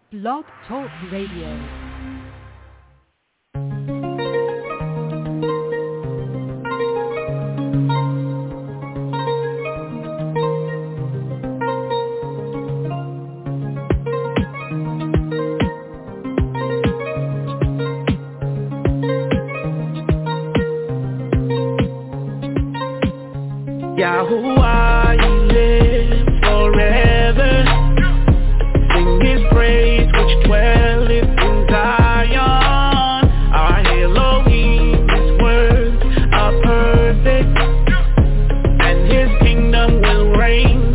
Blog Talk Radio. Yahuwah, you live forever. Sing his praise which dwelleth in Zion. Our Elohim, his words are perfect, and his kingdom will reign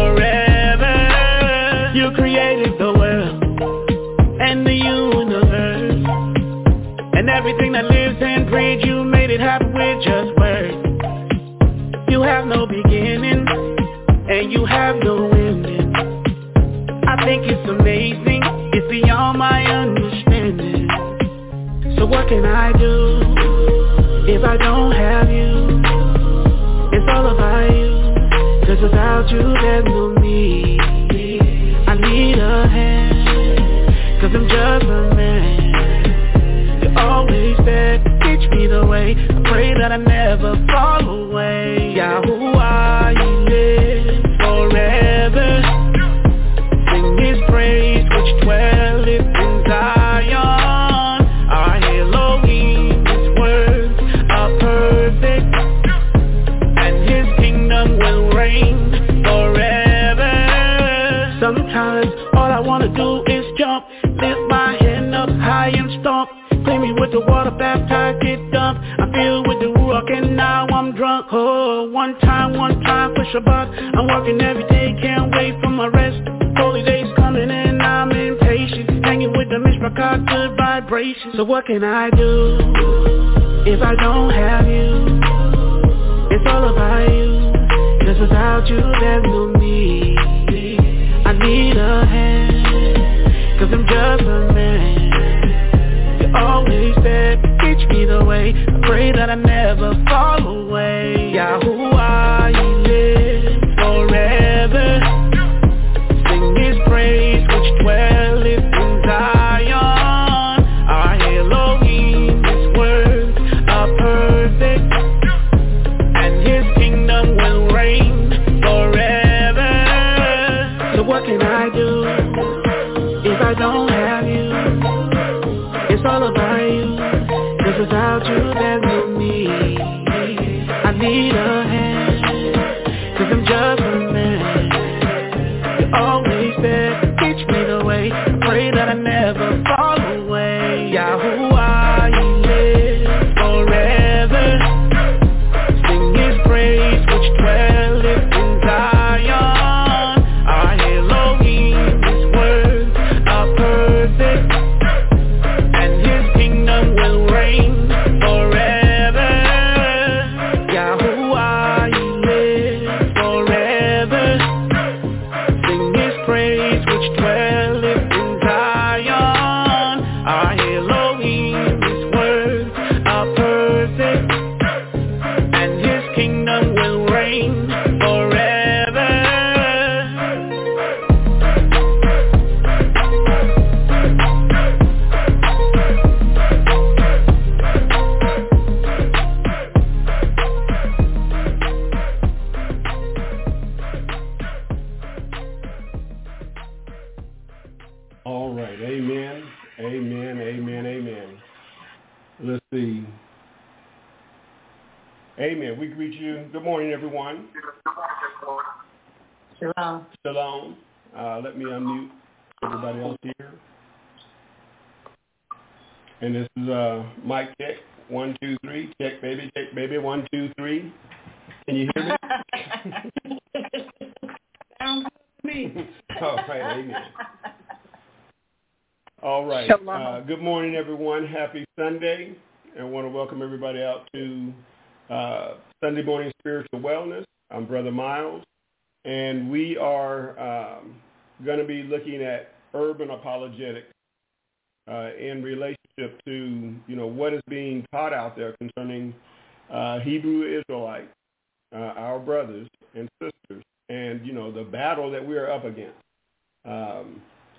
forever. You created the world and the universe, and everything that lives and breathes. You made it happen with just words. You have no beginning, and you have no ending. I think it's amazing, it's beyond my understanding. So what can I do if I don't have you? It's all about you, 'cause without you there's no me. I need a hand, 'cause I'm just a man. You always said, teach me the way. I pray that I never fall away. Yahuwah, you live forever. Sing his praise which dwelleth in Zion. Our Elohim, his words are perfect, and his kingdom will reign forever. Sometimes all I wanna do is jump, lift my hand up high and stomp. Clean me with the water, baptize, get dumped. I feel with the Ruach and now I'm drunk. Oh, one time for Shabbat. I'm working every day, can't wait for my rest. Holy days coming and I'm impatient. Hanging with the Mishpachah, good vibrations. So what can I do if I don't have you? It's all about you, 'cause without you there's no me. I need a hand, 'cause I'm just a man. Always said, teach me the way. I pray that I never fall away. Yahuwah, you live forever. Sing his praise which dwelleth in Zion. Our Elohim, his words are perfect, and his kingdom will reign forever. So what can I do if I don't have you? It's all about you, 'cause without you there's no me. I need a hand, 'cause I'm just a man. You always said, teach me the way. I pray that I never fall away. Yahuwah, you live forever. Sing his praise which dwelleth in Zion. Our Elohim, his words are perfect, will reign forever. Yahuwah, you live forever. Sing his praise which dwelleth in Zion. Our Elohim, his words are perfect, and his kingdom will reign forever. All right, amen, amen, amen, amen. Let's see. Amen. We greet you. Good morning, everyone. Shalom. Shalom. Let me unmute everybody else here. And this is mic check. 1, 2, 3. Check, baby. 1, 2, 3. Can you hear me? Sounds good to me. All right, amen. All right. Good morning, everyone. Happy Sunday. I want to welcome everybody out to Sunday Morning Spiritual Wellness. I'm Brother Miles, and we are going to be looking at urban apologetics in relationship to, what is being taught out there concerning Hebrew Israelites, our brothers and sisters, and, the battle that we are up against.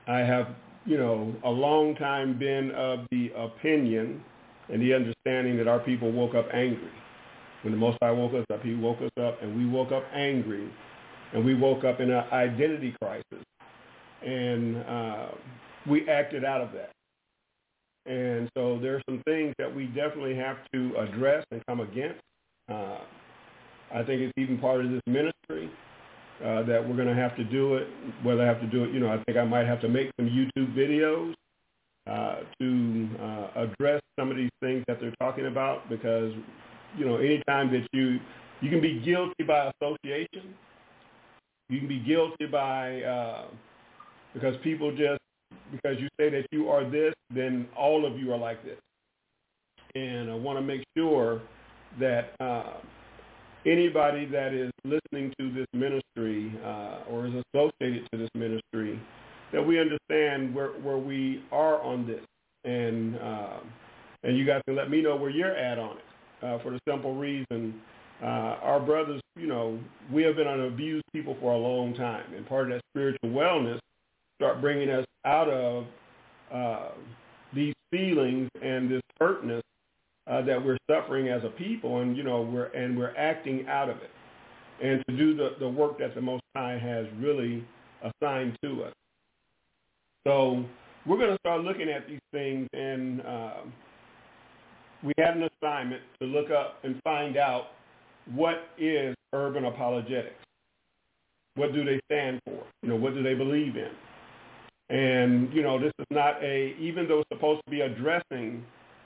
I have, a long time been of the opinion and the understanding that our people woke up angry. When the Most High woke us up, he woke us up, and we woke up angry, and we woke up in an identity crisis, and we acted out of that. And so there are some things that we definitely have to address and come against. I think it's even part of this ministry that we're going to have to do it. Whether I have to do it, I think I might have to make some YouTube videos to address some of these things that they're talking about, because, anytime that you can be guilty by association, you can be guilty by, because people because you say that you are this, then all of you are like this. And I want to make sure that anybody that is listening to this ministry or is associated to this ministry, that we understand where we are on this. And you guys can let me know where you're at on it, for the simple reason, our brothers, we have been an abused people for a long time. And part of that spiritual wellness start bringing us out of these feelings and this hurtness that we're suffering as a people, and we're acting out of it, and to do the work that the Most High has really assigned to us. So we're going to start looking at these things, and we had an assignment to look up and find out what is urban apologetics. What do they stand for? What do they believe in? And, this is not even though it's supposed to be addressing,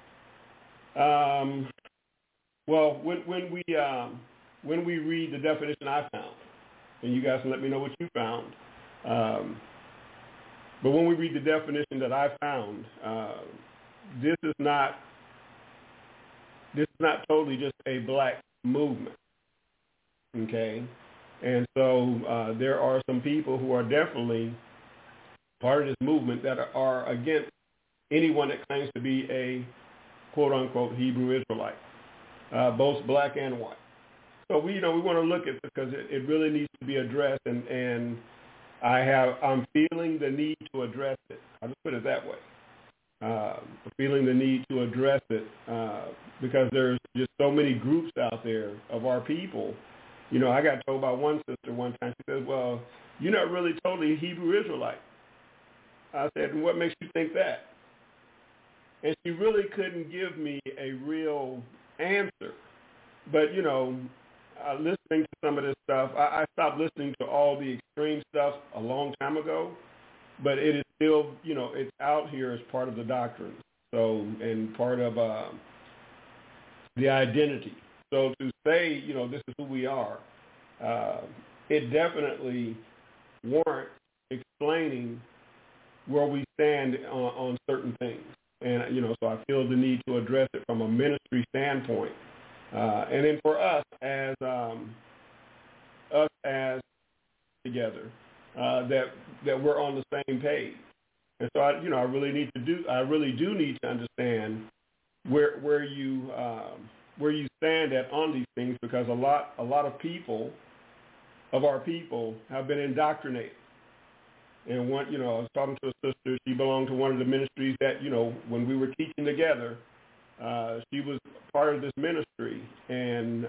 when we read the definition I found, and you guys can let me know what you found, but when we read the definition that I found, this is not totally just a black movement, okay? And so there are some people who are definitely part of this movement that are against anyone that claims to be a quote-unquote Hebrew Israelite, both black and white. So we want to look at it because it really needs to be addressed, and I'm feeling the need to address it. I'll just put it that way. Feeling the need to address it because there's just so many groups out there of our people. I got told by one sister one time, she said, well, you're not really totally a Hebrew Israelite. I said, and what makes you think that? And she really couldn't give me a real answer. But, listening to some of this stuff, I stopped listening to all the extreme stuff a long time ago, but it is still, it's out here as part of the doctrine. So, and part of the identity. So to say, this is who we are, it definitely warrants explaining where we stand on certain things. And, so I feel the need to address it from a ministry standpoint. And then for us as together, that we're on the same page. And so I really do need to understand where you stand at on these things, because a lot of our people have been indoctrinated. And I was talking to a sister. She belonged to one of the ministries that, when we were teaching together, she was part of this ministry, and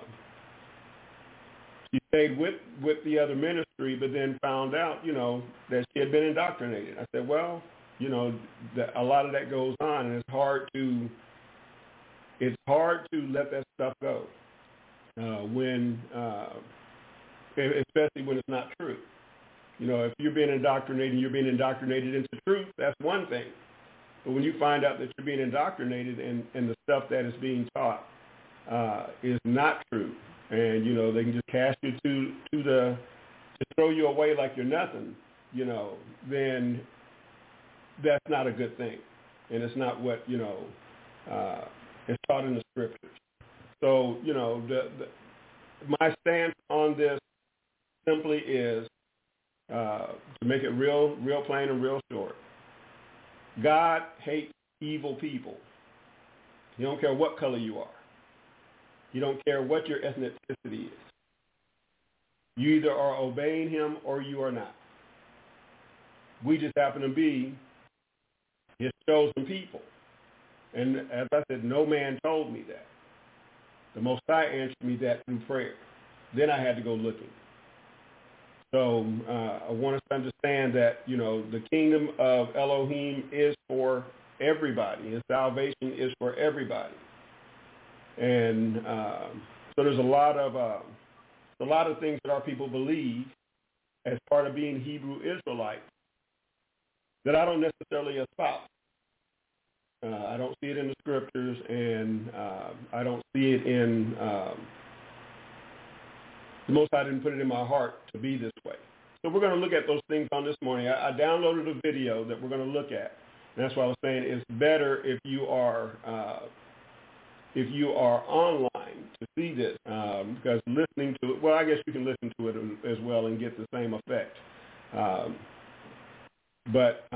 she stayed with the other ministry, but then found out, that she had been indoctrinated. I said, well, a lot of that goes on, and it's hard to let that stuff go especially when it's not true. If you're being indoctrinated into truth, that's one thing. But when you find out that you're being indoctrinated and the stuff that is being taught is not true, and, they can just cast you to throw you away like you're nothing, then that's not a good thing. And it's not what, is taught in the scriptures. So, my stance on this simply is, to make it real plain and real short, God hates evil people. He don't care what color you are. He don't care what your ethnicity is. You either are obeying him or you are not. We just happen to be his chosen people. And as I said, no man told me that. The Most High answered me that through prayer. Then I had to go looking. So I want us to understand that, the kingdom of Elohim is for everybody, and salvation is for everybody. And so there's a lot of things that our people believe as part of being Hebrew Israelites that I don't necessarily espouse. I don't see it in the scriptures, and I don't see it in the Most High didn't put it in my heart to be this way. So we're going to look at those things on this morning. I downloaded a video that we're going to look at, and that's why I was saying it's better if you are online to see this, because listening to it, well, I guess you can listen to it as well and get the same effect. But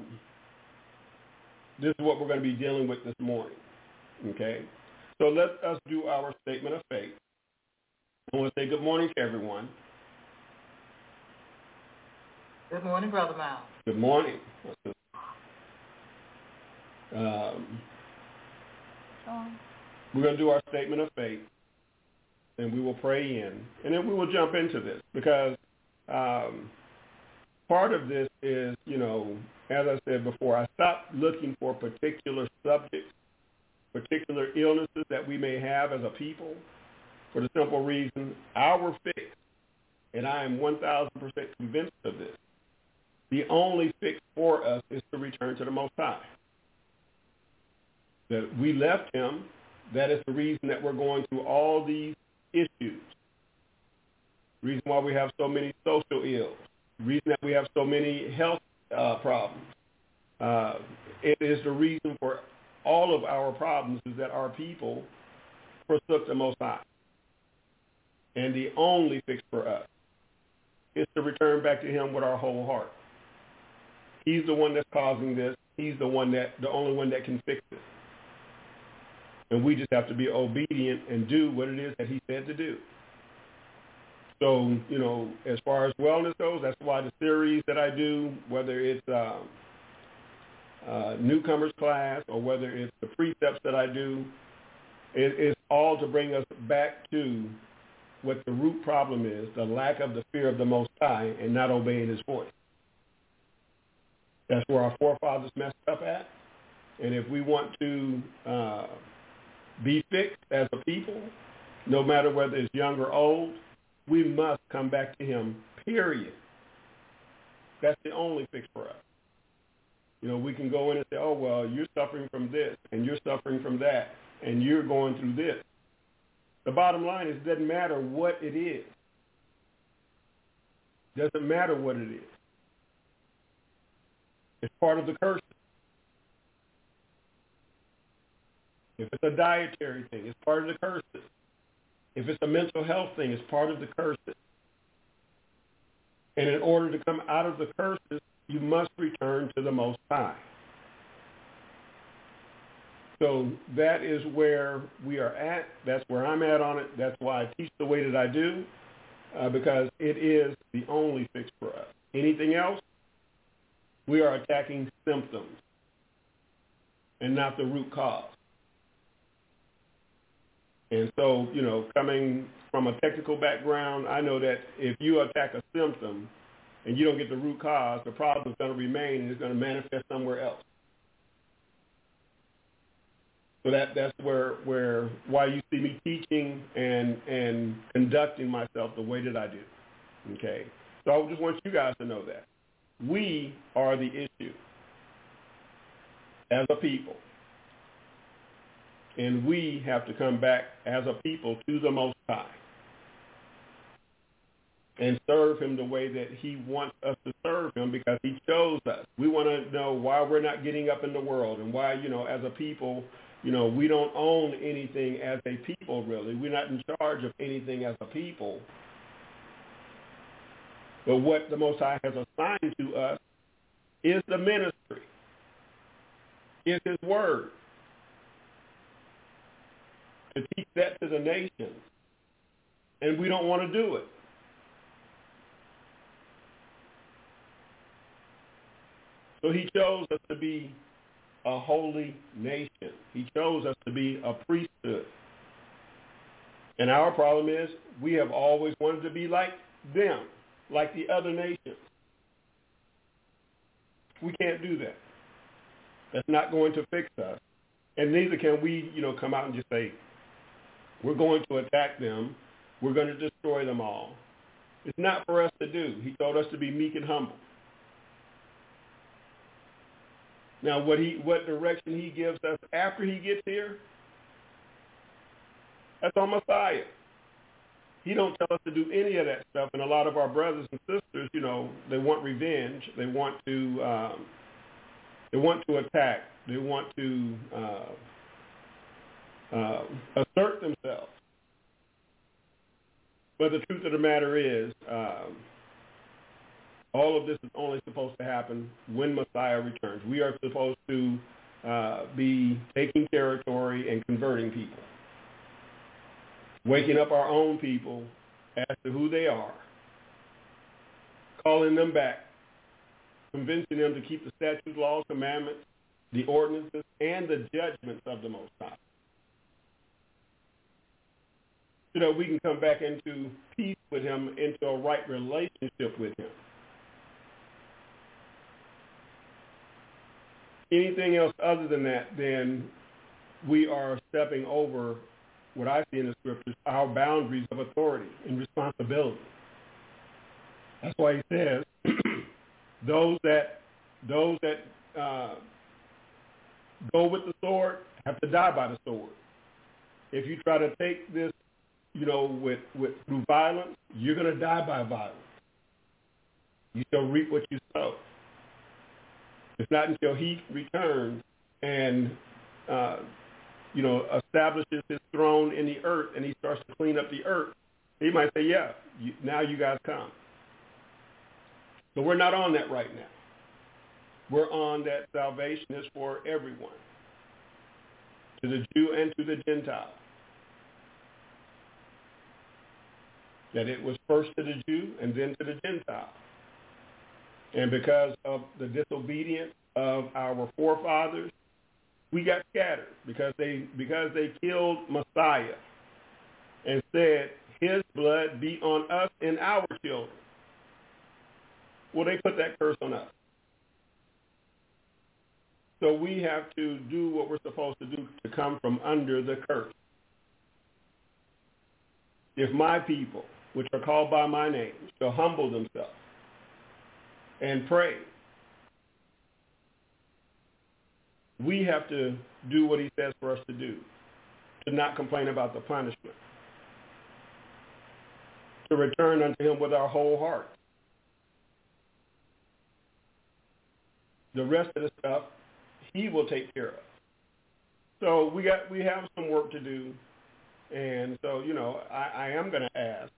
this is what we're going to be dealing with this morning, okay? So let us do our statement of faith. I want to say good morning to everyone. Good morning, Brother Miles. Good morning. We're going to do our statement of faith, and we will pray in, and then we will jump into this, because part of this is, as I said before, I stopped looking for particular subjects, particular illnesses that we may have as a people, for the simple reason our fix, and I am 1,000% convinced of this, the only fix for us is to return to the Most High. That we left him, that is the reason that we're going through all these issues. The reason why we have so many social ills. The reason that we have so many health problems. It is the reason for all of our problems is that our people forsook the Most High. And the only fix for us is to return back to him with our whole heart. He's the one that's causing this. He's the only one that can fix it. And we just have to be obedient and do what it is that he said to do. So, as far as wellness goes, that's why the series that I do, whether it's newcomers class or whether it's the precepts that I do, it's all to bring us back to what the root problem is, the lack of the fear of the Most High and not obeying his voice. That's where our forefathers messed up at. And if we want to be fixed as a people, no matter whether it's young or old, we must come back to him, period. That's the only fix for us. We can go in and say, oh, well, you're suffering from this, and you're suffering from that, and you're going through this. The bottom line is it doesn't matter what it is. It doesn't matter what it is. It's part of the curse. If it's a dietary thing, it's part of the curses. If it's a mental health thing, it's part of the curses. And in order to come out of the curses, you must return to the Most High. So that is where we are at. That's where I'm at on it. That's why I teach the way that I do, because it is the only fix for us. Anything else, we are attacking symptoms and not the root cause. And so, coming from a technical background, I know that if you attack a symptom and you don't get the root cause, the problem is going to remain and it's going to manifest somewhere else. So that's why you see me teaching and conducting myself the way that I do. Okay? So I just want you guys to know that. We are the issue as a people. And we have to come back as a people to the Most High and serve him the way that he wants us to serve him, because he chose us. We want to know why we're not getting up in the world and why, as a people, we don't own anything as a people, really. We're not in charge of anything as a people. But what the Most High has assigned to us is the ministry, is his word. To teach that to the nations. And we don't want to do it. So he chose us to be a holy nation. He chose us to be a priesthood. And our problem is we have always wanted to be like them, like the other nations. We can't do that. That's not going to fix us. And neither can we, come out and just say, we're going to attack them. We're going to destroy them all. It's not for us to do. He told us to be meek and humble. Now, what direction he gives us after he gets here, that's on Messiah. He don't tell us to do any of that stuff. And a lot of our brothers and sisters, they want revenge. They want to attack. They want to assert themselves. But the truth of the matter is, all of this is only supposed to happen when Messiah returns. We are supposed to be taking territory and converting people, waking up our own people as to who they are, calling them back, convincing them to keep the statutes, laws, commandments, the ordinances, and the judgments of the Most High. So that we can come back into peace with him, into a right relationship with him. Anything else other than that, then we are stepping over what I see in the scriptures, our boundaries of authority and responsibility. That's why he says, those that go with the sword have to die by the sword. If you try to take this, through violence, you're going to die by violence. You shall reap what you sow. It's not until he returns and, establishes his throne in the earth and he starts to clean up the earth, he might say, now you guys come. So we're not on that right now. We're on that salvation is for everyone, to the Jew and to the Gentile. That it was first to the Jew and then to the Gentile. And because of the disobedience of our forefathers, we got scattered because they killed Messiah and said, his blood be on us and our children. Well, they put that curse on us. So we have to do what we're supposed to do to come from under the curse. If my people, which are called by my name, shall humble themselves and pray, we have to do what he says for us to do, to not complain about the punishment, to return unto him with our whole heart. The rest of the stuff, he will take care of. So we have some work to do, and so I am going to ask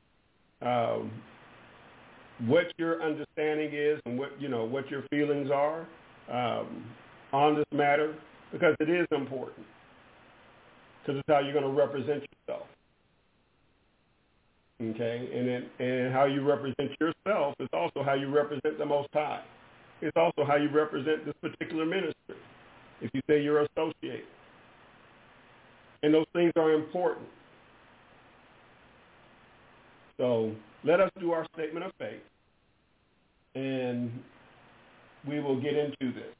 what your understanding is and what your feelings are on this matter, because it is important, because it's how you're going to represent yourself. Okay, and how you represent yourself is also how you represent the Most High. It's also how you represent this particular ministry, if you say you're associated. And those things are important. So let us do our statement of faith, and we will get into this.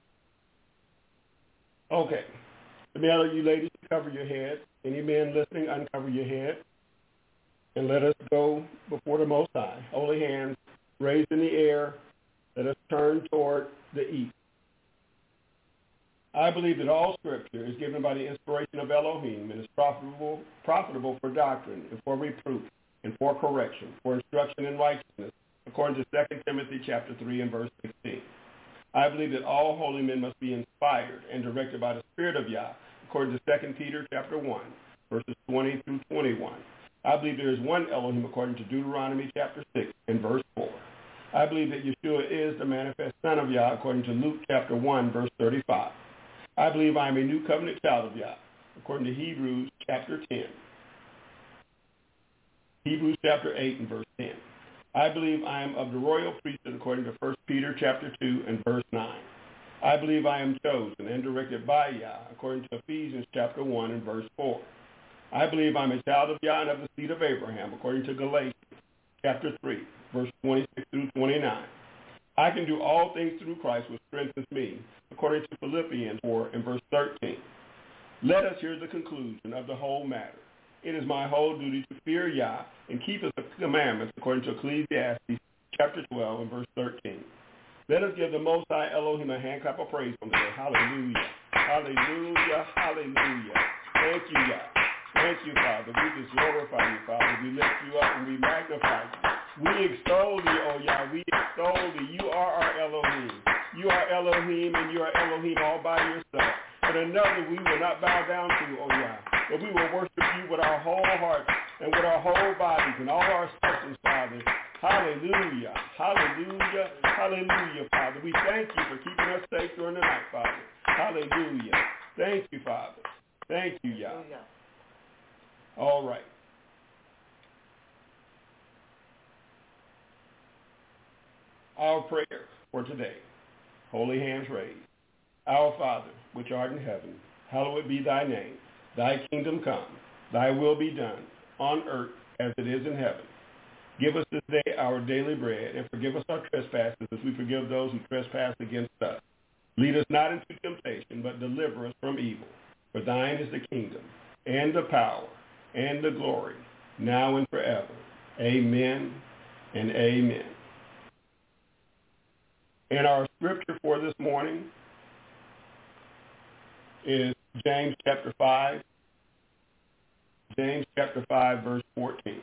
Okay. Let me ask you ladies to cover your head. Any men listening, uncover your head. And let us go before the Most High. Holy hands raised in the air. Let us turn toward the east. I believe that all Scripture is given by the inspiration of Elohim and is profitable for doctrine and for reproof and for correction, for instruction in righteousness, according to 2 Timothy chapter 3 and verse 16. I believe that all holy men must be inspired and directed by the Spirit of Yah, according to 2 Peter chapter 1, verses 20 through 21. I believe there is one Elohim, according to Deuteronomy chapter 6 and verse 4. I believe that Yeshua is the manifest Son of Yah, according to Luke chapter 1, verse 35. I believe I am a new covenant child of Yah, according to Hebrews chapter 10. Hebrews chapter 8 and verse 10. I believe I am of the royal priesthood, according to 1 Peter chapter 2 and verse 9. I believe I am chosen and directed by Yah, according to Ephesians chapter 1 and verse 4. I believe I'm a child of Yah and of the seed of Abraham, according to Galatians chapter 3, verse 26 through 29. I can do all things through Christ, which strengthens me, according to Philippians 4 and verse 13. Let us hear the conclusion of the whole matter. It is my whole duty to fear Yah and keep his commandments, according to Ecclesiastes chapter 12 and verse 13. Let us give the Most High Elohim a hand clap of praise from today. Hallelujah. Hallelujah. Hallelujah. Thank you, Yah. Thank you, Father. We just glorify you, Father. We lift you up and we magnify you. We extol thee, O Yah. We extol thee. You are our Elohim. You are Elohim and you are Elohim all by yourself. But another we will not bow down to, O Yah. But we will worship you with our whole heart and with our whole bodies and all our substance, Father. Hallelujah. Hallelujah. Hallelujah, Father. We thank you for keeping us safe during the night, Father. Hallelujah. Thank you, Father. Thank you, Yah. All right. Our prayer for today. Holy hands raised. Our Father, which art in heaven, hallowed be thy name. Thy kingdom come. Thy will be done on earth as it is in heaven. Give us this day our daily bread, and forgive us our trespasses as we forgive those who trespass against us. Lead us not into temptation, but deliver us from evil. For thine is the kingdom, and the power, and the glory, now and forever. Amen and amen. And our scripture for this morning is James chapter 5. James chapter 5, verse 14.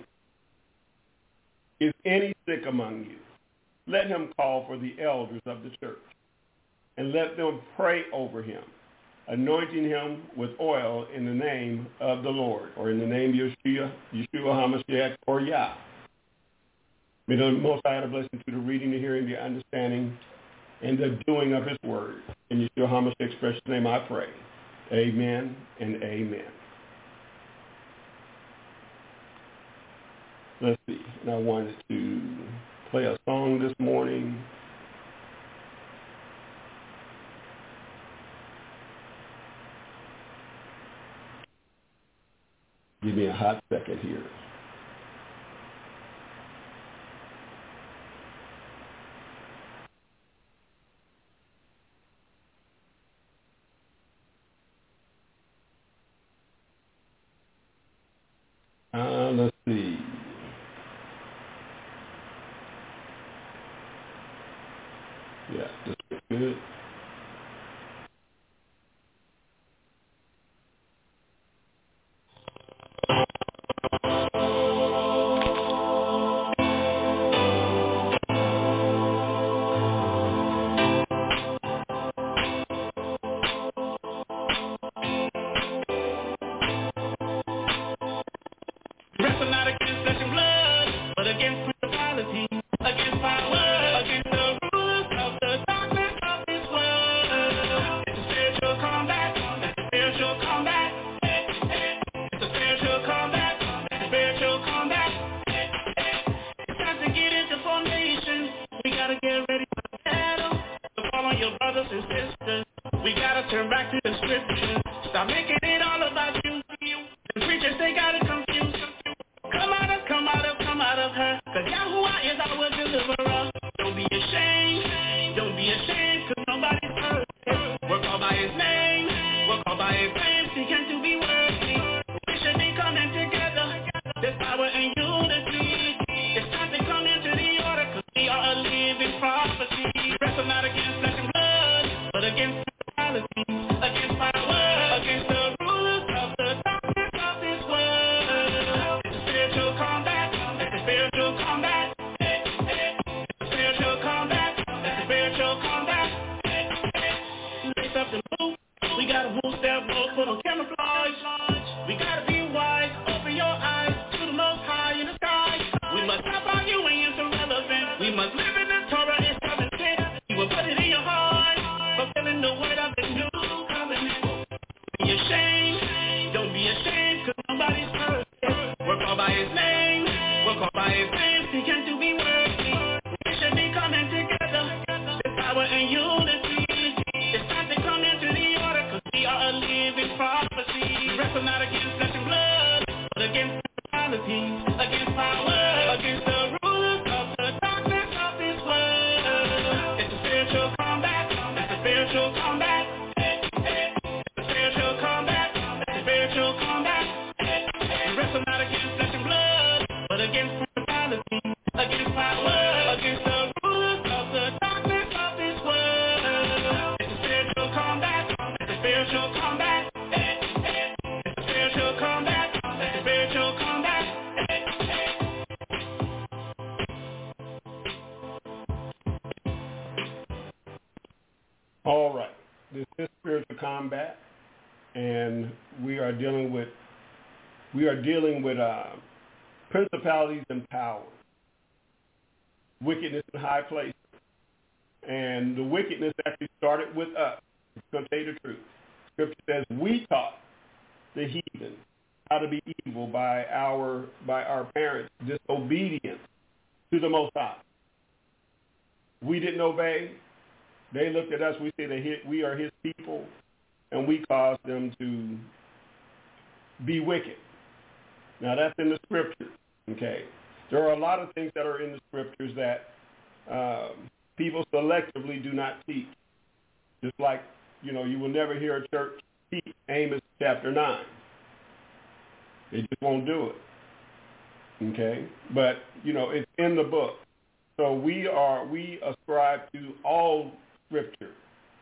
Is any sick among you? Let him call for the elders of the church, and let them pray over him, anointing him with oil in the name of the Lord, or in the name of Yeshua HaMashiach, or Yah. May the Most High have a blessing to the reading, the hearing, the understanding, and the doing of his word. In Yeshua HaMashiach's precious name I pray. Amen and amen. Let's see. And I wanted to play a song this morning. Give me a hot second here. Let's see. Yeah, this is good. principalities, against power, against the rulers of the darkness of this world. It's a spiritual combat. It's a spiritual combat. It's a spiritual combat. It's a spiritual combat. We wrestle not against flesh and blood, but against principalities, against power, against the rulers of the darkness of this world. It's a spiritual combat. It's a spiritual combat. It's a spiritual combat. It's a spiritual combat. All right. This is spiritual combat, and we are dealing with principalities and powers, wickedness in high places. And the wickedness actually started with us. I'm going to tell you the truth. Scripture says we taught the heathen how to be evil by our parents' disobedience to the Most High. We didn't obey. They looked at us. We said that we are his people, and we caused them to be wicked. Now, that's in the Scriptures, okay? There are a lot of things that are in the Scriptures that people selectively do not teach. Just like, you will never hear a church teach Amos chapter 9. They just won't do it, okay? But, it's in the book. So we ascribe to all Scripture,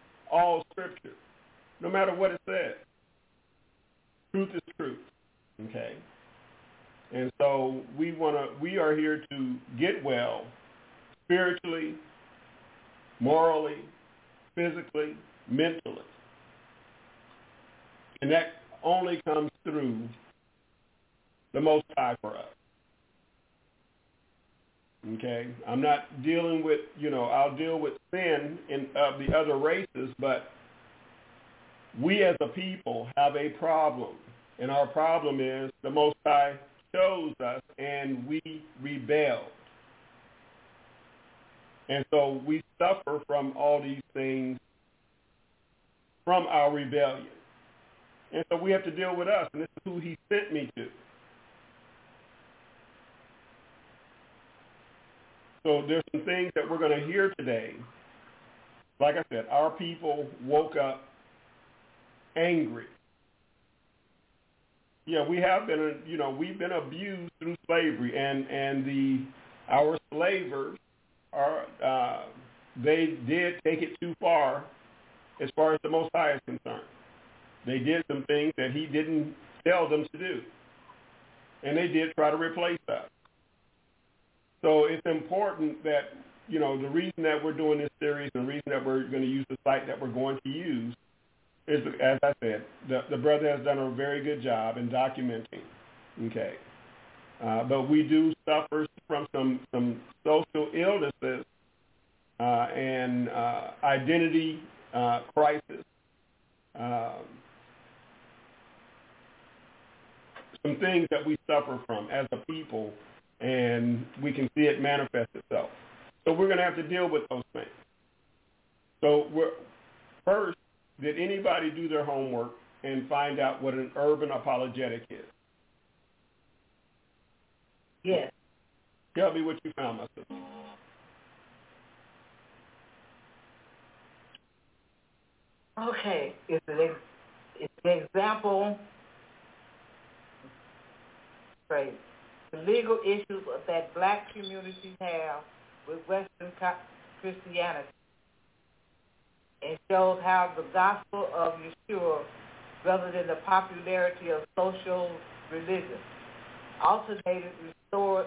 no matter what it says. Truth is truth, okay? And so we are here to get well spiritually, morally, physically, mentally. And that only comes through the Most High for us. Okay? I'm not dealing with, I'll deal with sin of the other races, but we as a people have a problem. And our problem is the Most High chose us and we rebelled. And so we suffer from all these things from our rebellion. And so we have to deal with us, and this is who he sent me to. So there's some things that we're going to hear today. Like I said, our people woke up angry. Yeah, we have been, we've been abused through slavery, and our slavers they did take it too far as the Most High is concerned. They did some things that he didn't tell them to do, and they did try to replace us. So it's important that, the reason that we're doing this series and the reason that we're going to use the site that we're going to use is, as I said, the brother has done a very good job in documenting, okay? But we do suffer from some social illnesses and identity crisis. Some things that we suffer from as a people, and we can see it manifest itself. So we're going to have to deal with those things. So first, did anybody do their homework and find out what an urban apologetic is? Yes. Tell me what you found, my sister. Okay. It's an example. Right. The legal issues that black communities have with Western Christianity. It shows how the gospel of Yeshua, rather than the popularity of social religion, alternative restores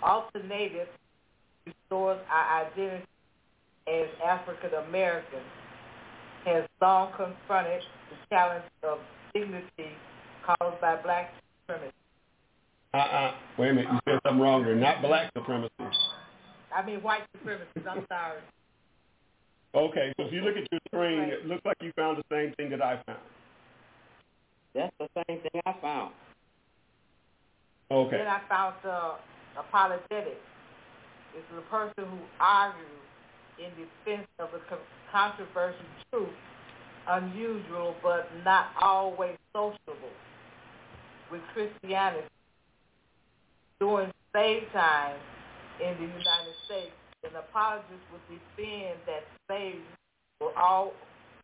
our identity as African Americans, has long confronted the challenge of dignity caused by black supremacy. Wait a minute, you said something wrong there. Not black supremacy. I mean white supremacy, I'm sorry. Okay, so if you look at your screen, Right. It looks like you found the same thing that I found. That's the same thing I found. Okay. Then I found apologetic. It's the person who argues in defense of a controversial truth, unusual but not always sociable with Christianity. during slave time in the United States, an apologist would defend that slavery was all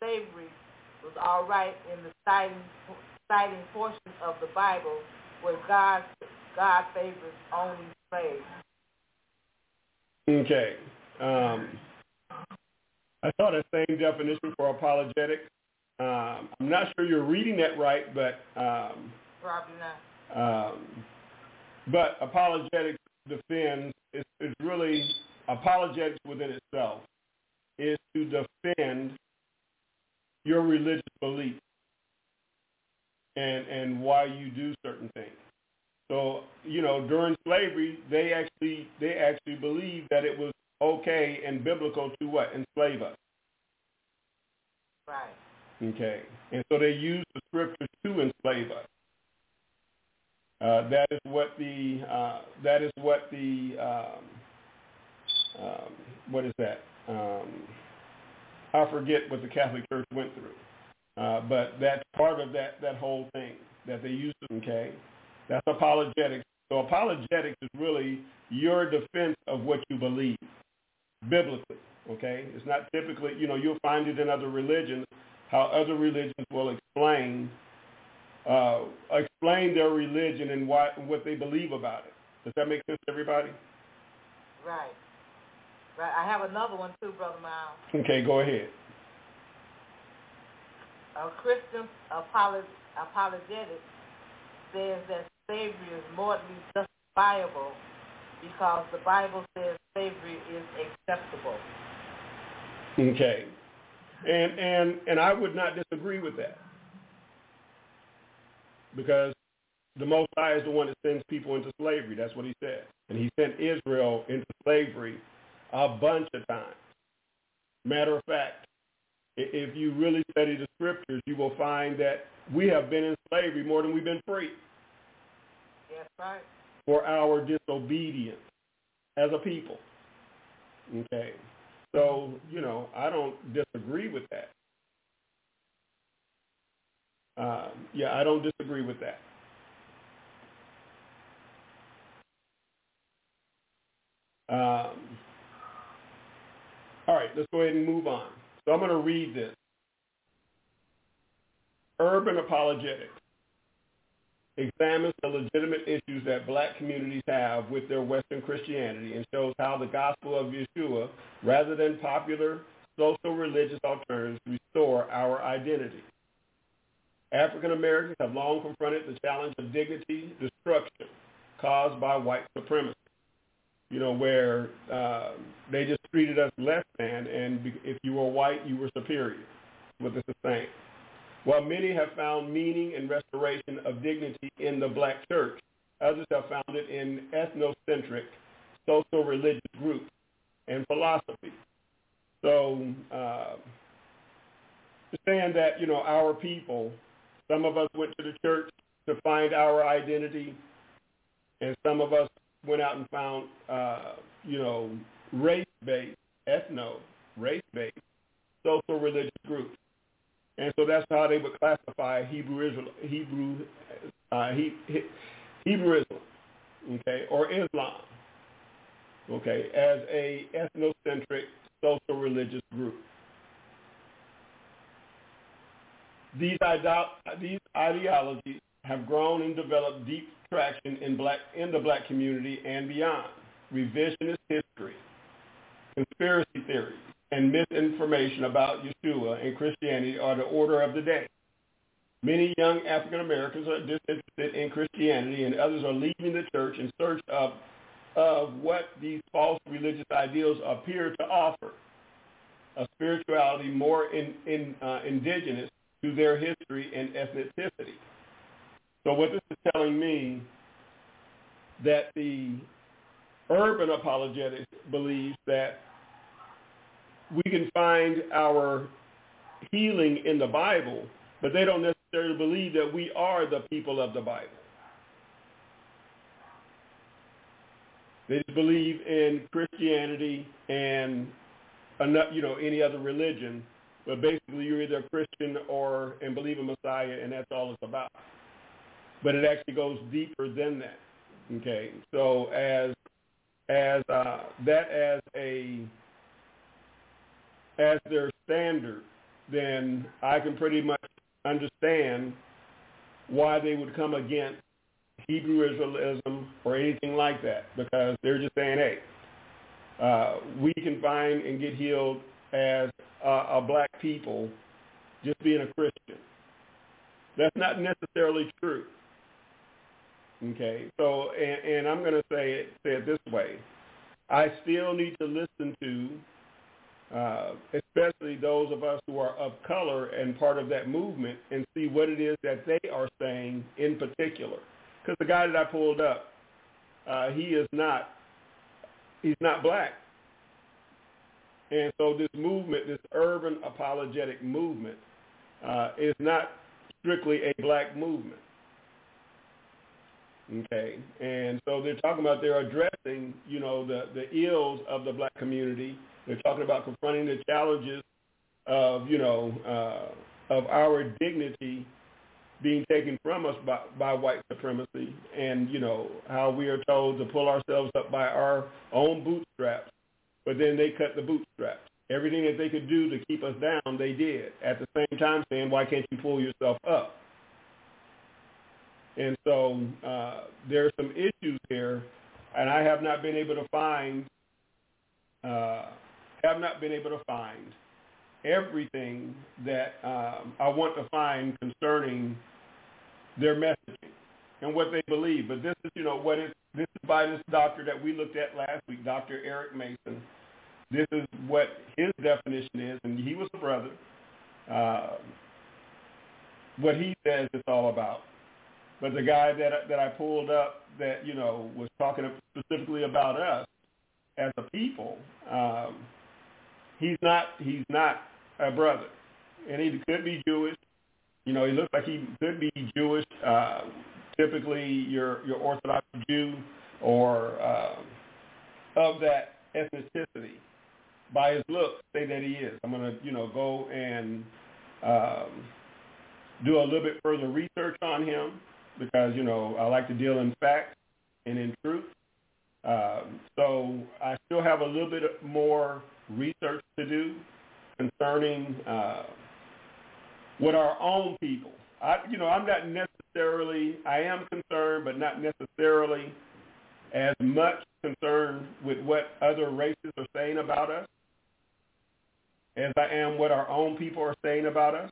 right in the citing portion of the Bible where God favors only slaves. Okay. I saw the same definition for apologetics. I'm not sure you're reading that right, but probably not. But apologetics defends is really apologetics within itself is to defend your religious belief and why you do certain things. So, during slavery, they actually believed that it was okay and biblical to what? Enslave us. Right. Okay. And so they used the scriptures to enslave us. That is what the what is that? I forget what the Catholic Church went through. But that's part of that whole thing that they used to, okay? That's apologetics. So apologetics is really your defense of what you believe biblically, okay? It's not typically, you'll find it in other religions, how other religions will explain their religion and what they believe about it. Does that make sense to everybody? Right. Right. I have another one too, Brother Miles. Okay, go ahead. A Christian apologetic says that slavery is morally justifiable because the Bible says slavery is acceptable. Okay. And I would not disagree with that. Because the Most High is the one that sends people into slavery. That's what he said. And he sent Israel into slavery a bunch of times. Matter of fact, if you really study the scriptures, you will find that we have been in slavery more than we've been free. Yes, right. For our disobedience as a people. Okay. So, I don't disagree with that. I don't disagree with that. All right, let's go ahead and move on. So I'm going to read this. Urban apologetics examines the legitimate issues that black communities have with their Western Christianity and shows how the gospel of Yeshua, rather than popular social religious alternatives, restore our identity. African Americans have long confronted the challenge of dignity destruction caused by white supremacy, where they just treated us less than, and if you were white, you were superior. What this is saying. While many have found meaning and restoration of dignity in the black church, others have found it in ethnocentric social religious groups and philosophy. So saying that, our people, some of us went to the church to find our identity, and some of us went out and found, race-based, race-based social religious groups. And so that's how they would classify Hebrewism, okay, or Islam, okay, as a ethnocentric social religious group. These ideologies have grown and developed deep traction in the black community and beyond. Revisionist history, conspiracy theories, and misinformation about Yeshua and Christianity are the order of the day. Many young African Americans are disinterested in Christianity, and others are leaving the church in search of what these false religious ideals appear to offer, a spirituality more indigenous to their history and ethnicity. So what this is telling me, that the urban apologetics believes that we can find our healing in the Bible, but they don't necessarily believe that we are the people of the Bible. They just believe in Christianity and any other religion, but basically you're either a Christian and believe in Messiah, and that's all it's about. But it actually goes deeper than that. Okay, so as their standard, then I can pretty much understand why they would come against Hebrew Israelism or anything like that, because they're just saying, hey, we can find and get healed as a black people just being a Christian. That's not necessarily true. Okay, so, and I'm going to say it this way. I still need to listen to, especially those of us who are of color and part of that movement, and see what it is that they are saying in particular. Because the guy that I pulled up, he's not black. And so this movement, this urban apologetic movement, is not strictly a black movement. Okay, and so they're talking about, they're addressing, the ills of the black community. They're talking about confronting the challenges of, of our dignity being taken from us by white supremacy, and, how we are told to pull ourselves up by our own bootstraps, but then they cut the bootstraps. Everything that they could do to keep us down, they did. At the same time saying, why can't you pull yourself up? And so there are some issues here, and I have not been able to find everything that I want to find concerning their messaging and what they believe. But this is, this is by this doctor that we looked at last week, Dr. Eric Mason. This is what his definition is, and he was a brother. What he says it's all about. But the guy that I pulled up that, was talking specifically about us as a people, he's not a brother. And he could be Jewish. He looks like he could be Jewish, typically your Orthodox Jew or of that ethnicity. By his looks, say that he is. I'm going to, go and do a little bit further research on him, because, I like to deal in facts and in truth. So I still have a little bit more research to do concerning what our own people. I'm not necessarily, I am concerned, but not necessarily as much concerned with what other races are saying about us as I am what our own people are saying about us.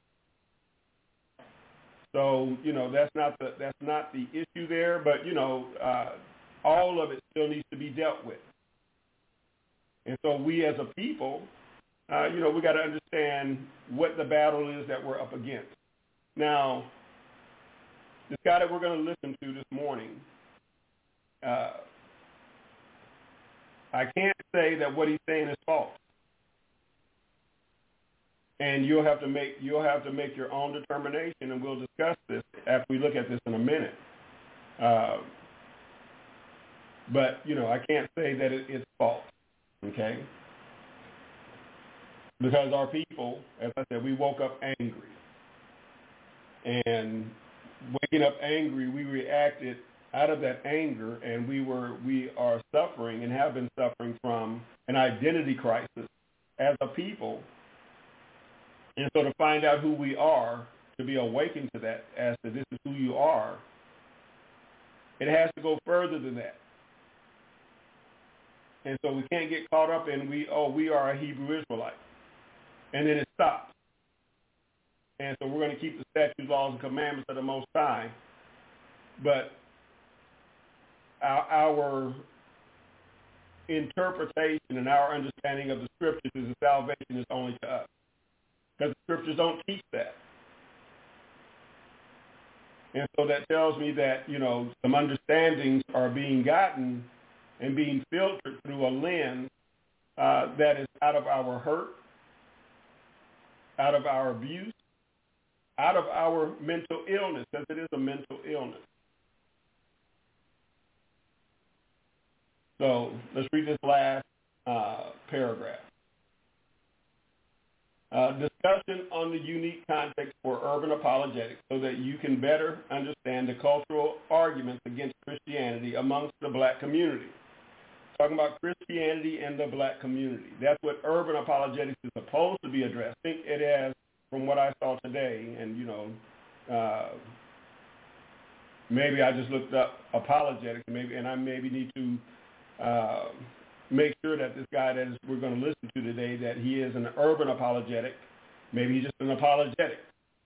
So, that's not the issue there, but, all of it still needs to be dealt with. And so we as a people, we got to understand what the battle is that we're up against. Now, this guy that we're going to listen to this morning, I can't say that what he's saying is false. And you'll have to make your own determination, and we'll discuss this after we look at this in a minute. But I can't say that it's false, okay? Because our people, as I said, we woke up angry. And waking up angry, we reacted out of that anger, and we are suffering and have been suffering from an identity crisis as a people. And so to find out who we are, to be awakened to that as to this is who you are, it has to go further than that. And so we can't get caught up in we are a Hebrew Israelite. And then it stops. And so we're going to keep the statutes, laws, and commandments of the Most High. But our interpretation and our understanding of the Scriptures is that salvation is only to us. Because the Scriptures don't teach that. And so that tells me that, some understandings are being gotten and being filtered through a lens that is out of our hurt, out of our abuse, out of our mental illness, because it is a mental illness. So let's read this last paragraph. Discussion on the unique context for urban apologetics so that you can better understand the cultural arguments against Christianity amongst the black community. Talking about Christianity and the black community. That's what urban apologetics is supposed to be addressed. I think it has, from what I saw today, and, maybe I just looked up apologetics, and I maybe need to make sure that this guy that we're going to listen to today, that he is an urban apologetic. Maybe he's just an apologetic.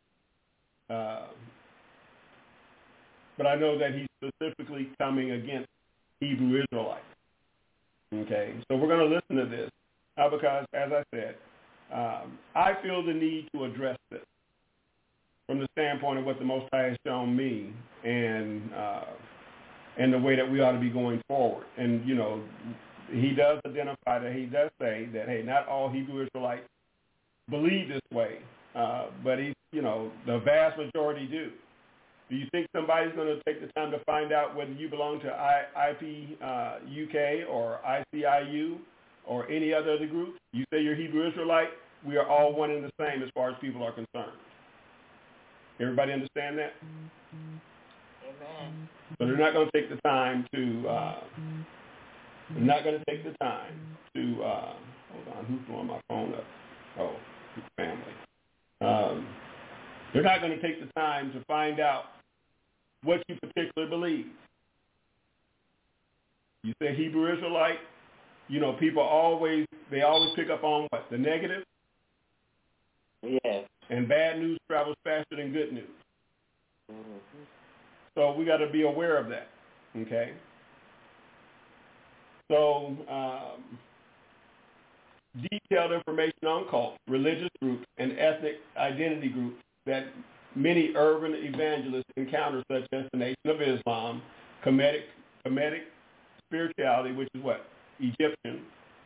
But I know that he's specifically coming against Hebrew Israelites. Okay, so we're going to listen to this because, as I said, I feel the need to address this from the standpoint of what the Most High has shown me and the way that we ought to be going forward. And, he does identify that, he does say that, hey, not all Hebrew Israelites believe this way, but the vast majority do. Do you think somebody's going to take the time to find out whether you belong to IP UK or ICIU or any other group? You say you're Hebrew Israelite, we are all one and the same as far as people are concerned. Everybody understand that? Amen. So they're not going to take the time to, hold on, who's blowing my phone up? Oh, family. They're not going to take the time to find out what you particularly believe. You say Hebrew Israelite, people always pick up on what? The negative? Yes. And bad news travels faster than good news. Mm-hmm. So we got to be aware of that, okay? So detailed information on cults, religious groups, and ethnic identity groups that many urban evangelists encounter, such as the Nation of Islam, Kemetic spirituality, which is what? Egyptian.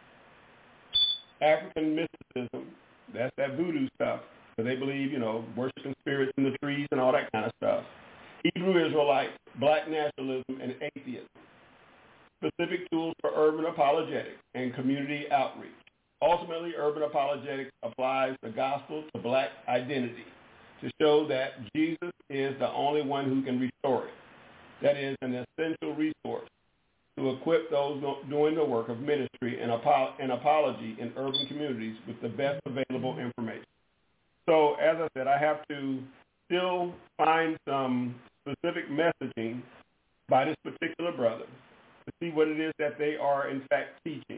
African mysticism, that's that voodoo stuff. So they believe, worshiping spirits in the trees and all that kind of stuff. Hebrew Israelites, black nationalism, and atheism. Specific tools for urban apologetics and community outreach. Ultimately, urban apologetics applies the gospel to black identity to show that Jesus is the only one who can restore it. That is an essential resource to equip those doing the work of ministry and apology in urban communities with the best available information. So, as I said, I have to still find some specific messaging by this particular brother to see what it is that they are, in fact, teaching.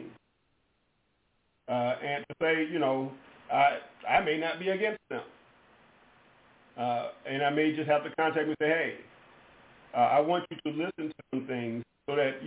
And to say, I may not be against them. And I may just have to contact me and say, hey, I want you to listen to some things so that,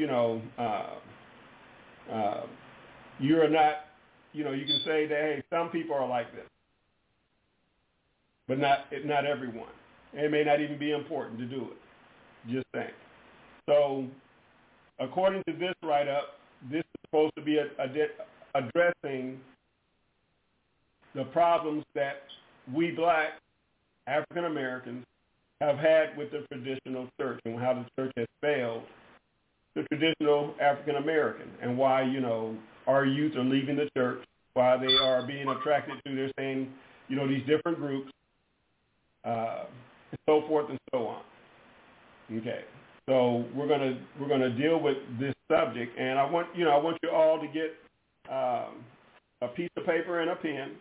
you're not, you can say that, hey, some people are like this, but not everyone. And it may not even be important to do it. Just saying. So according to this write-up, this is supposed to be addressing the problems that we black African Americans have had with the traditional church and how the church has failed the traditional African American and why, our youth are leaving the church, why they are being attracted to, they're saying, these different groups, and so forth and so on. Okay. So we're gonna deal with this subject, and I want you all to get a piece of paper and a pen.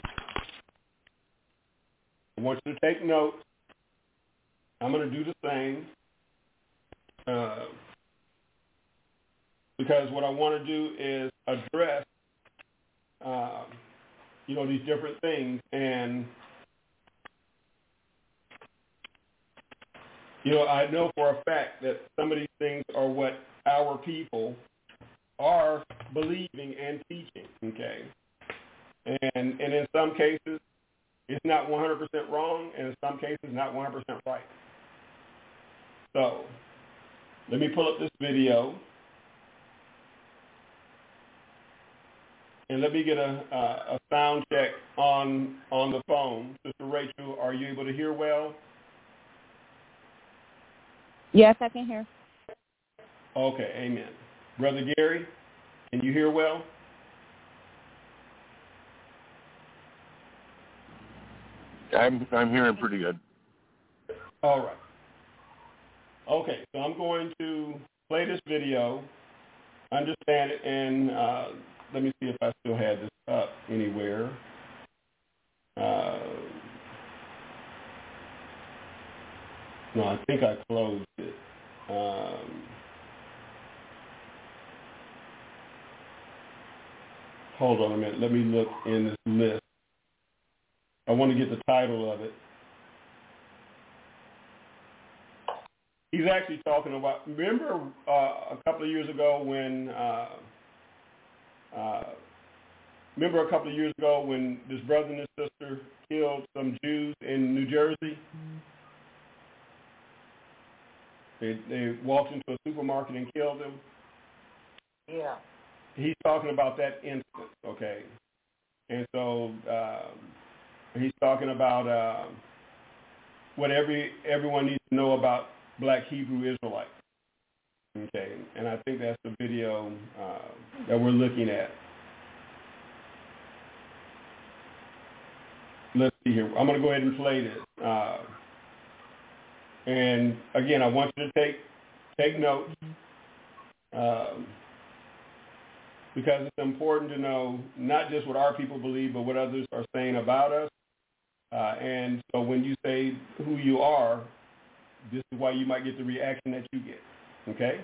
I want you to take notes. I'm going to do the same because what I want to do is address, these different things, and I know for a fact that some of these things are what our people are believing and teaching, okay? And in some cases, it's not 100% wrong, and in some cases, not 100% right. So let me pull up this video, and let me get a sound check on the phone. Sister Rachel, are you able to hear well? Yes, I can hear. Okay, amen. Brother Gary, can you hear well? I'm hearing pretty good. All right. Okay, so I'm going to play this video, understand it, and let me see if I still have this up anywhere. No, I think I closed it. Hold on a minute. Let me look in this list. I want to get the title of it. He's actually talking about, remember a couple of years ago when this brother and his sister killed some Jews in New Jersey? They walked into a supermarket and killed them? Yeah. He's talking about that instance, okay? And so he's talking about what everyone needs to know about Black Hebrew Israelites, okay? And I think that's the video that we're looking at. Let's see here. I'm going to go ahead and play this. And again, I want you to take notes because it's important to know not just what our people believe, but what others are saying about us. And so when you say who you are, this is why you might get the reaction that you get. Okay?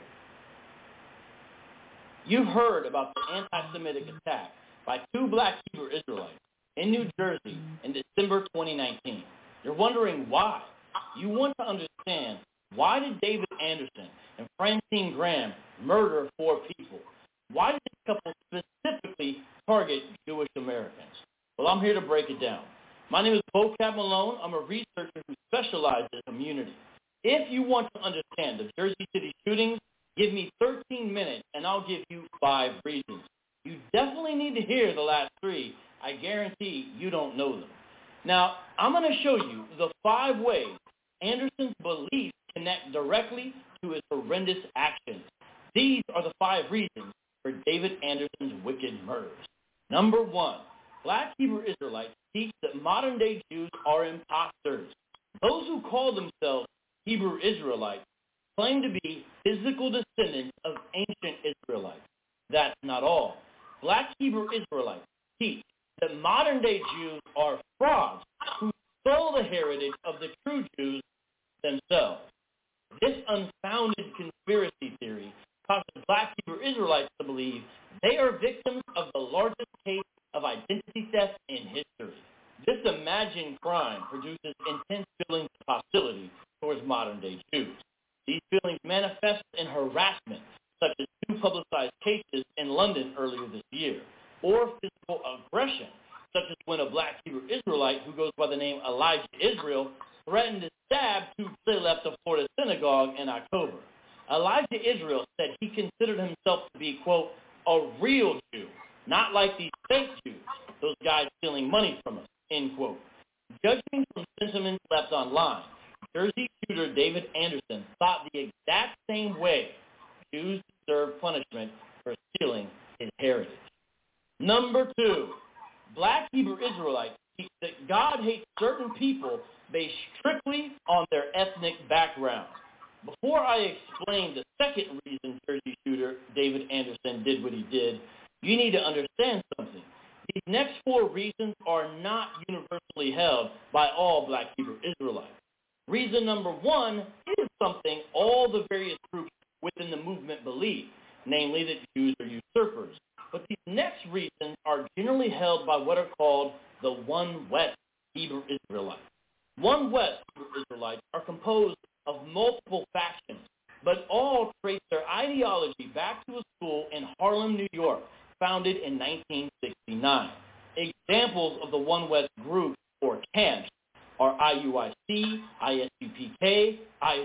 You've heard about the anti-Semitic attack by 2 Black Hebrew Israelites in New Jersey in December 2019. You're wondering why. You want to understand, why did David Anderson and Francine Graham murder 4 people? Why did this couple specifically target Jewish Americans? Well, I'm here to break it down. My name is Vocab Malone. I'm a researcher who specializes in community. If you want to understand the Jersey City shootings, give me 13 minutes and I'll give you 5 reasons. You definitely need to hear the last 3. I guarantee you don't know them. Now, I'm going to show you the 5 ways Anderson's beliefs connect directly to his horrendous actions. These are the 5 reasons for David Anderson's wicked murders. Number 1, Black Hebrew Israelites teach that modern-day Jews are imposters. Those who call themselves Hebrew Israelites claim to be physical descendants of ancient Israelites. That's not all. Black Hebrew Israelites teach that modern-day Jews are frauds who stole the heritage of the true Jews themselves. This unfounded conspiracy theory causes Black Hebrew Israelites to believe they are victims of the largest case of identity theft in history. This imagined crime produces intense feelings of hostility towards modern-day Jews. These feelings manifest in harassment, such as 2 publicized cases in London earlier this year, or physical aggression, such as when a Black Hebrew Israelite who goes by the name Elijah Israel threatened to stab 2 Salem of Florida synagogue in October. Elijah Israel said he considered himself to be, quote, a real Jew, not like these fake Jews, those guys stealing money from us, end quote. Judging from sentiments left online, Jersey shooter David Anderson thought the exact same way Jews deserve punishment for stealing his heritage. Number 2, Black Hebrew Israelites teach that God hates certain people based strictly on their ethnic background. Before I explain the second reason Jersey shooter David Anderson did what he did, you need to understand something. These next 4 reasons are not universally held by all Black Hebrew Israelites. Reason number 1 is something all the various groups within the movement believe, namely that Jews are usurpers. But these next reasons are generally held by what are called the One West Hebrew Israelites. One West Hebrew Israelites are composed of multiple factions, but all trace their ideology back to a school in Harlem, New York, founded in 1969. Examples of the One West groups or camps are IUIC, ISUPK,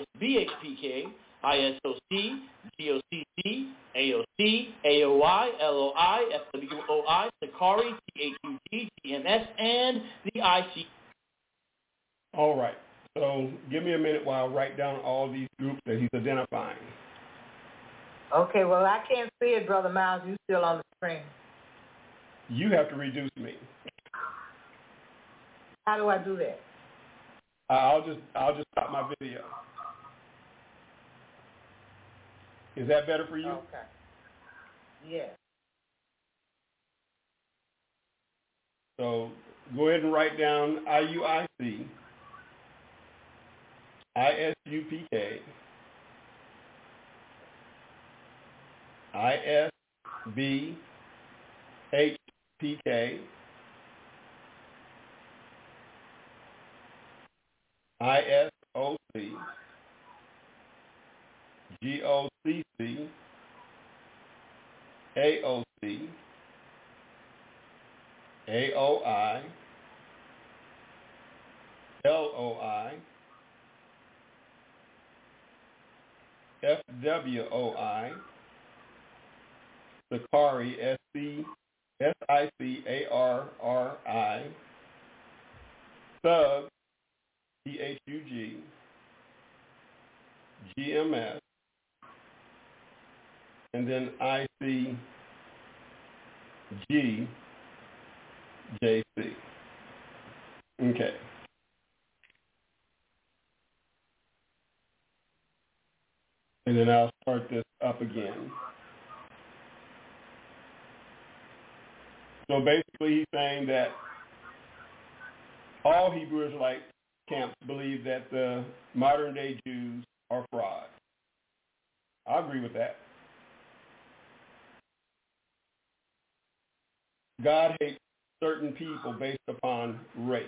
ISBHPK, ISOC, GOCC, AOC, AOI, LOI, FWOI, Sakari, THUG, GMS, and the IC. All right. So give me a minute while I write down all these groups that he's identifying. Okay, well, I can't see it, Brother Miles. You're still on the screen. You have to reduce me. How do I do that? I'll just stop my video. Is that better for you? Okay. Yes. So go ahead and write down IUIC, ISUPK, ISBHPK, ISOC, GOCC, AOC, AOI, LOI, FWOI, Sakari, SICARRI, SUG, THUG, GMS, and then ICGJC. Okay. And then I'll start this up again. So basically he's saying that all Hebrew Israelite camps believe that the modern day Jews are fraud. I agree with that. God hates certain people based upon race.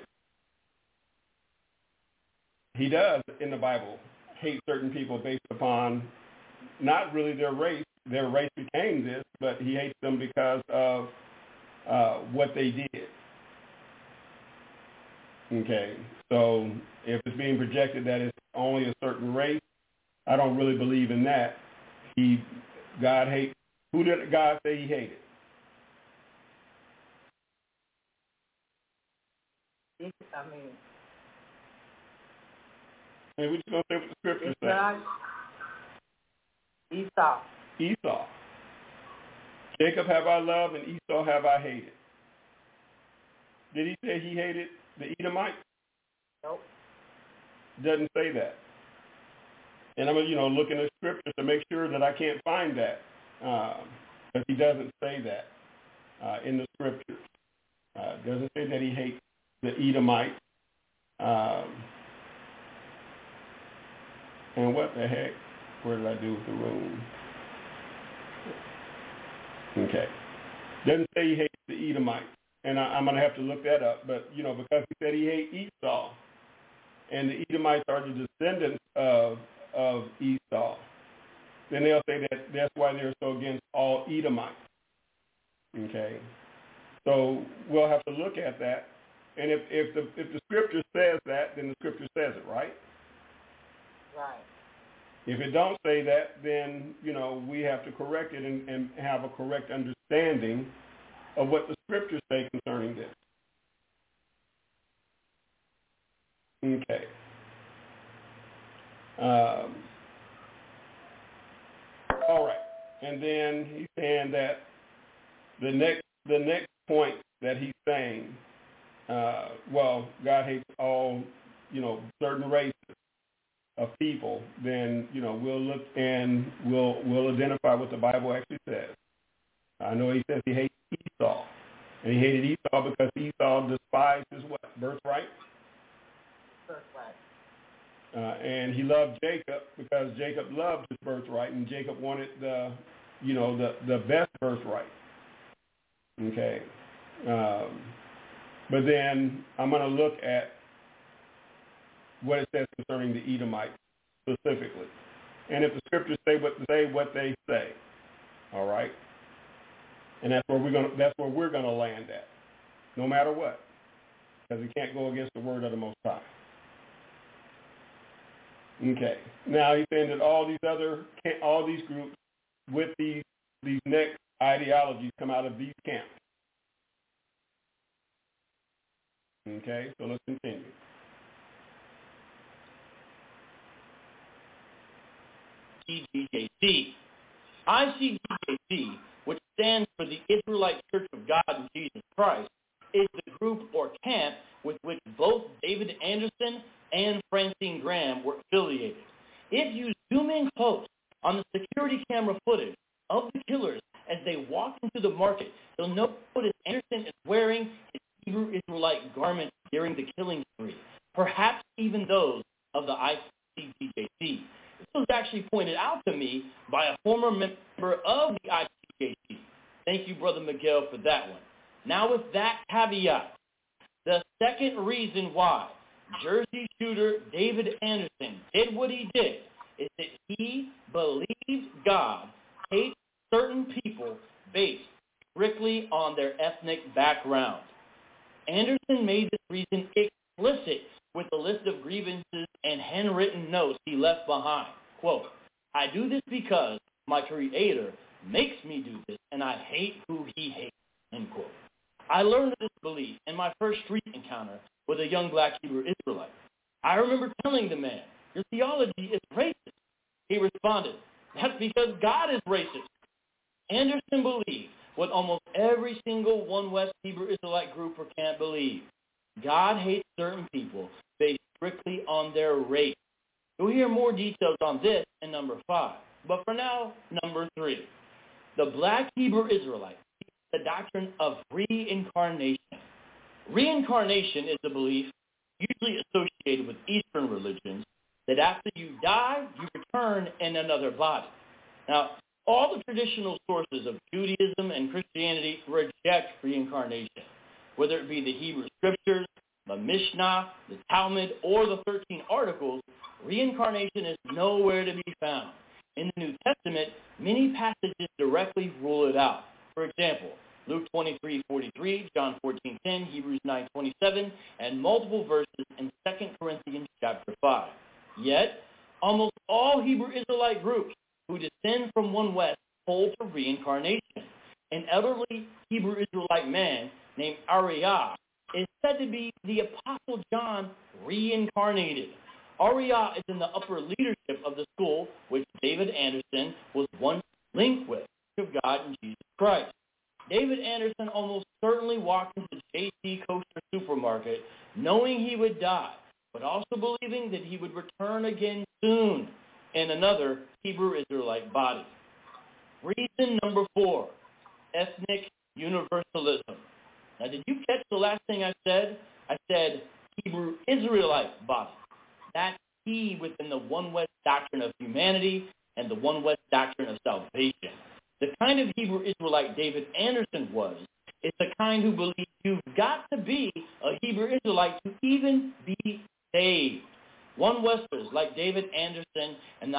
He does, in the Bible, hate certain people based upon not really their race. Their race became this, but he hates them because of what they did. Okay, so if it's being projected that it's only a certain race, I don't really believe in that. God hates. Who did God say he hated? We're just going to say what the scripture says. Esau. Jacob have I loved and Esau have I hated. Did he say he hated the Edomites? Nope. Doesn't say that. And I'm looking at scriptures to make sure that I can't find that. But he doesn't say that in the scriptures. Doesn't say that he hates the Edomites. And what the heck? Where did I do with the room? Okay. Doesn't say he hates the Edomites. And I'm going to have to look that up. But, because he said he hates Esau, and the Edomites are the descendants of Esau, then they'll say that that's why they're so against all Edomites. Okay? So we'll have to look at that. And if the scripture says that, then the scripture says it, right? Right. If it don't say that, then, we have to correct it and have a correct understanding of what the scriptures say concerning this. Okay. All right. And then he's saying that the next point that he's saying, God hates all, certain races of people, then, we'll look and we'll identify what the Bible actually says. I know he says he hates Esau. And he hated Esau because Esau despised his what? Birthright? Birthright. And he loved Jacob because Jacob loved his birthright, and Jacob wanted the best birthright. Okay. But then I'm going to look at what it says concerning the Edomites specifically. And if the scriptures say what they say, all right? And that's where we're going to land at, no matter what, because we can't go against the word of the Most High. Okay. Now he's saying that all these groups with these next ideologies come out of these camps. Okay. So let's continue. ICGJC. ICGJC, which stands for the Israelite Church of God in Jesus Christ, is the group or camp with which both David Anderson and Francine Graham were affiliated. If you zoom in close, On the security camera footage of the killers as they walk into the market, you'll notice Anderson is wearing his Hebrew Israelite garments during the killing spree, perhaps even those of the ICGJC. This was actually pointed out to me by a former member of the ICGJC. Thank you, Brother Miguel, for that one. Now with that caveat, the second reason why Jersey shooter David Anderson did what he did is that he believed God hates certain people based strictly on their ethnic background. Anderson made this reason explicit with a list of grievances and handwritten notes he left behind. Quote, I do this because my Creator makes me do this, and I hate who he hates, end quote. I learned this belief in my first street encounter with a young black Hebrew Israelite. I remember telling the man, your theology is racist. He responded, that's because God is racist. Anderson believed what almost every single One West Hebrew Israelite group or camp believed. God hates certain people based strictly on their race. You'll hear more details on this in number 5. But for now, number 3. The black Hebrew Israelite teaches the doctrine of reincarnation. Reincarnation is a belief usually associated with Eastern religions that after you die, you return in another body. Now, all the traditional sources of Judaism and Christianity reject reincarnation, whether it be the Hebrew Scriptures, the Mishnah, the Talmud, or the 13 Articles. Reincarnation is nowhere to be found. In the New Testament, many passages directly rule it out. For example, Luke 23:43, John 14:10, Hebrews 9:27, and multiple verses in 2 Corinthians chapter 5. Yet, almost all Hebrew Israelite groups who descend from One West hold to reincarnation. An elderly Hebrew Israelite man named Ariah is said to be the Apostle John reincarnated. Ariah is in the upper leadership of the school which David Anderson was once linked with, of God and Jesus Christ. David Anderson almost certainly walked into J.C. Kosher Supermarket knowing he would die, but also believing that he would return again soon in another Hebrew Israelite body. Reason number 4, ethnic universalism. Now, did you catch the last thing I said? I said Hebrew Israelite body. That's key within the One West doctrine of humanity and the One West doctrine of salvation. The kind of Hebrew Israelite David Anderson was is the kind who believes you've got to be a Hebrew Israelite to even be saved. One Westers like David Anderson and the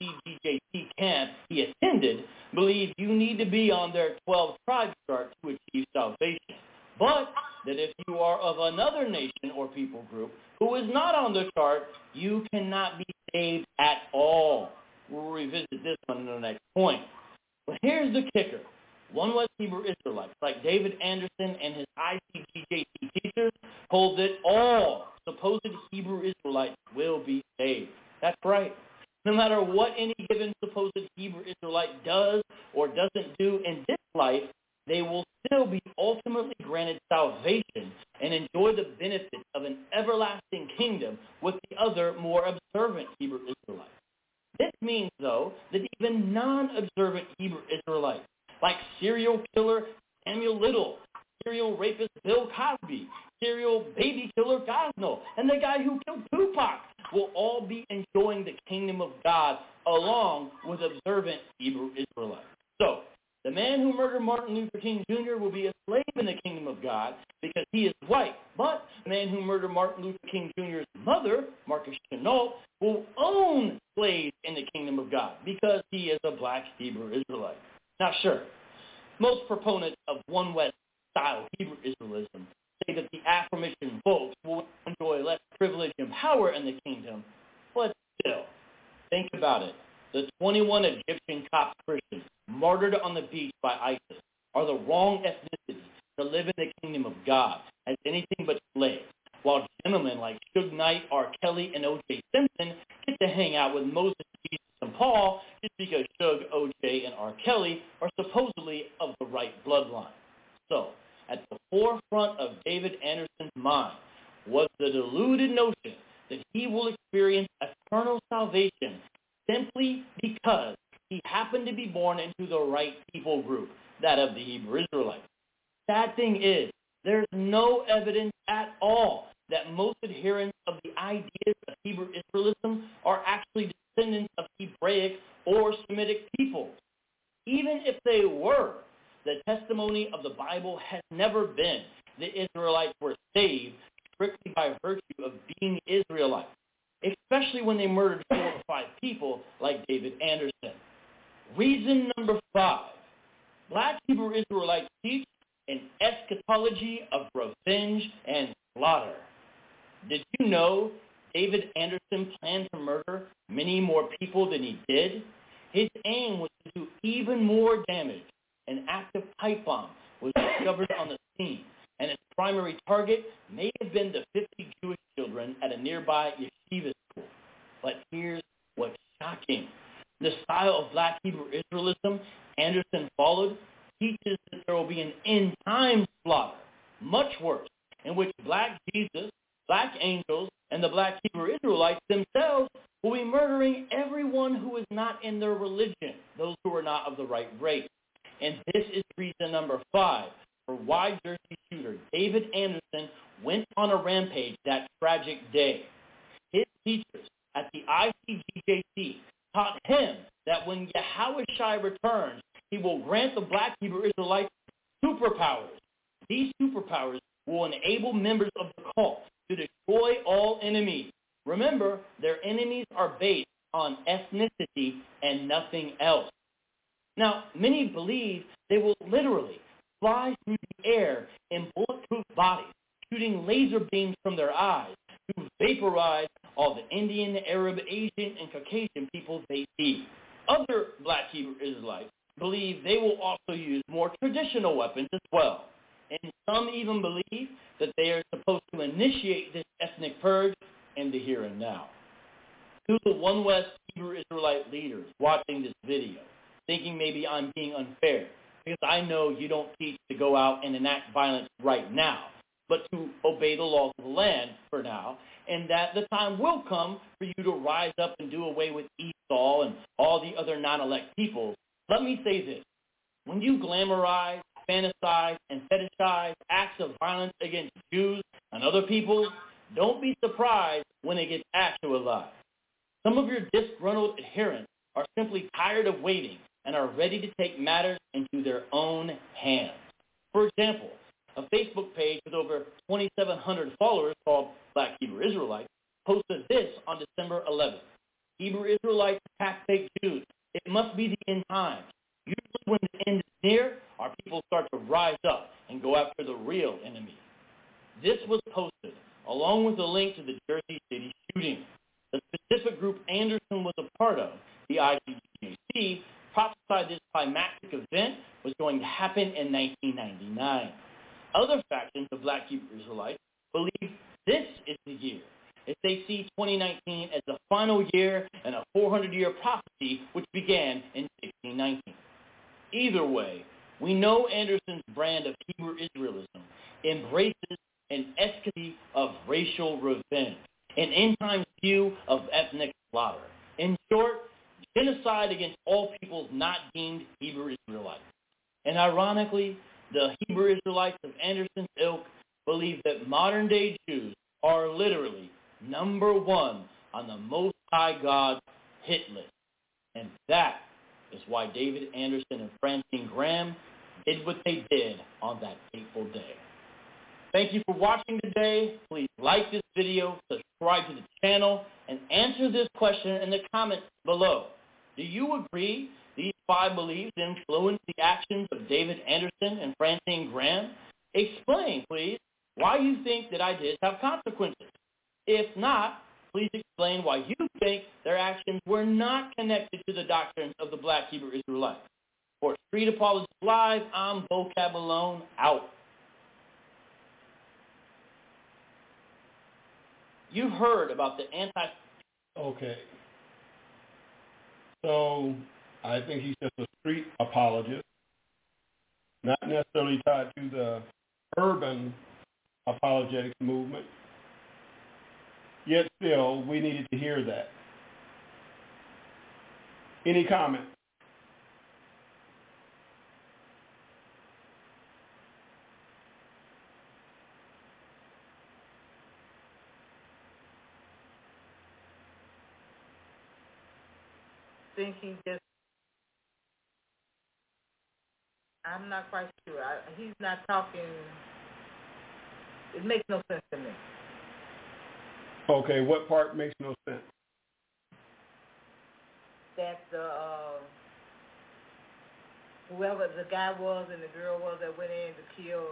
ICGJC camp he attended believe you need to be on their 12 tribe chart to achieve salvation. But that if you are of another nation or people group who is not on the chart, you cannot be saved at all. We'll revisit this one in the next point. But here's the kicker. One West Hebrew Israelites like David Anderson and his ICGJC teachers hold that all supposed Hebrew Israelites will be saved. That's right. No matter what any given supposed Hebrew Israelite does or doesn't do in this life, they will still be ultimately granted salvation and enjoy the benefits of an everlasting kingdom with the other more observant Hebrew Israelites. This means, though, that even non-observant Hebrew Israelites, like serial killer Samuel Little, serial rapist Bill Cosby, serial baby killer Gosnell, and the guy who killed Tupac, will all be enjoying the kingdom of God along with observant Hebrew Israelites. So, the man who murdered Martin Luther King Jr. will be a slave in the kingdom of God because he is white. But the man who murdered Martin Luther King Jr.'s mother, Marcus Chenault, will own slaves in the kingdom of God because he is a black Hebrew Israelite. Now, sure, most proponents of One West style Hebrew Israelism say that the aforementioned folks will enjoy less privilege and power in the kingdom, but still, think about it. The 21 Egyptian Coptic Christians martyred on the beach by ISIS are the wrong ethnicity to live in the kingdom of God as anything but slaves, while gentlemen like Suge Knight, R. Kelly, and O.J. Simpson get to hang out with Moses, Jesus, and Paul just because Suge, O.J., and R. Kelly are supposedly of the right bloodline. So, at the forefront of David Anderson's mind was the deluded notion that he will experience eternal salvation simply because he happened to be born into the right people group, that of the Hebrew Israelites. Sad thing is, there's no evidence at all that most adherents of the ideas of Hebrew Israelism are actually descendants of Hebraic or Semitic peoples. Even if they were, the testimony of the Bible has never been the Israelites were saved strictly by virtue of being Israelites, especially when they murdered 4 or 5 people like David Anderson. Reason number 5, Black Hebrew Israelites teach an eschatology of revenge and slaughter. Did you know David Anderson planned to murder many more people than he did? His aim was to do even more damage. An active pipe bomb was discovered on the scene, and its primary target may have been the 50 Jewish children at a nearby yeshiva school. But here's what's shocking. The style of Black Hebrew Israelism Anderson followed teaches that there will be an end-time slaughter, much worse, in which Black Jesus, Black angels, and the Black Hebrew Israelites themselves will be murdering everyone who is not in their religion, those who are not of the right race. And this is reason number 5 for why Jersey shooter David Anderson went on a rampage that tragic day. His teachers at the ICGJC taught him that when Yahushua returns, he will grant the Black Hebrew Israelites superpowers. These superpowers will enable members of the cult to destroy all enemies. Remember, their enemies are based on ethnicity and nothing else. Now, many believe they will literally fly through the air in bulletproof bodies, shooting laser beams from their eyes to vaporize all the Indian, Arab, Asian, and Caucasian people they see. Other Black Hebrew Israelites believe they will also use more traditional weapons as well. And some even believe that they are supposed to initiate this ethnic purge in the here and now. To the One West Hebrew Israelite leaders watching this video, thinking maybe I'm being unfair, because I know you don't teach to go out and enact violence right now, but to obey the laws of the land for now, and that the time will come for you to rise up and do away with Esau and all the other non-elect peoples. Let me say this. When you glamorize, fantasize, and fetishize acts of violence against Jews and other peoples, don't be surprised when it gets actualized. Some of your disgruntled adherents are simply tired of waiting and are ready to take matters into their own hands. For example, a Facebook page with over 2,700 followers called Black Hebrew Israelites posted this on December 11th. Hebrew Israelites attack fake Jews. It must be the end times. Usually when the end is near, our people start to rise up and go after the real enemy. This was posted along with a link to the Jersey City shooting. The specific group Anderson was a part of, the ICGC, prophesied this climactic event was going to happen in 1999. Other factions of Black Hebrew Israelites believe this is the year, as they see 2019 as the final year and a 400-year prophecy which began in 1619. Either way, we know Anderson's brand of Hebrew Israelism embraces an eschatology of racial revenge, an end-time view of ethnic slaughter. In short, genocide against all peoples not deemed Hebrew Israelites. And ironically, the Hebrew Israelites of Anderson's ilk believe that modern-day Jews are literally number 1 on the Most High God's hit list. And that is why David Anderson and Francine Graham did what they did on that fateful day. Thank you for watching today. Please like this video, subscribe to the channel, and answer this question in the comments below. Do you agree these 5 beliefs influence the actions of David Anderson and Francine Graham? Explain, please, why you think that ideas have consequences. If not, please explain why you think their actions were not connected to the doctrines of the Black Hebrew Israelites. For Street Apologist Live, I'm Vocab Malone, out. You've heard about the Okay. So I think he's just a street apologist, not necessarily tied to the urban apologetics movement. Yet still, we needed to hear that. Any comment? think he just, I'm not quite sure. He's not talking, it makes no sense to me. Okay, what part makes no sense? That whoever the guy was and the girl was that went in to kill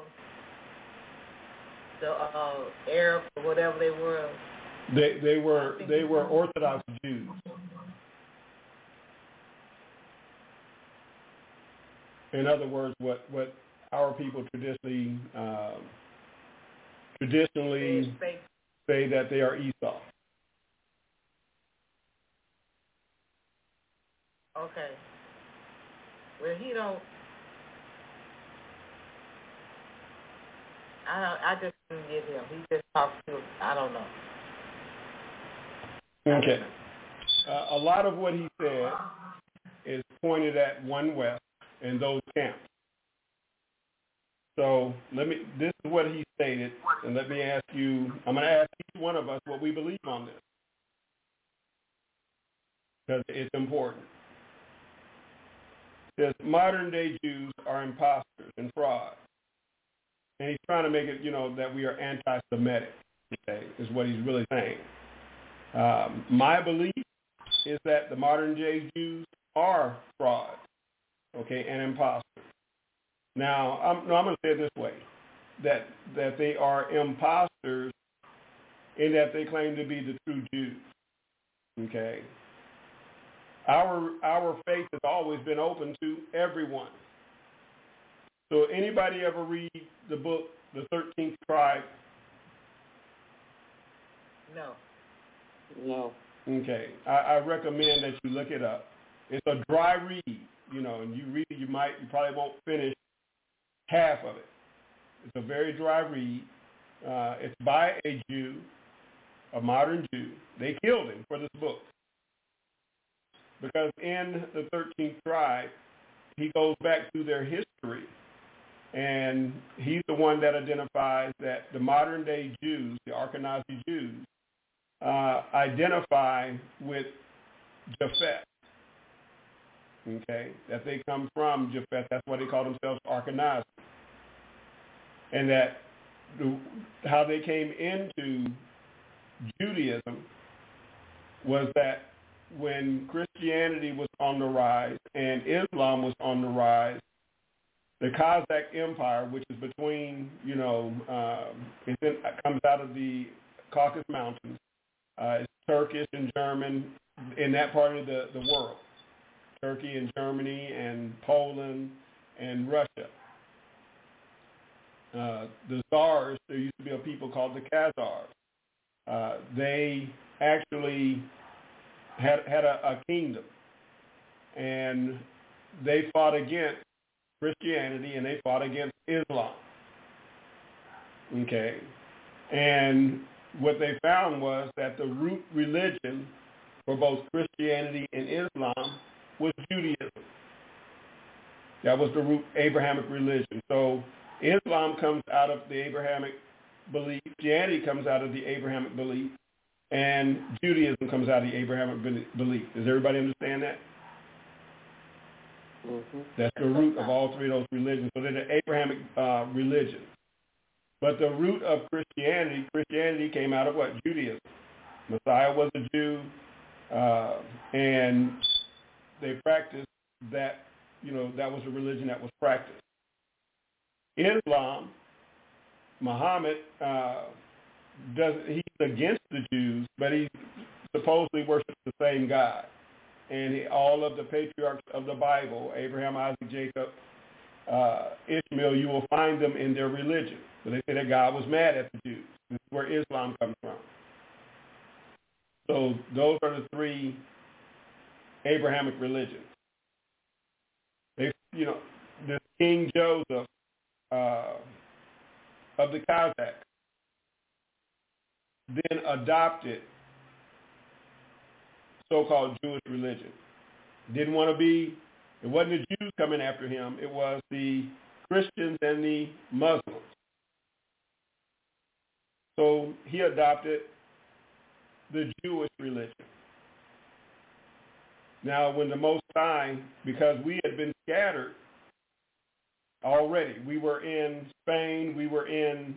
the Arabs or whatever they were. They were Orthodox Jews. In other words, what our people traditionally say that they are Esau. Okay. Well, he don't. I just didn't get him. He just talks to. I don't know. Okay. A lot of what he said is pointed at One West and those camps. So this is what he stated, and let me ask you, I'm going to ask each one of us what we believe on this, because it's important. It says modern day Jews are imposters and frauds. And he's trying to make it, that we are anti-Semitic, okay, is what he's really saying. My belief is that the modern day Jews are frauds, okay, and imposters. Now, I'm going to say it this way, that they are imposters in that they claim to be the true Jews, okay? Our faith has always been open to everyone. So anybody ever read the book, The 13th Tribe? No. No. Okay. I recommend that you look it up. It's a dry read, and you read it, you probably won't finish half of it. It's a very dry read. It's by a Jew, a modern Jew. They killed him for this book. Because in the 13th Tribe, he goes back to their history. And he's the one that identifies that the modern day Jews, the Ashkenazi Jews, identify with Japheth. Okay, that they come from Japheth. That's why they call themselves Ashkenazi. And that how they came into Judaism was that when Christianity was on the rise and Islam was on the rise, the Kazakh Empire, which is between, it comes out of the Caucasus Mountains. It's Turkish and German in that part of the world. Turkey and Germany and Poland and Russia. The Tsars, there used to be a people called the Khazars. They actually had a kingdom, and they fought against Christianity and they fought against Islam. Okay, and what they found was that the root religion for both Christianity and Islam was Judaism. That was the root Abrahamic religion. So Islam comes out of the Abrahamic belief, Christianity comes out of the Abrahamic belief, and Judaism comes out of the Abrahamic belief. Does everybody understand that? Mm-hmm. That's the root of all three of those religions. So they're the Abrahamic religion. But the root of Christianity came out of what? Judaism. Messiah was a Jew, and they practiced that, that was a religion that was practiced. Islam, Muhammad, he's against the Jews, but he supposedly worships the same God. And all of the patriarchs of the Bible, Abraham, Isaac, Jacob, Ishmael, you will find them in their religion. So they say that God was mad at the Jews. This is where Islam comes from. So those are the three Abrahamic religions. They, this King Joseph of the Kazakh then adopted so-called Jewish religion. It wasn't the Jews coming after him, it was the Christians and the Muslims. So he adopted the Jewish religion. Now, when the Most High, because we had been scattered already, we were in Spain, we were in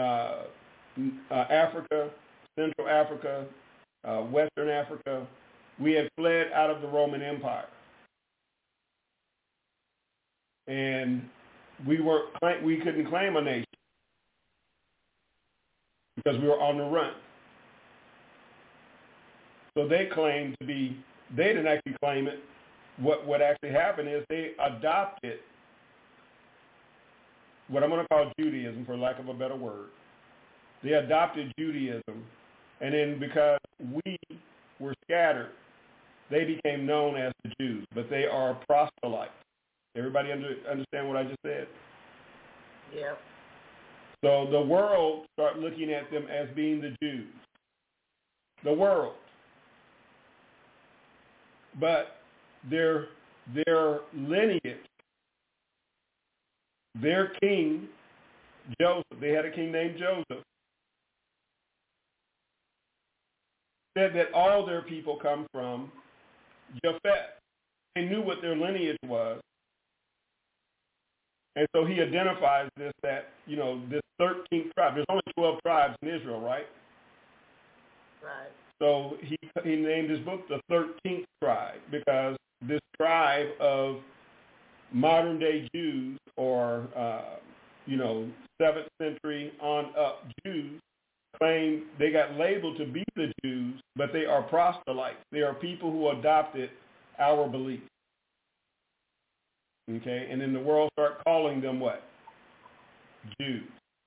Africa, Central Africa, Western Africa. We had fled out of the Roman Empire. And we couldn't claim a nation because we were on the run. So they claimed to be, they didn't actually claim it. What actually happened is they adopted what I'm going to call Judaism, for lack of a better word. They adopted Judaism, and then because we were scattered, they became known as the Jews, but they are proselytes. Everybody understand what I just said? Yeah. So the world start looking at them as being the Jews. The world. But their lineage, their king, Joseph, they had a king named Joseph, said that all their people come from Japheth. They knew what their lineage was. And so he identifies this, that, this 13th tribe. There's only 12 tribes in Israel, right? Right. So he named his book the 13th tribe because this tribe of modern-day Jews or, 7th century on up Jews claim they got labeled to be the Jews, but they are proselytes. They are people who adopted our beliefs. Okay, and then the world start calling them what? Jews.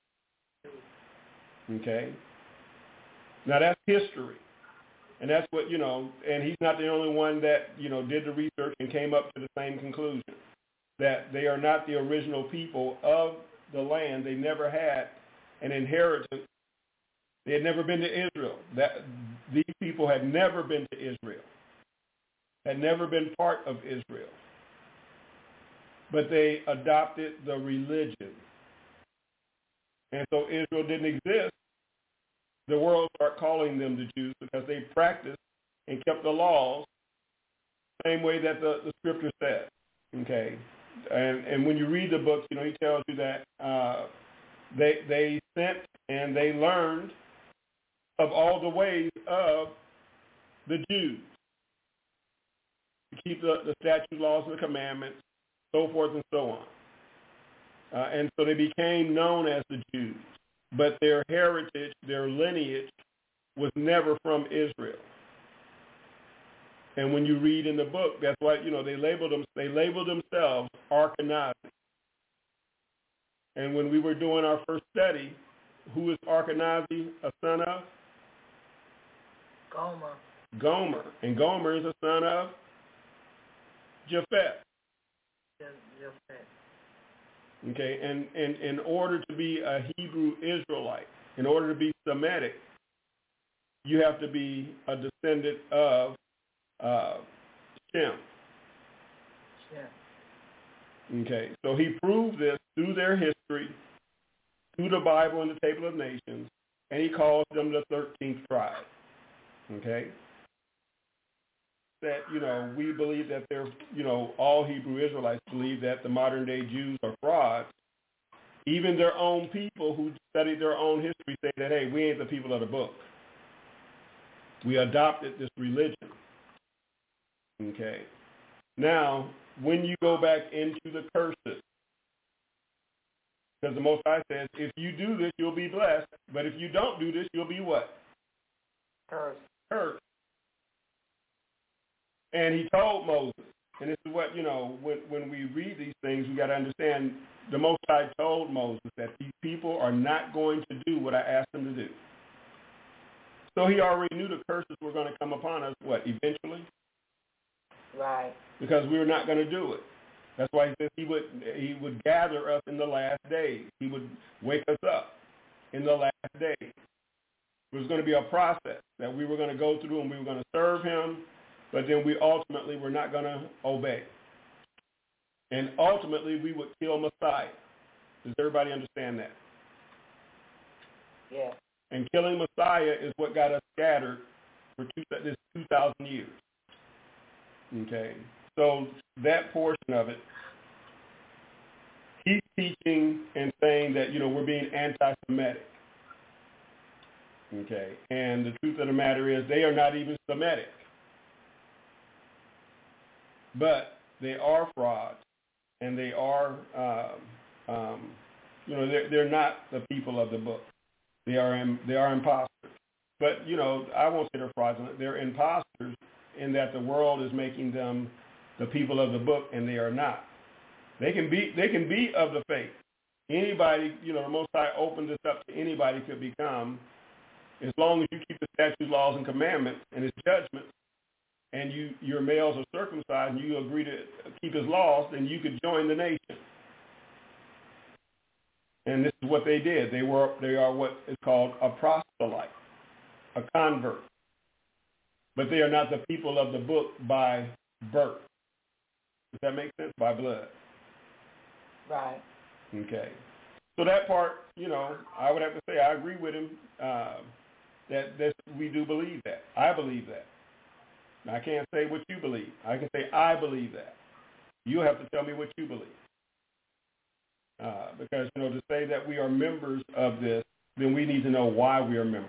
Okay. Now that's history. And that's what, and he's not the only one that, did the research and came up to the same conclusion, that they are not the original people of the land. They never had an inheritance. They had never been to Israel. These people had never been to Israel, had never been part of Israel. But they adopted the religion. And so Israel didn't exist. The world started calling them the Jews because they practiced and kept the laws the same way that the scripture said. Okay? And when you read the book, he tells you that they sent and they learned of all the ways of the Jews to keep the statutes, laws, and the commandments, so forth and so on. And so they became known as the Jews. But their heritage, their lineage, was never from Israel. And when you read in the book, that's why, they labeled themselves Ashkenazi. And when we were doing our first study, who is Ashkenazi a son of? Gomer. And Gomer is a son of Japheth. Okay, and in order to be a Hebrew Israelite, in order to be Semitic, you have to be a descendant of Shem. Okay, so he proved this through their history, through the Bible and the Table of Nations, and he calls them the 13th tribe. Okay? That, we believe that they're, all Hebrew Israelites believe that the modern-day Jews are frauds. Even their own people who studied their own history say that, hey, we ain't the people of the book. We adopted this religion. Okay. Now, when you go back into the curses, because the Most High says, if you do this, you'll be blessed, but if you don't do this, you'll be what? Cursed. And he told Moses, and this is what, when we read these things, we got to understand the Most High told Moses that these people are not going to do what I asked them to do. So he already knew the curses were going to come upon us, eventually? Right. Because we were not going to do it. That's why he says he would gather us in the last days. He would wake us up in the last days. It was going to be a process that we were going to go through, and we were going to serve him, but then we ultimately were not going to obey. And ultimately, we would kill Messiah. Does everybody understand that? Yeah. And killing Messiah is what got us scattered for this 2,000 years. Okay, so that portion of it, he's teaching and saying that, we're being anti-Semitic. Okay, and the truth of the matter is they are not even Semitic. But they are frauds, and they are, they're not the people of the book. They are imposters. But, I won't say they're fraudulent. They're imposters in that the world is making them the people of the book, and they are not. They can be of the faith. Anybody, the Most High opened this up to anybody could become, as long as you keep the statutes, laws, and commandments and his judgments, and your males are circumcised, and you agree to keep his laws, then you could join the nation. And this is what they did. They are what is called a proselyte, a convert. But they are not the people of the book by birth. Does that make sense? By blood. Right. Okay. So that part, I would have to say I agree with him that we do believe that. I believe that. I can't say what you believe. I can say I believe that. You have to tell me what you believe. Because, to say that we are members of this, then we need to know why we are members.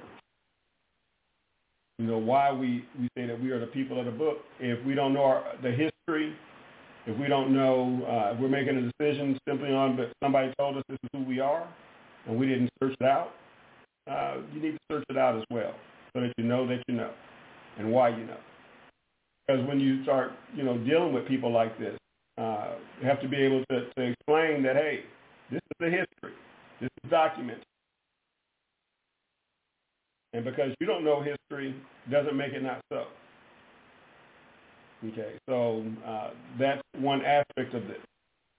Why we say that we are the people of the book. If we don't know the history, if we don't know, if we're making a decision simply on, but somebody told us this is who we are, and we didn't search it out, you need to search it out as well, so that you know, and why you know. Because when you start, dealing with people like this, you have to be able to explain that, hey, this is the history. This is documented. And because you don't know history doesn't make it not so. Okay, so that's one aspect of this.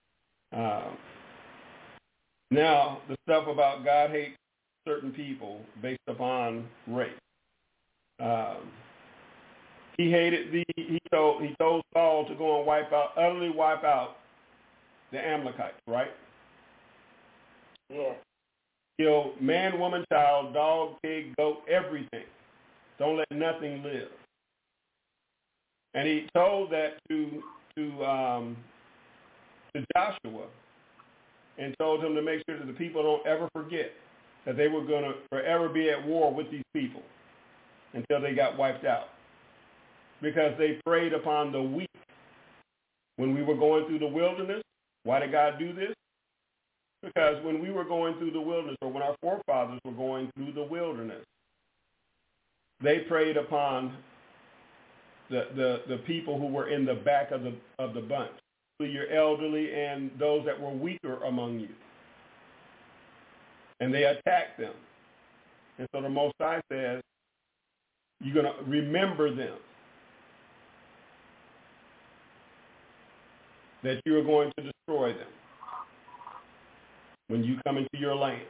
Now, the stuff about God hates certain people based upon race. He told Saul to go and utterly wipe out the Amalekites, right? Yeah. Kill man, woman, child, dog, pig, goat, everything. Don't let nothing live. And he told that to Joshua, and told him to make sure that the people don't ever forget that they were going to forever be at war with these people until they got wiped out. Because they preyed upon the weak. When we were going through the wilderness, why did God do this? Because when we were going through the wilderness, or when our forefathers were going through the wilderness, they preyed upon the people who were in the back of the bunch, your elderly and those that were weaker among you. And they attacked them. And so the Most High says, you're going to remember them, that you are going to destroy them when you come into your land.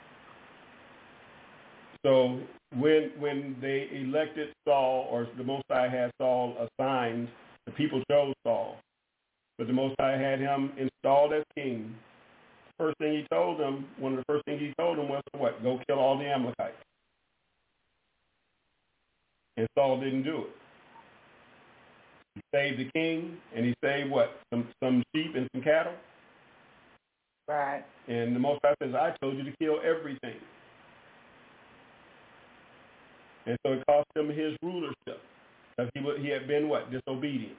So when they elected Saul, or the Most High had Saul assigned, the people chose Saul, but the Most High had him installed as king. One of the first things he told him was, what? Go kill all the Amalekites. And Saul didn't do it. He saved the king, and he saved what? Some sheep and some cattle? Right. And the Most High says, I told you to kill everything. And so it cost him his rulership, because he had been what? Disobedient.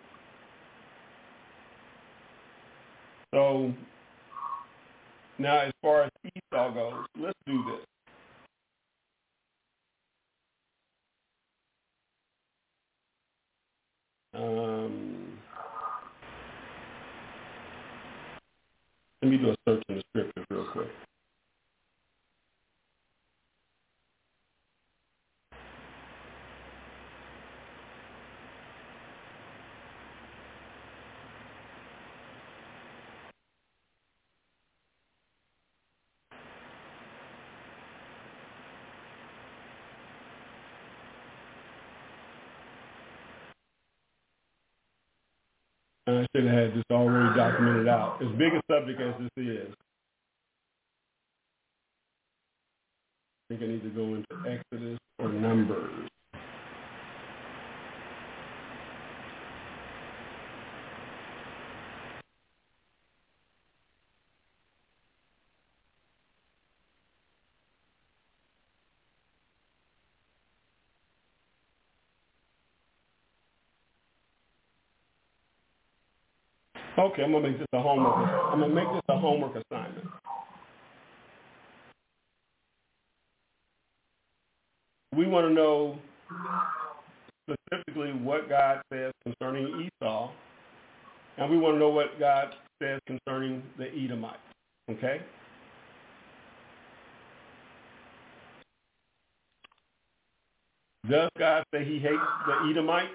So now as far as Esau goes, let's do this. Let me do a search in the scriptures real quick. I should have had this already documented out. As big a subject as this is, I think I need to go into Exodus or Numbers. Okay, I'm gonna make this a homework assignment. We want to know specifically what God says concerning Esau, and we want to know what God says concerning the Edomites. Okay? Does God say he hates the Edomites?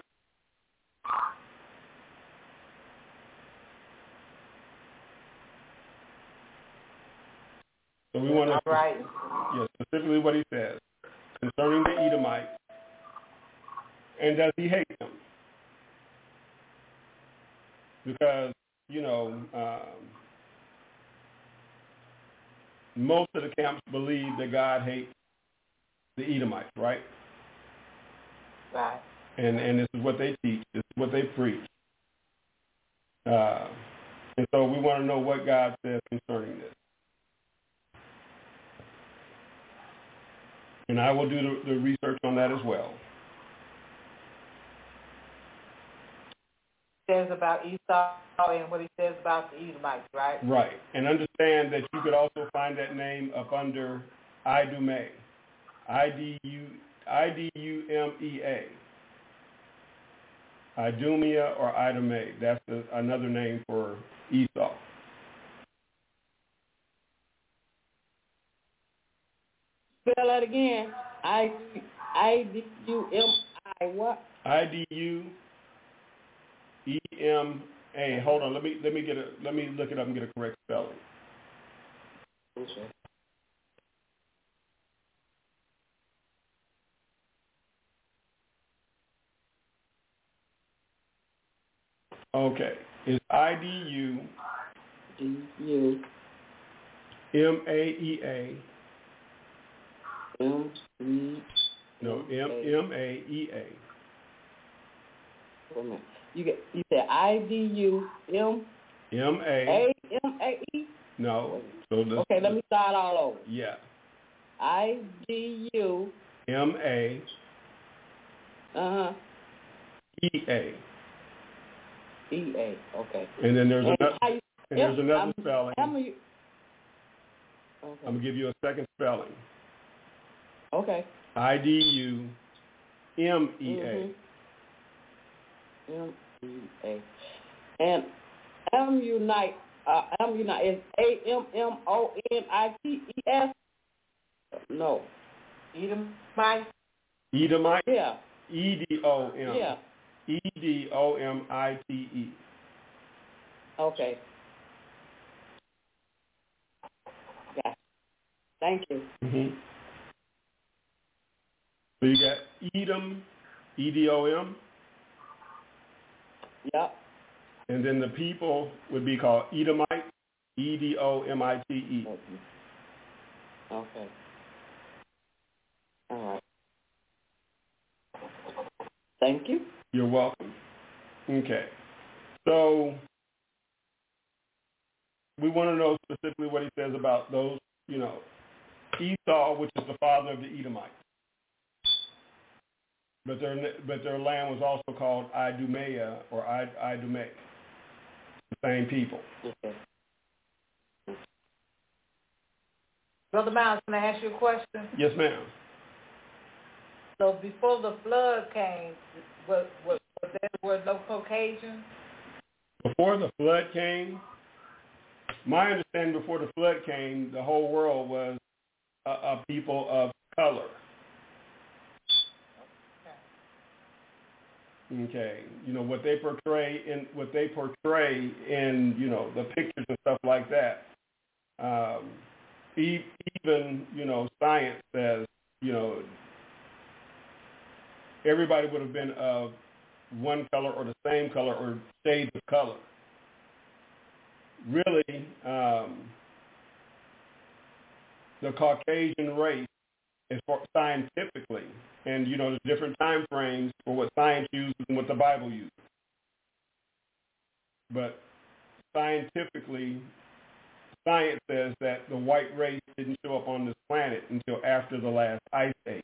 So we want to specifically what he says concerning the Edomites. And does he hate them? Because, most of the camps believe that God hates the Edomites, right? Right. And this is what they teach. This is what they preach. And so we want to know what God says concerning this. And I will do the research on that as well. Says about Esau and what he says about the Edomites, right? Right. And understand that you could also find that name up under Idumea. I-D-U-M-E-A. Idumea or Idumea. That's another name for Esau. Spell that again. I-D-U-M-I what? I-D-U-E-M-A. Hold on. Let me look it up and get a correct spelling. Okay. Okay. It's I-D-U-M-A-E-A. No, M-A-E-A. Wait a minute. You said I-D-U-M A-M-A-E? No. Okay, let me start all over. Yeah. I-D-U M-A E-A. E-A. Okay. And then there's another spelling. Okay. I'm going to give you a second spelling. Okay. I-D-U-M-E-A. M-E-A. And Ammonite is A-M-M-O-N-I-T-E-S? No. Edomite? Edomite? Yeah. E-D-O-M. Yeah. E-D-O-M-I-T-E. Okay. Yeah. Thank you. Mm-hmm. So you got Edom, E-D-O-M. Yep. And then the people would be called Edomite, E-D-O-M-I-T-E. Okay. All right. Thank you. You're welcome. Okay. So we want to know specifically what he says about those, Esau, which is the father of the Edomites. But their land was also called Idumea or Idumea. The same people. Okay. Brother Miles, can I ask you a question? Yes, ma'am. So before the flood came, there were no Caucasians? Before the flood came, my understanding before the flood came, the whole world was a people of color. Okay, what they portray in the pictures and stuff like that. Even science says everybody would have been of one color or the same color or shades of color. Really, the Caucasian race is scientifically, and there's different time frames for what science uses and what the Bible uses. But scientifically, science says that the white race didn't show up on this planet until after the last ice age.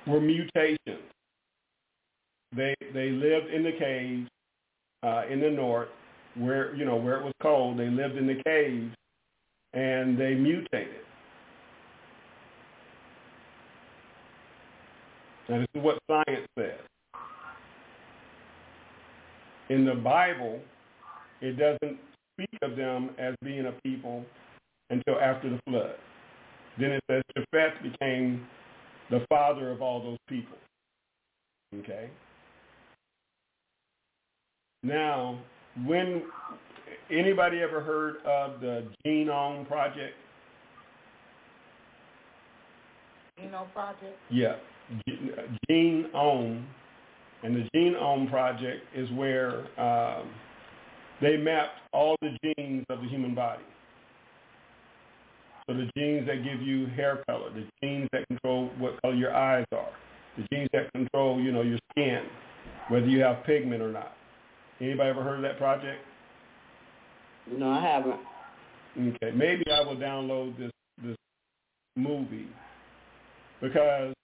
were mutations. They lived in the caves in the north, where it was cold. They lived in the caves, and they mutated. Now, this is what science says. In the Bible, it doesn't speak of them as being a people until after the flood. Then it says Japheth became the father of all those people. Okay? Now, when anybody ever heard of the Genome Project? Genome Project? Yeah, Genome. And the Genome Project is where they mapped all the genes of the human body. So the genes that give you hair color, the genes that control what color your eyes are, the genes that control, your skin, whether you have pigment or not. Anybody ever heard of that project? No, I haven't. Okay, maybe I will download this movie because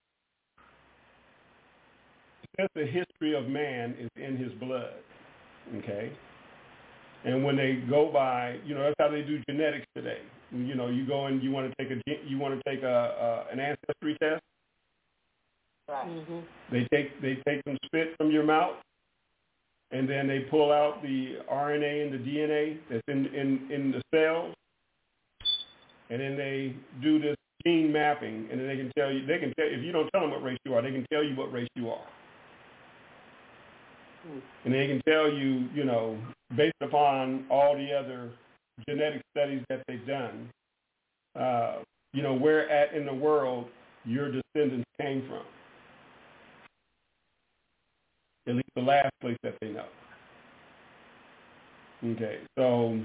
since the history of man is in his blood, okay? And when they go by, that's how they do genetics today. You go and you want to take an ancestry test. Right. Mm-hmm. They take some spit from your mouth, and then they pull out the RNA and the DNA that's in the cells, and then they do this gene mapping, and then they can tell if you don't tell them what race you are, they can tell you what race you are. And they can tell you, based upon all the other genetic studies that they've done, where at in the world your descendants came from. At least the last place that they know. Okay, so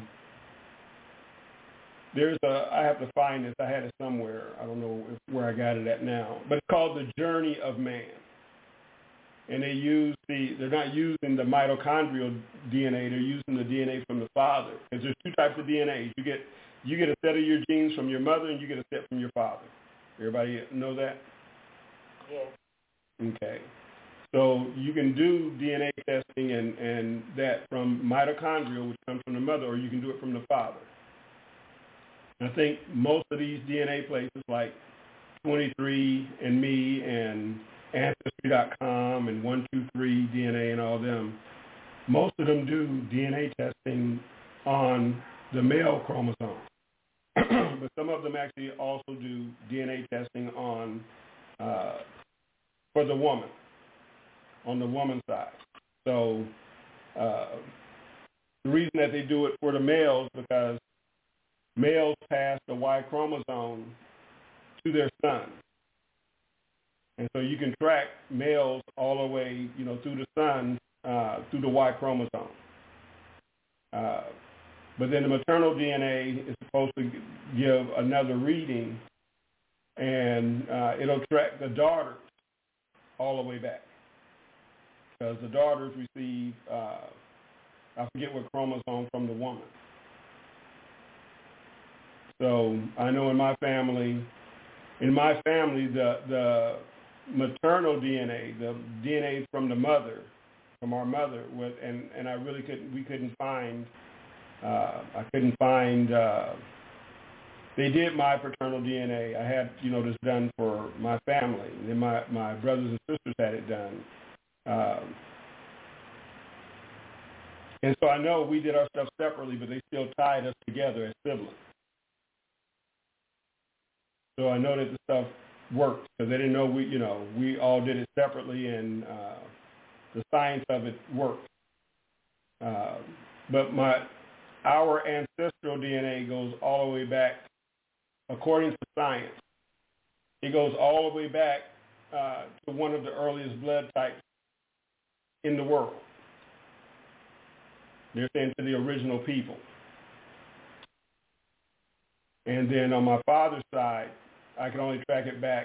I have to find this. I had it somewhere. I don't know where I got it at now. But it's called The Journey of Man. And they're not using the mitochondrial DNA, they're using the DNA from the father. Because there's two types of DNA. You get a set of your genes from your mother and you get a set from your father. Everybody know that? Yes. Okay. So you can do DNA testing and that from mitochondrial, which comes from the mother, or you can do it from the father. I think most of these DNA places like 23andMe and Ancestry.com and 123DNA and all them, most of them do DNA testing on the male chromosome. But some of them actually also do DNA testing on for the woman, on the woman's side. So the reason that they do it for the males because males pass the Y chromosome to their sons. And so you can track males all the way, through the sons, through the Y chromosome. But then the maternal DNA is supposed to give another reading, and it'll track the daughters all the way back. Because the daughters receive, I forget what chromosome from the woman. So I know in my family, the maternal DNA, the DNA from the mother, from our mother, and I really couldn't find. I couldn't find. They did my paternal DNA. I had this done for my family. Then my brothers and sisters had it done. And so I know we did our stuff separately, but they still tied us together as siblings. So I know that the stuff worked because they didn't know we all did it separately, and the science of it worked. But our ancestral DNA goes all the way back, according to science. It goes all the way back to one of the earliest blood types in the world. They're saying to the original people. And then on my father's side, I can only track back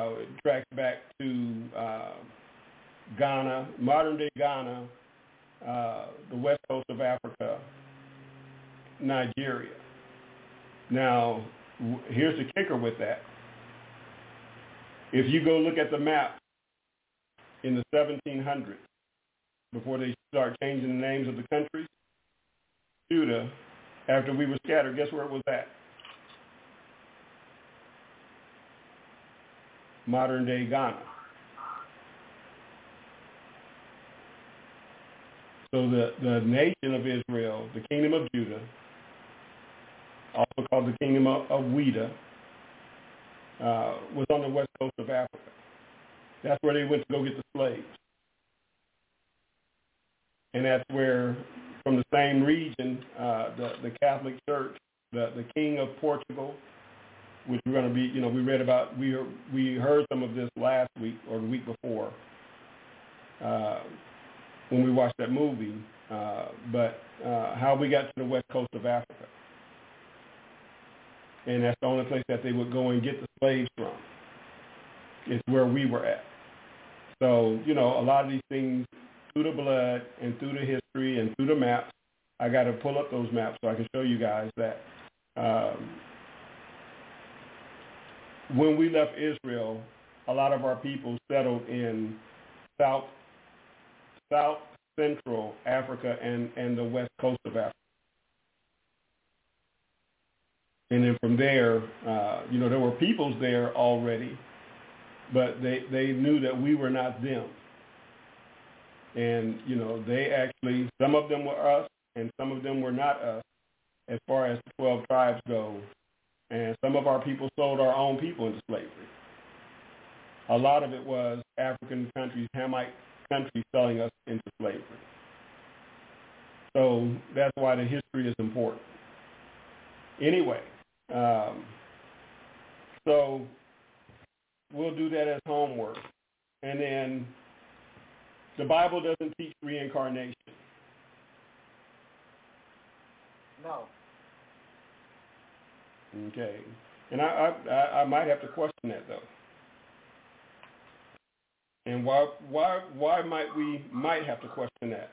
to Ghana, modern-day Ghana, the west coast of Africa, Nigeria. Now, here's the kicker with that. If you go look at the map in the 1700s, before they start changing the names of the countries, Judah, after we were scattered, guess where it was at? Modern day Ghana. So the nation of Israel, the kingdom of Judah, also called the kingdom of Weda, was on the west coast of Africa. That's where they went to go get the slaves. And that's where, from the same region, the Catholic Church, the King of Portugal, which we're going to be, we read about, we heard some of this last week or the week before when we watched that movie, but how we got to the west coast of Africa. And that's the only place that they would go and get the slaves from. It's where we were at. So, a lot of these things, through the blood and through the history and through the maps, I got to pull up those maps so I can show you guys that when we left Israel, a lot of our people settled in South Central Africa and the west coast of Africa. And then from there, there were peoples there already, but they knew that we were not them. And, they actually, some of them were us and some of them were not us as far as the 12 tribes go. And some of our people sold our own people into slavery. A lot of it was African countries, Hamite countries selling us into slavery. So that's why the history is important. Anyway, so we'll do that as homework. And then the Bible doesn't teach reincarnation. No. Okay. And I might have to question that, though. And why might have to question that?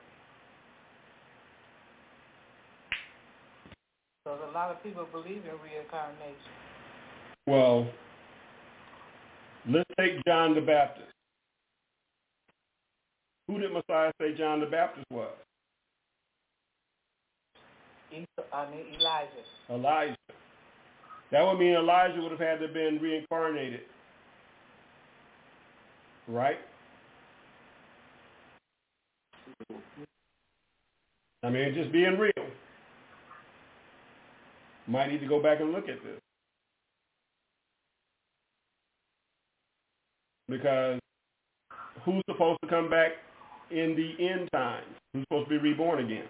Because a lot of people believe in reincarnation. Well, let's take John the Baptist. Who did Messiah say John the Baptist was? Elijah. Elijah. That would mean Elijah would have had to have been reincarnated. Right? I mean, just being real. Might need to go back and look at this. Because who's supposed to come back in the end times? Who's supposed to be reborn again?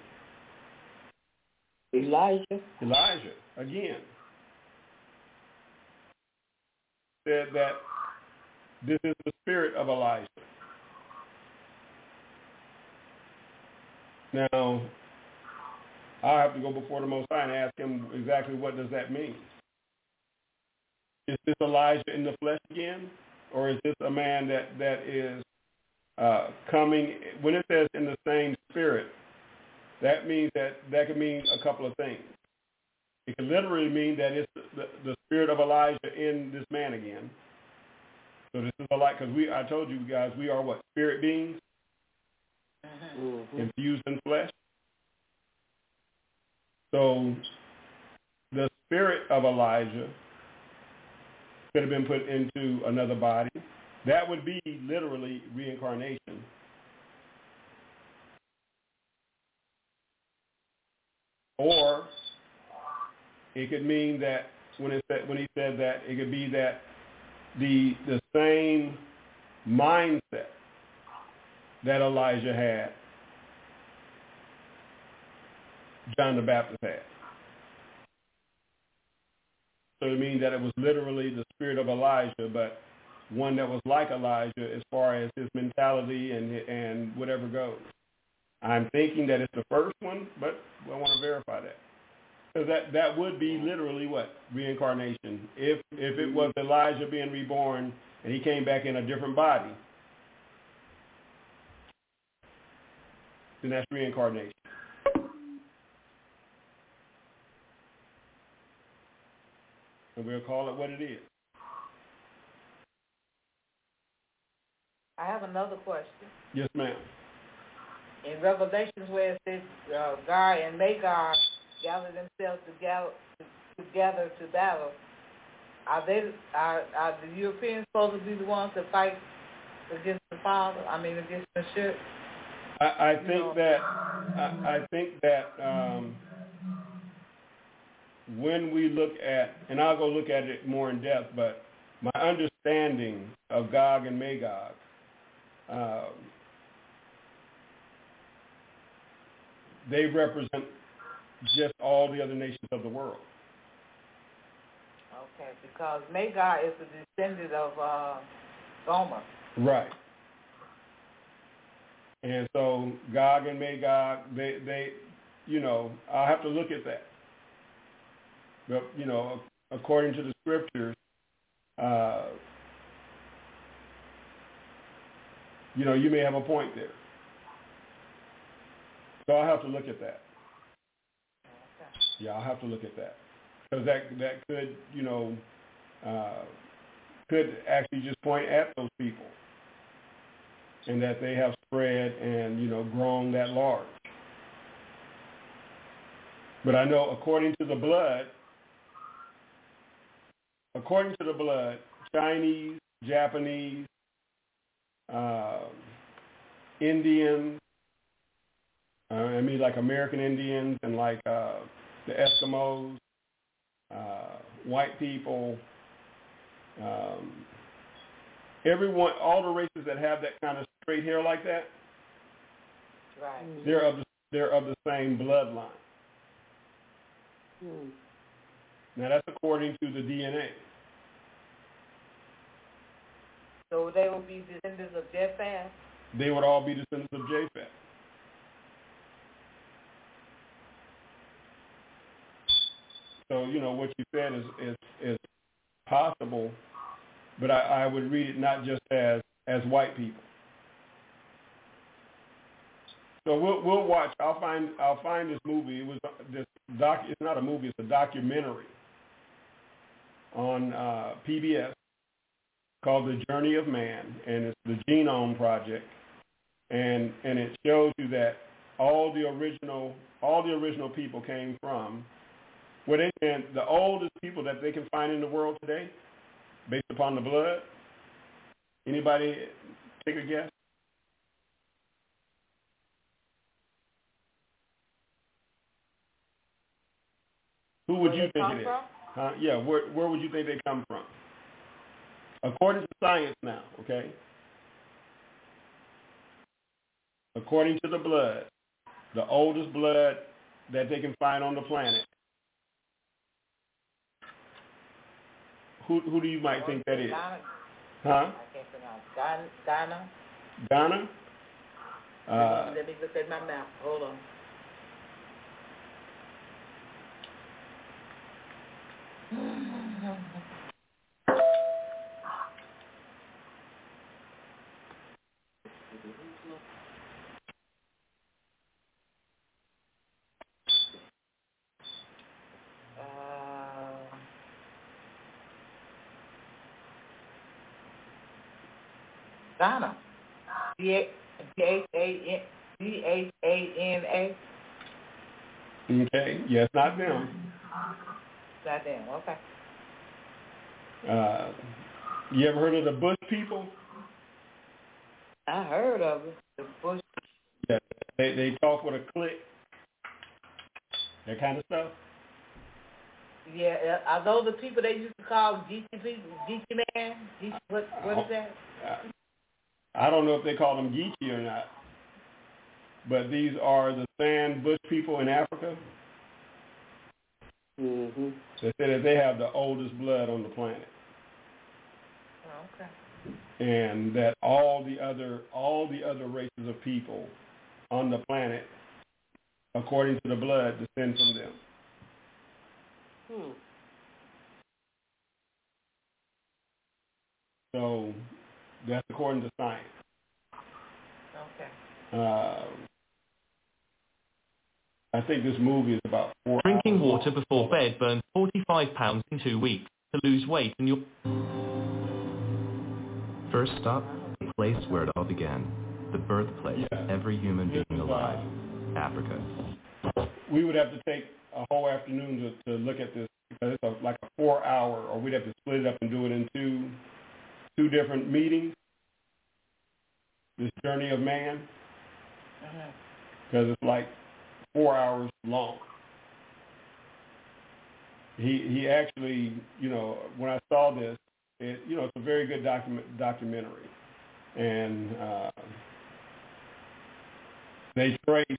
Elijah. Elijah, again. Said that this is the spirit of Elijah. Now, I'll have to go before the Most High and ask him exactly what does that mean. Is this Elijah in the flesh again? Or is this a man that is coming? When it says in the same spirit, that means that could mean a couple of things. It could literally mean that it's the spirit of Elijah in this man again. So this is a lot, because I told you guys, we are what? Spirit beings? Mm-hmm. Infused in flesh. So the spirit of Elijah could have been put into another body. That would be literally reincarnation. Or it could mean that when he said that, it could be that the same mindset that Elijah had, John the Baptist had. So it means that it was literally the spirit of Elijah, but one that was like Elijah as far as his mentality and whatever goes. I'm thinking that it's the first one, but I want to verify that. Because that would be literally what? Reincarnation. If it was Elijah being reborn and he came back in a different body, then that's reincarnation. And we'll call it what it is. I have another question. Yes, ma'am. In Revelations, where it says Gog and Magog gather themselves together to battle, are the Europeans supposed to be the ones that fight against the Father? I mean, against the ship? I think that when we look at, and I'll go look at it more in depth, but my understanding of Gog and Magog, they represent just all the other nations of the world. Okay, because Magog is a descendant of Gomer. Right. And so Gog and Magog, they I'll have to look at that. But, according to the scriptures, you may have a point there. So I'll have to look at that. Okay. Yeah, I'll have to look at that. Because that could, could actually just point at those people. And that they have spread and, grown that large. But I know according to the blood, Chinese, Japanese, Indians, like American Indians and like the Eskimos, white people, everyone, all the races that have that kind of straight hair like that, right? They're of the same bloodline. Now that's according to the DNA. So they will be descendants of Japheth? They would all be descendants of Japheth. So, what you said is possible, but I would read it not just as white people. So we'll watch. I'll find this movie. It's not a movie. It's a documentary on PBS called The Journey of Man, and it's the Genome Project, and it shows you that all the original people came from the oldest people that they can find in the world today, based upon the blood. Anybody take a guess? Who would you think it is? Huh? Yeah, where would you think they come from? According to science now, okay? According to the blood, the oldest blood that they can find on the planet. Who do you might think that is? Ghana. Huh? I can't pronounce. Ghana. Ghana? Let me look at my map. Hold on. Ghana. G-H-A-N-A. Okay. Yes, not them. Not them. Okay. You ever heard of the Bush people? I heard of it. The Bush. Yeah. They talk with a click. That kind of stuff. Yeah. Are those the people they used to call Geechee people? Geechee man? What is that? I don't know if they call them Geechee or not, but these are the San Bush people in Africa. Mm-hmm. They say that they have the oldest blood on the planet. Okay. And that all the other races of people on the planet, according to the blood, descend from them. So that's according to science. Okay. I think this movie is about 4 Drinking hours water long. before bed burns 45 pounds in 2 weeks. To lose weight and your... First stop, place where it all began, the birthplace of every human being alive, Africa. We would have to take a whole afternoon to look at this, because it's like a 4-hour, or we'd have to split it up and do it in two different meetings, this journey of man, because it's like 4 hours long. He actually, when I saw this, it's a very good documentary, and they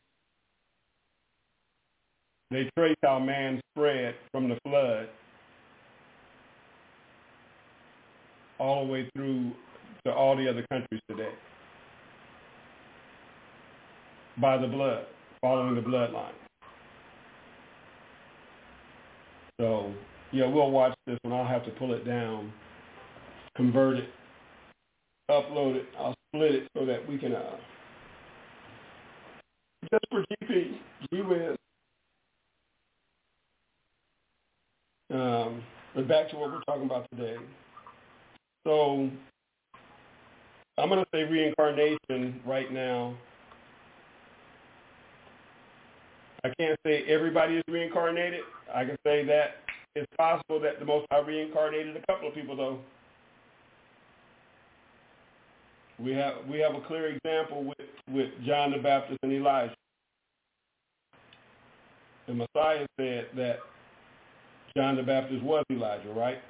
trace how man spread from the flood all the way through to all the other countries today by the blood, following the bloodline. So, we'll watch this one. I'll have to pull it down, convert it, upload it. I'll split it so that we can, just for GP, GWiz. But back to what we're talking about today. So, I'm going to say reincarnation right now. I can't say everybody is reincarnated. I can say that it's possible that the Most High reincarnated a couple of people, though. We have a clear example with John the Baptist and Elijah. The Messiah said that John the Baptist was Elijah, right?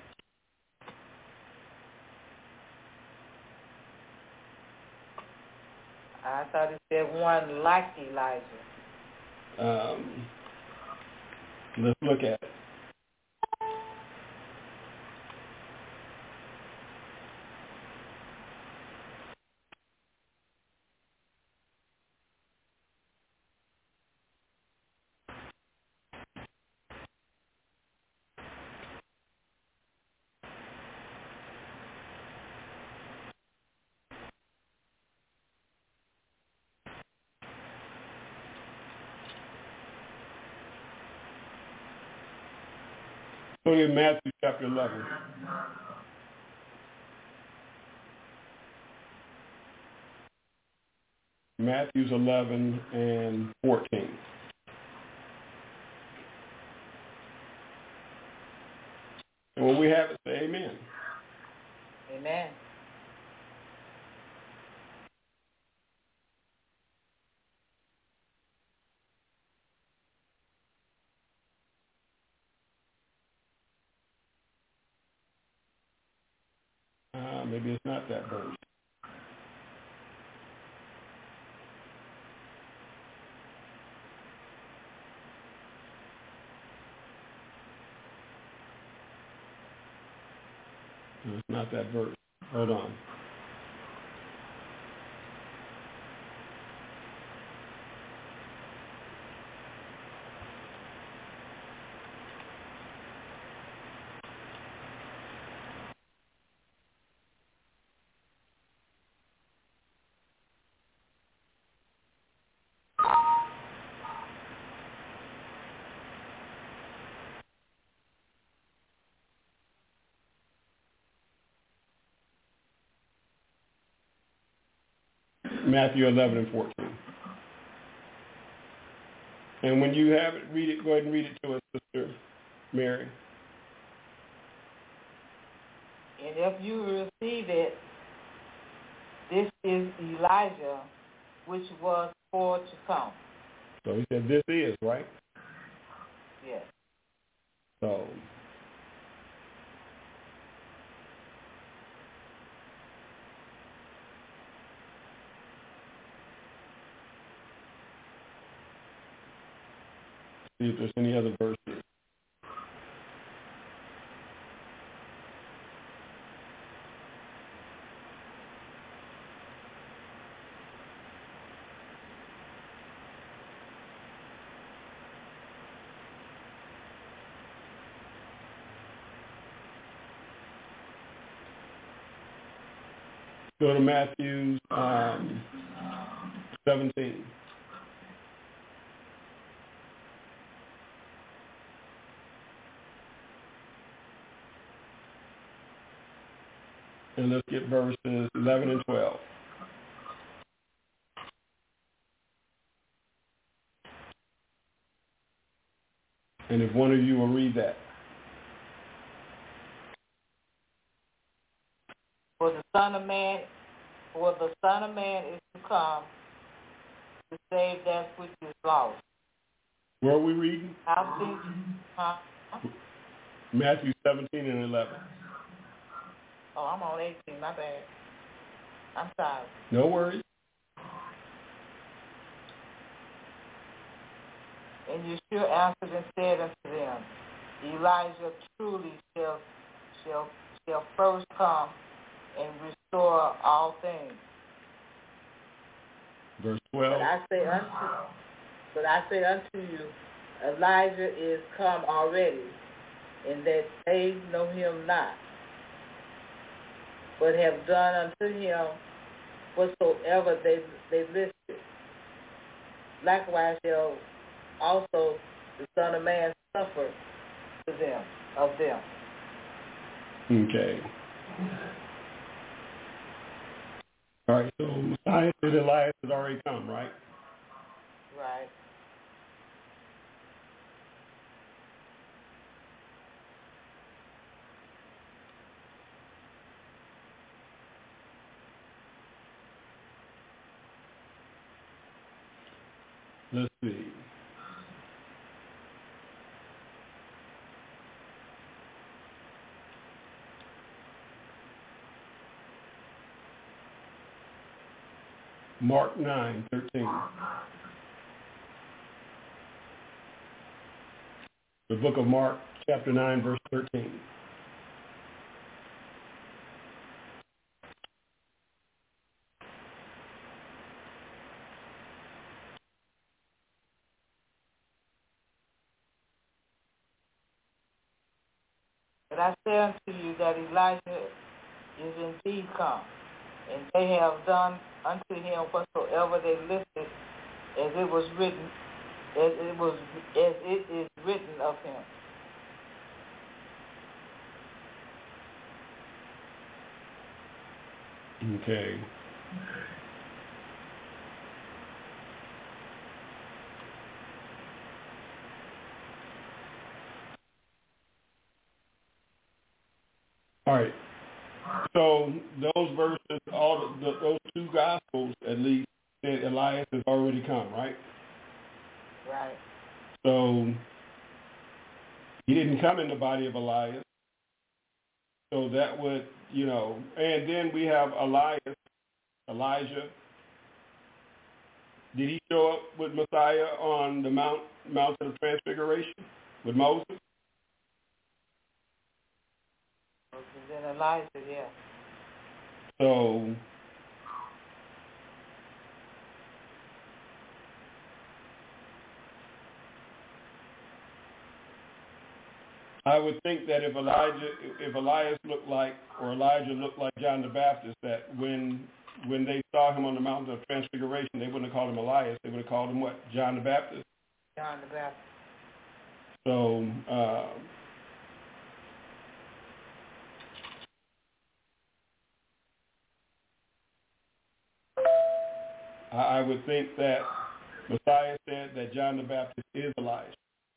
I thought it said one like Elijah. Let's look at it. Go to Matthew chapter 11. Matthew's 11 and 14. And when we have it, say amen. Amen. Maybe it's not that verse. No, it's not that verse. Hold on. Matthew 11 and 14. And when you have it, read it. Go ahead and read it to us, Sister Mary. And if you receive it, this is Elijah, which was for to come. So he said, this is, right? Yes. So see if there's any other verses. Go to Matthew 17. And let's get verses 11 and 12. And if one of you will read that. For the Son of Man is to come to save that which is lost. Where are we reading? Matthew 17 and 11. Oh, I'm on 18, my bad. I'm sorry. No worries. And Yeshua answered and said unto them, Elijah truly shall first come and restore all things. Verse 12. But I say unto you, Elijah is come already, and that they know him not, but have done unto him whatsoever they listed. Likewise shall also the Son of Man suffer of them. Okay. All right, so Messiah said Elias has already come, right? Right. Let's see. Mark 9:13. The book of Mark, chapter 9, verse 13. But I say unto you that Elijah is indeed come, and they have done unto him whatsoever they listed, as it is written of him. Okay. All right. So those verses, those two gospels at least, said Elias has already come, right? Right. So he didn't come in the body of Elias. So that would, and then we have Elijah. Did he show up with Messiah on the Mountain of Transfiguration with Moses? Then Elijah, yeah. So I would think that if Elias looked like, or Elijah looked like John the Baptist, that when they saw him on the Mountain of Transfiguration, they wouldn't have called him Elias. They would have called him what? John the Baptist? John the Baptist. So I would think that Messiah said that John the Baptist is Elijah.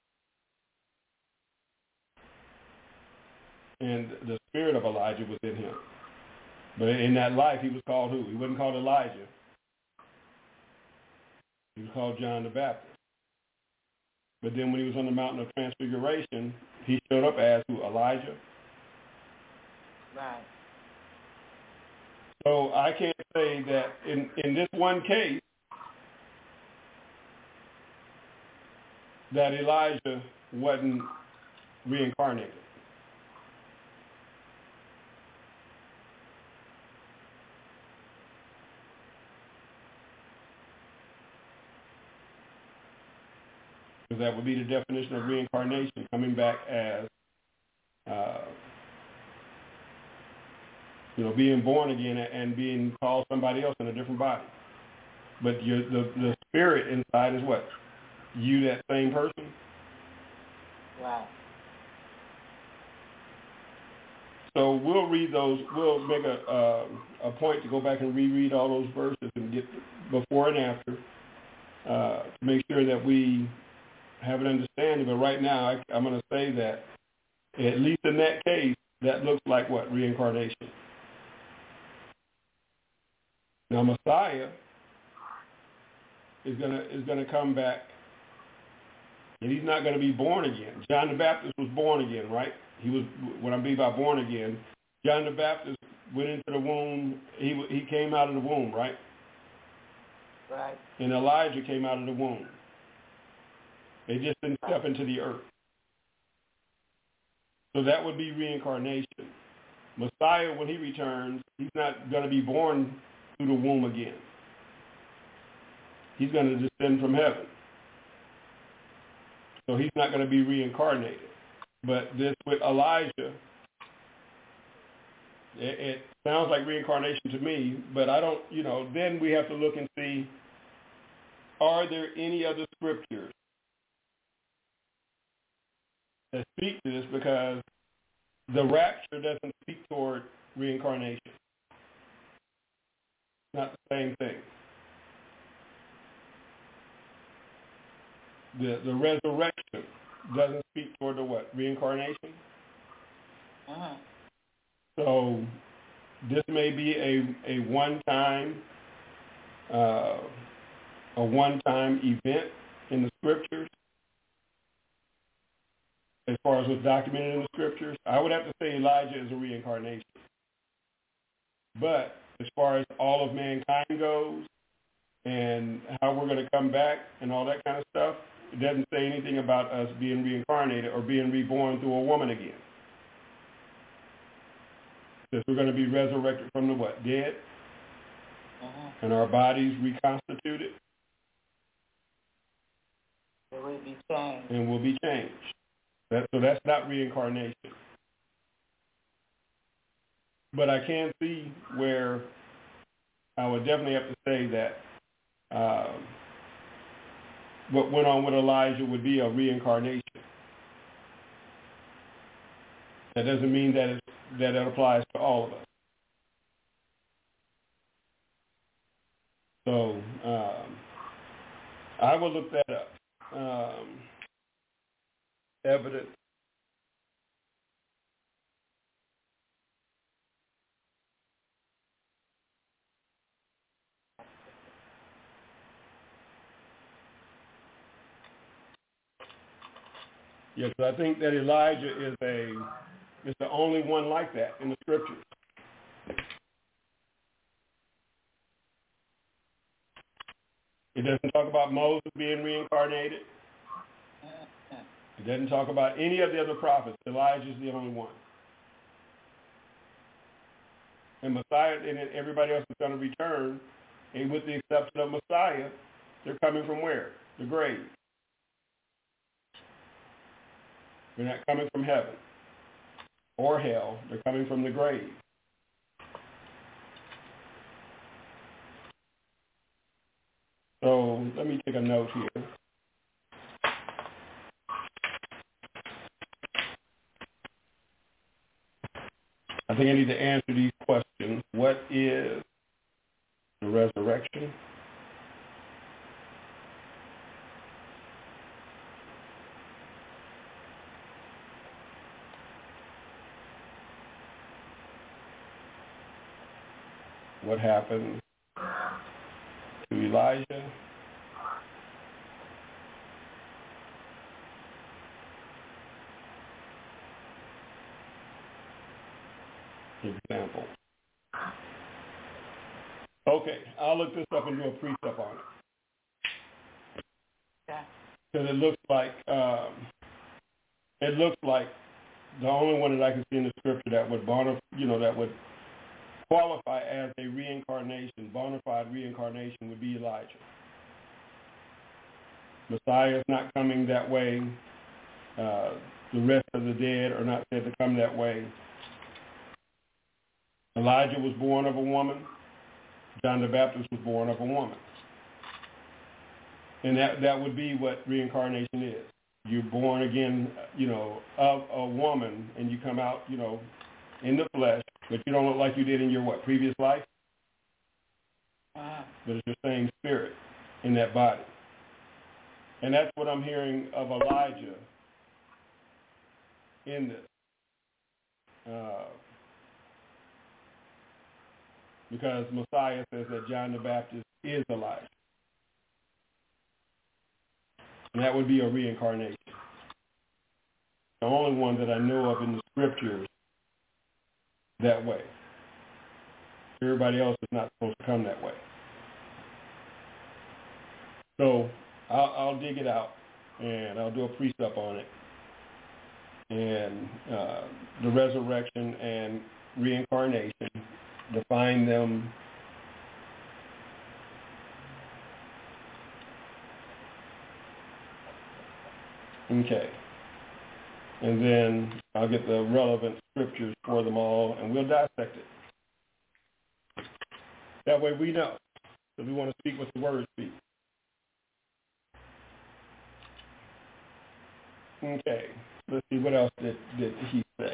And the spirit of Elijah was in him. But in that life, he was called who? He wasn't called Elijah. He was called John the Baptist. But then when he was on the Mountain of Transfiguration, he showed up as who? Elijah. Right. So I can't say that in this one case that Elijah wasn't reincarnated. Because that would be the definition of reincarnation, coming back as, being born again and being called somebody else in a different body. But the spirit inside is what? You, that same person? Wow. So we'll read those. We'll make a point to go back and reread all those verses and get before and after to make sure that we have an understanding. But right now, I'm going to say that, at least in that case, that looks like what? Reincarnation. Now, Messiah is going to come back, and he's not going to be born again. John the Baptist was born again, right? He was, what I mean by born again, John the Baptist went into the womb. He came out of the womb, right? Right. And Elijah came out of the womb. They just didn't step into the earth. So that would be reincarnation. Messiah, when he returns, he's not going to be born through the womb again. He's going to descend from heaven. So he's not going to be reincarnated. But this with Elijah, it sounds like reincarnation to me, but I don't, then we have to look and see, are there any other scriptures that speak to this? Because the rapture doesn't speak toward reincarnation. It's not the same thing. The resurrection doesn't speak toward the what? Reincarnation? Uh-huh. So this may be a one-time event in the scriptures. As far as what's documented in the scriptures, I would have to say Elijah is a reincarnation. But as far as all of mankind goes and how we're going to come back and all that kind of stuff, it doesn't say anything about us being reincarnated or being reborn through a woman again. Because we're going to be resurrected from the what? Dead? And our bodies reconstituted? It will be changed. And will be changed. So that's not reincarnation. But I can see where I would definitely have to say that what went on with Elijah would be a reincarnation. That doesn't mean that it applies to all of us. So I will look that up. Evidence. Yes, I think that Elijah is the only one like that in the scriptures. It doesn't talk about Moses being reincarnated. It doesn't talk about any of the other prophets. Elijah's the only one. And Messiah and everybody else is going to return. And with the exception of Messiah, they're coming from where? The grave. They're not coming from heaven or hell. They're coming from the grave. So let me take a note here. I think I need to answer these questions. What is the resurrection? What happened to Elijah? Example. Okay, I'll look this up and do a precept on it. Okay. Because it looks like the only one that I can see in the scripture that would that would qualify as a reincarnation, bona fide reincarnation, would be Elijah. Messiah is not coming that way. The rest of the dead are not said to come that way. Elijah was born of a woman. John the Baptist was born of a woman. And that would be what reincarnation is. You're born again, of a woman, and you come out, in the flesh, but you don't look like you did in your previous life? But it's the same spirit in that body. And that's what I'm hearing of Elijah in this. Because Messiah says that John the Baptist is Elijah. And that would be a reincarnation. The only one that I know of in the scriptures that way. Everybody else is not supposed to come that way. So I'll dig it out, and I'll do a precept on it. And the resurrection and reincarnation, define them. Okay. And then I'll get the relevant scriptures for them all, and we'll dissect it. That way we know. So we want to speak what the word speaks. Okay. Let's see, what else did he say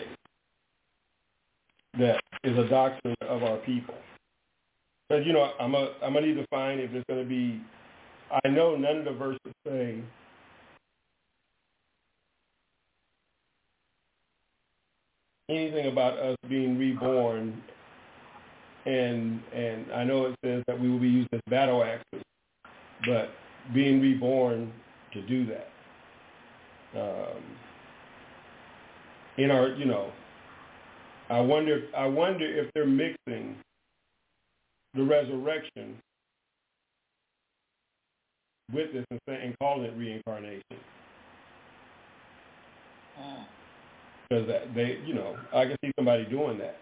that is a doctrine of our people? Because, I'm going to need to find if there's going to be, I know none of the verses say anything about us being reborn, and I know it says that we will be used as battle axes, but being reborn to do that. In our, I wonder if they're mixing the resurrection with this and calling it reincarnation. Because they, I can see somebody doing that.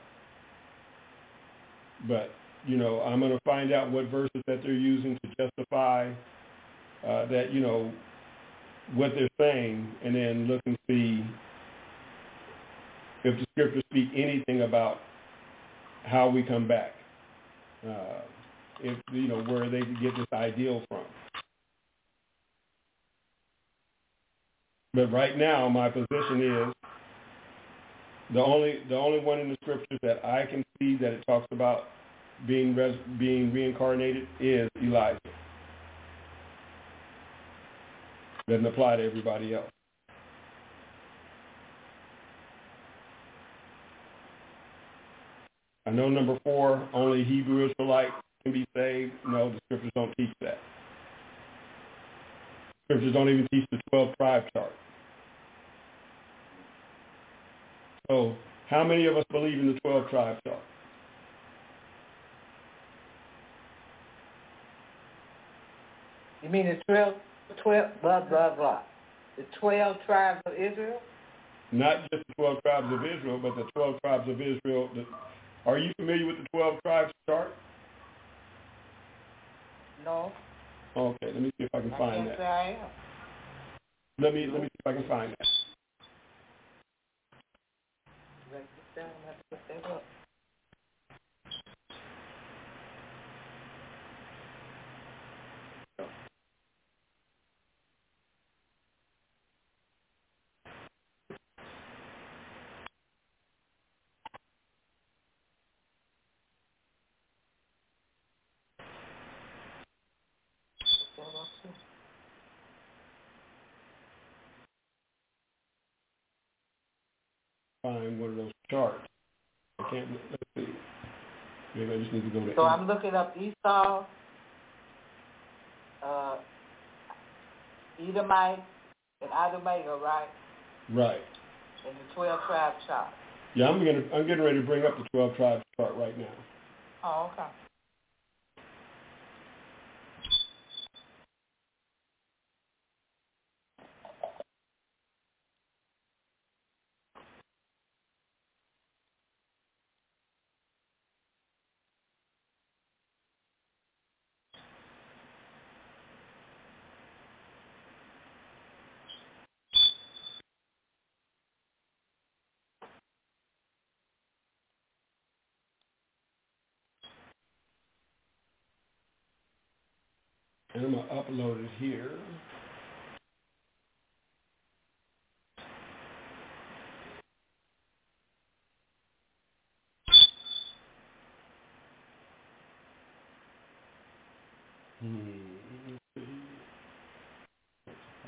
But, I'm going to find out what verses that they're using to justify that, what they're saying, and then look and see if the scriptures speak anything about how we come back, if where they get this ideal from. But right now, my position is the only one in the scriptures that I can see that it talks about being reincarnated is Elijah. Doesn't apply to everybody else. I know number 4, only Hebrew Israelites can be saved. No, the scriptures don't teach that. Scriptures don't even teach the 12 tribe chart. So how many of us believe in the 12 tribe chart? You mean the 12 blah, blah, blah. The 12 tribes of Israel? Not just the 12 tribes of Israel, but the 12 tribes of Israel. Are you familiar with the 12 tribes chart? No. Okay, let me see if I can find that. I am. Let me see if I can find that. Write this down. I have to look that up. Find one of those charts. I can't. Let's see. Maybe I just need to go to. So I'm looking up Esau, Edomite, and Edomite, right? Right. And the 12 tribe chart. Yeah, I'm getting ready to bring up the 12 tribes chart right now. Oh, okay. And I'm going to upload it here. Let's see.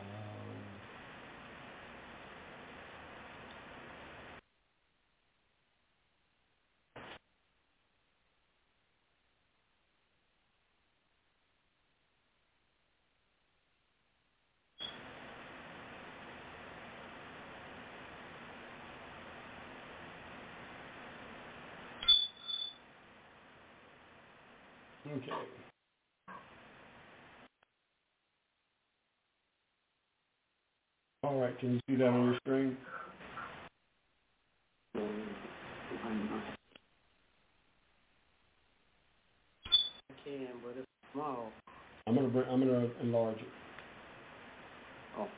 Okay. All right, can you see that on your screen? I can, but it's small. I'm gonna enlarge it. Oh.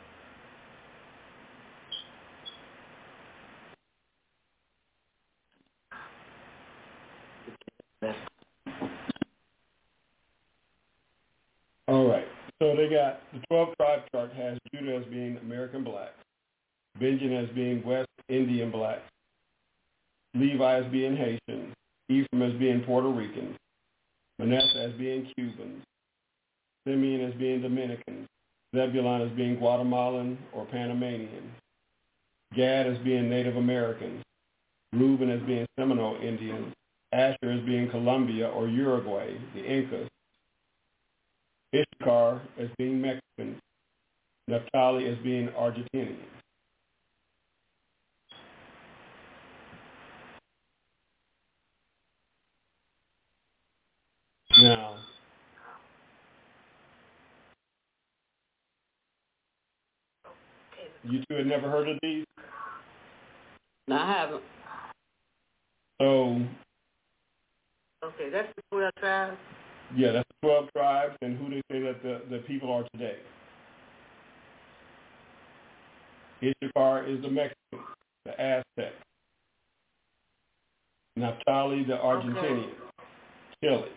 All right. So they got the 12 tribe chart has Judah as being American black, Benjamin as being West Indian black, Levi as being Haitian, Ephraim as being Puerto Rican, Manasseh as being Cubans, Simeon as being Dominicans, Zebulun as being Guatemalan or Panamanian, Gad as being Native Americans, Reuben as being Seminole Indians, Asher as being Colombia or Uruguay, the Incas, Issachar as being Mexicans, Naphtali as being Argentinians. Now, you two had never heard of these? No, I haven't. So, Okay, that's the 12 tribes. yeah, that's the 12 tribes and who they say that the people are today. Issachar is the Mexicans, the Aztecs. Naphtali, the Argentinians, Chile.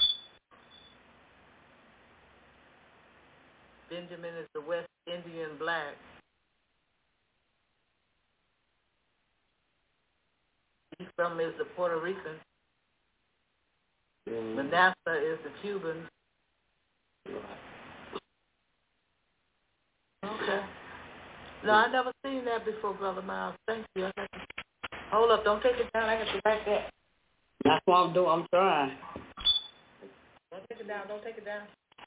Benjamin is the West Indian black. Ephraim is the Puerto Rican. Manasseh is the Cuban. Okay. No, I never seen that before, Brother Miles. Thank you. Hold up, don't take it down. I have to write that. That's what I'm doing. I'm trying. Don't take it down. Don't take it down.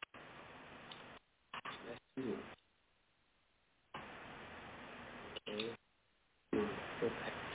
Let's see it. Okay. Okay.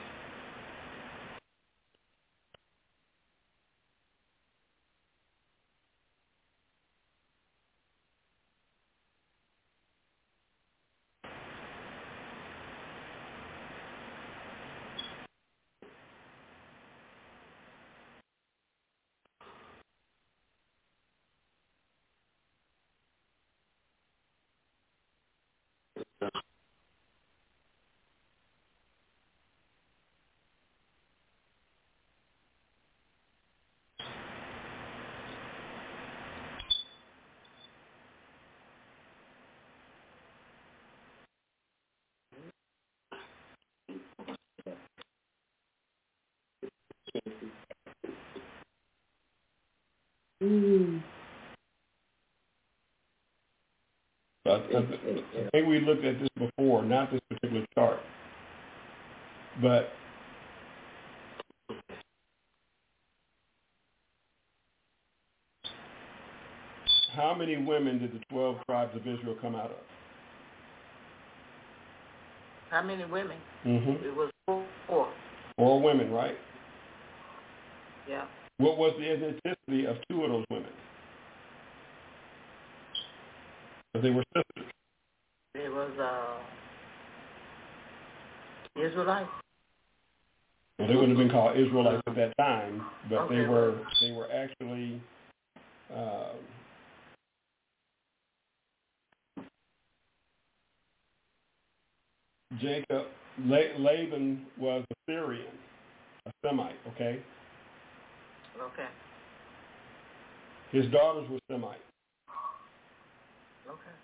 I think we looked at this before, not this particular chart, but how many women did the 12 tribes of Israel come out of? How many women? Mm-hmm. It was 4. 4 women, right? Yeah. What was the ethnicity of 2 of those women? Because they were sisters. It was Israelites. Well, they wouldn't have been called Israelites at that time, but Okay, they were actually Jacob. Laban was a Syrian, a Semite. Okay. Okay. His daughters were Semites. Okay.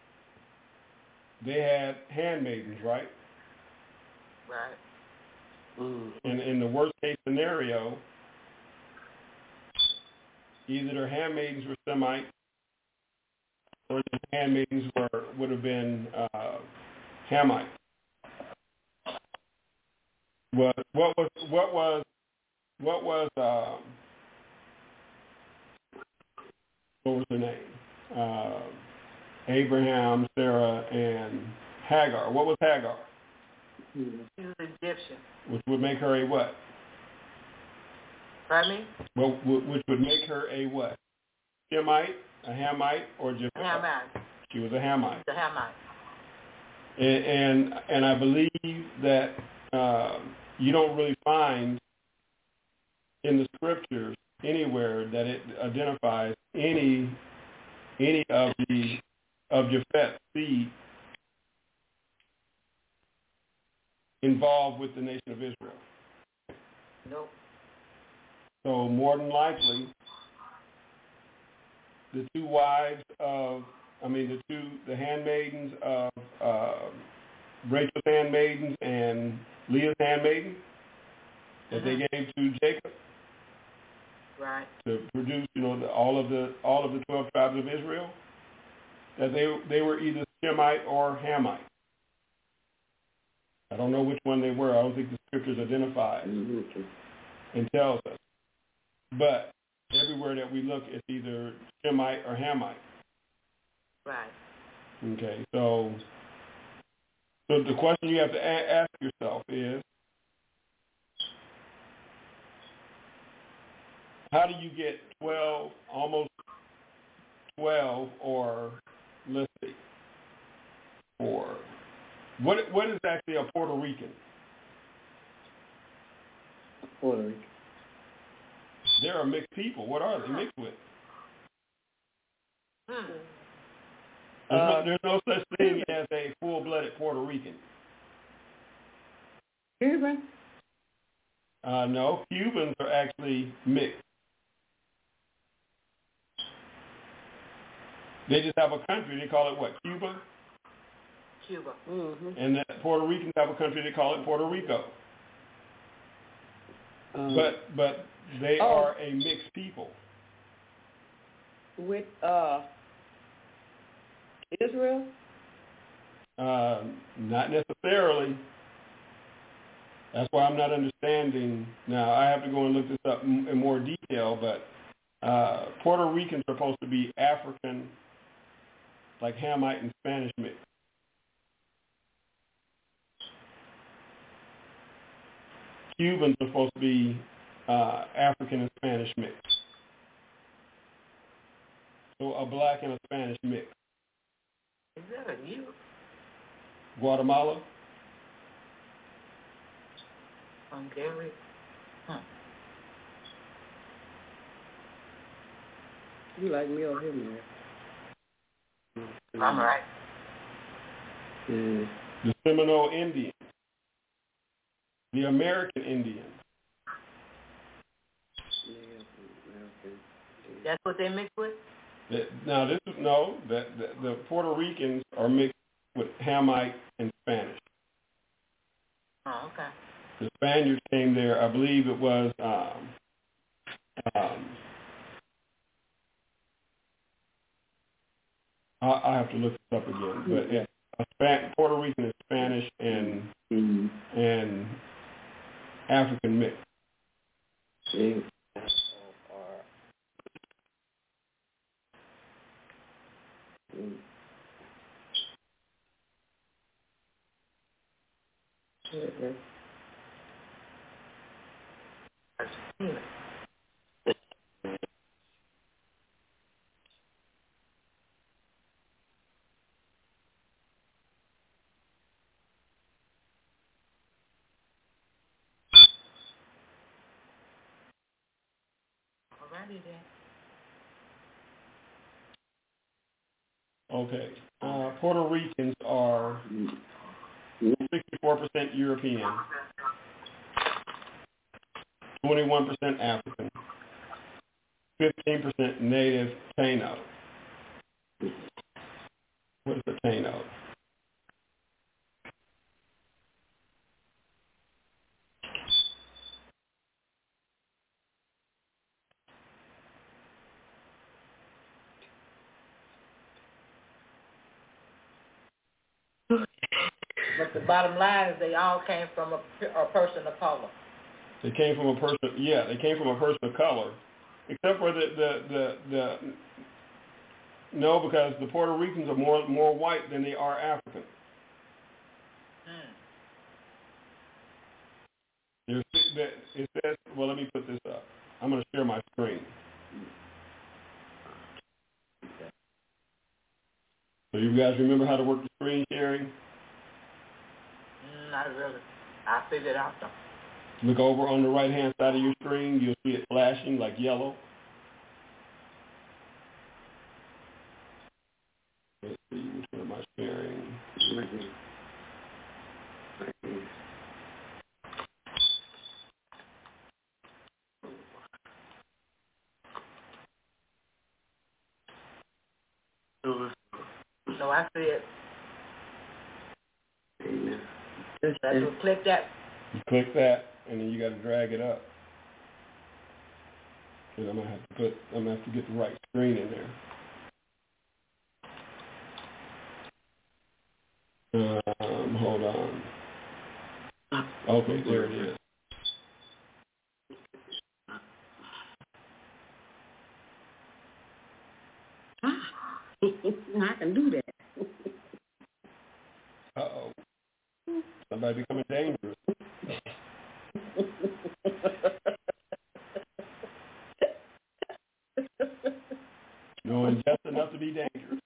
They had handmaidens, right? Right. And in the worst case scenario, either their handmaidens were Semites or their handmaidens would have been Hamites. What was their name? Abraham, Sarah, and Hagar. What was Hagar? She was Egyptian. Which would make her a what? Pardon me? Well, which would make her a what? Shemite, a Hamite, or just Hamite. She was a Hamite. The Hamite. And I believe that you don't really find in the scriptures anywhere that it identifies any of Japheth's seed involved with the nation of Israel. Nope. So more than likely, the handmaidens of Rachel's handmaidens and Leah's handmaiden that they gave to Jacob, right, to produce, all of the 12 tribes of Israel, that they were either Shemite or Hamite. I don't know which one they were. I don't think the scriptures identify and tells us. But everywhere that we look, it's either Shemite or Hamite. Right. Okay, so the question you have to ask yourself is, how do you get 12, almost 12, or let's see, or what is actually a Puerto Rican? Puerto Rican. They're a mixed people. What are they mixed with? There's no such thing as a full-blooded Puerto Rican. Cuban? No, Cubans are actually mixed. They just have a country. They call it what? Cuba? Cuba. Mm-hmm. And the Puerto Ricans have a country. They call it Puerto Rico. But they are a mixed people. With Israel? Not necessarily. That's why I'm not understanding. Now, I have to go and look this up in more detail, but Puerto Ricans are supposed to be African, like Hamite and Spanish mix. Cubans are supposed to be African and Spanish mix. So a black and a Spanish mix. Is that a you? Guatemala? Hungary? You like me or him, man? I'm right. Yeah. The Seminole Indians. The American Indians. That's what they mix with? Now, the Puerto Ricans are mixed with Hamite and Spanish. Oh, okay. The Spaniards came there, I believe it was, I have to look this up again, but Puerto Rican is Spanish and African mix. Alrighty then. Okay. Puerto Ricans are 64% European, 21% African, 15% native Taino. What is the Taino? But the bottom line is they all came from a person of color. They came from a person. Yeah, they came from a person of color, except for no, because the Puerto Ricans are more white than they are African. It says, well, let me put this up. I'm going to share my screen. So you guys remember how to work the screen sharing? Not really. I figured it out though. Look over on the right-hand side of your screen. You'll see it flashing like yellow. Let's see, which one am I sharing? So I see it. I just click that. You click that, and then you got to drag it up. Because I'm gonna have to get the right screen in there. Hold on. Okay, there it is. I can do that. Uh-oh. Somebody becoming dangerous. Knowing just enough to be dangerous.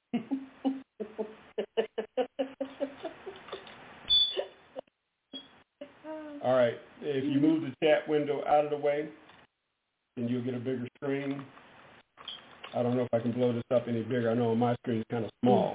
All right. If you move the chat window out of the way, then you'll get a bigger screen. I don't know if I can blow this up any bigger. I know my screen is kind of small.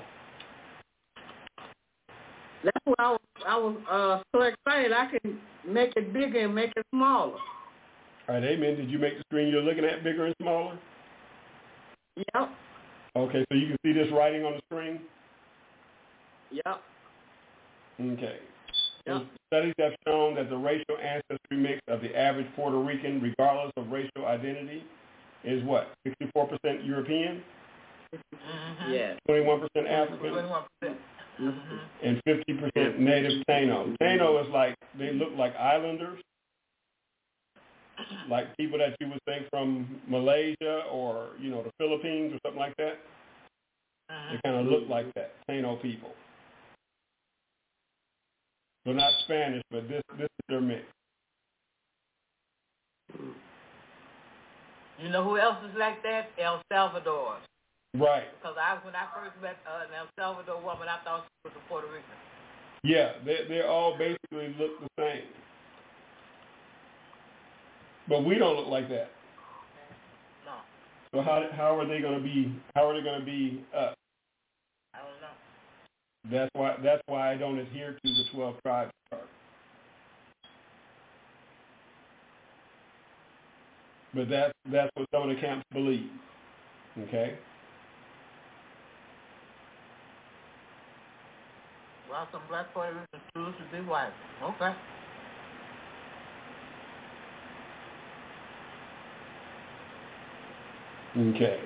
That's why I was so excited. I can make it bigger and make it smaller. All right, Amen. Did you make the screen you're looking at bigger and smaller? Yep. Okay, so you can see this writing on the screen? Yep. Okay. Yep. Studies have shown that the racial ancestry mix of the average Puerto Rican, regardless of racial identity, is what? 64% European? Mm-hmm. Yes. 21% African? 21%. Mm-hmm. And 50% native Taino. Taino is like, they look like islanders, like people that you would think from Malaysia or, the Philippines or something like that. They kind of look like that, Taino people. So not Spanish, but this is their mix. You know who else is like that? El Salvador. Right. Because when I first met an El Salvador woman, I thought she was a Puerto Rican. Yeah, they all basically look the same. But we don't look like that. No. So how are they going to be? How are they going to be us? I don't know. That's why I don't adhere to the 12 tribes chart. But that's what some of the camps believe. Okay. Well, some black Puerto Ricans choose to be white. Okay. Okay.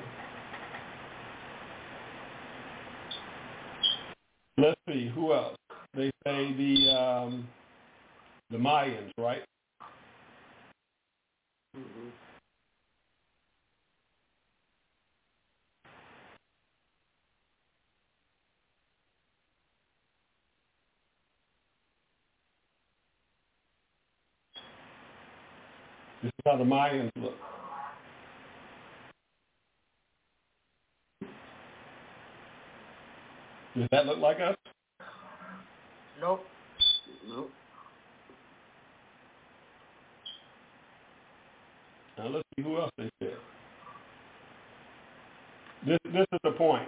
Let's see, who else? They say the Mayans, right? Mm-hmm. This is how the Mayans look. Does that look like us? Nope. Nope. Now let's see who else they said. This is the point.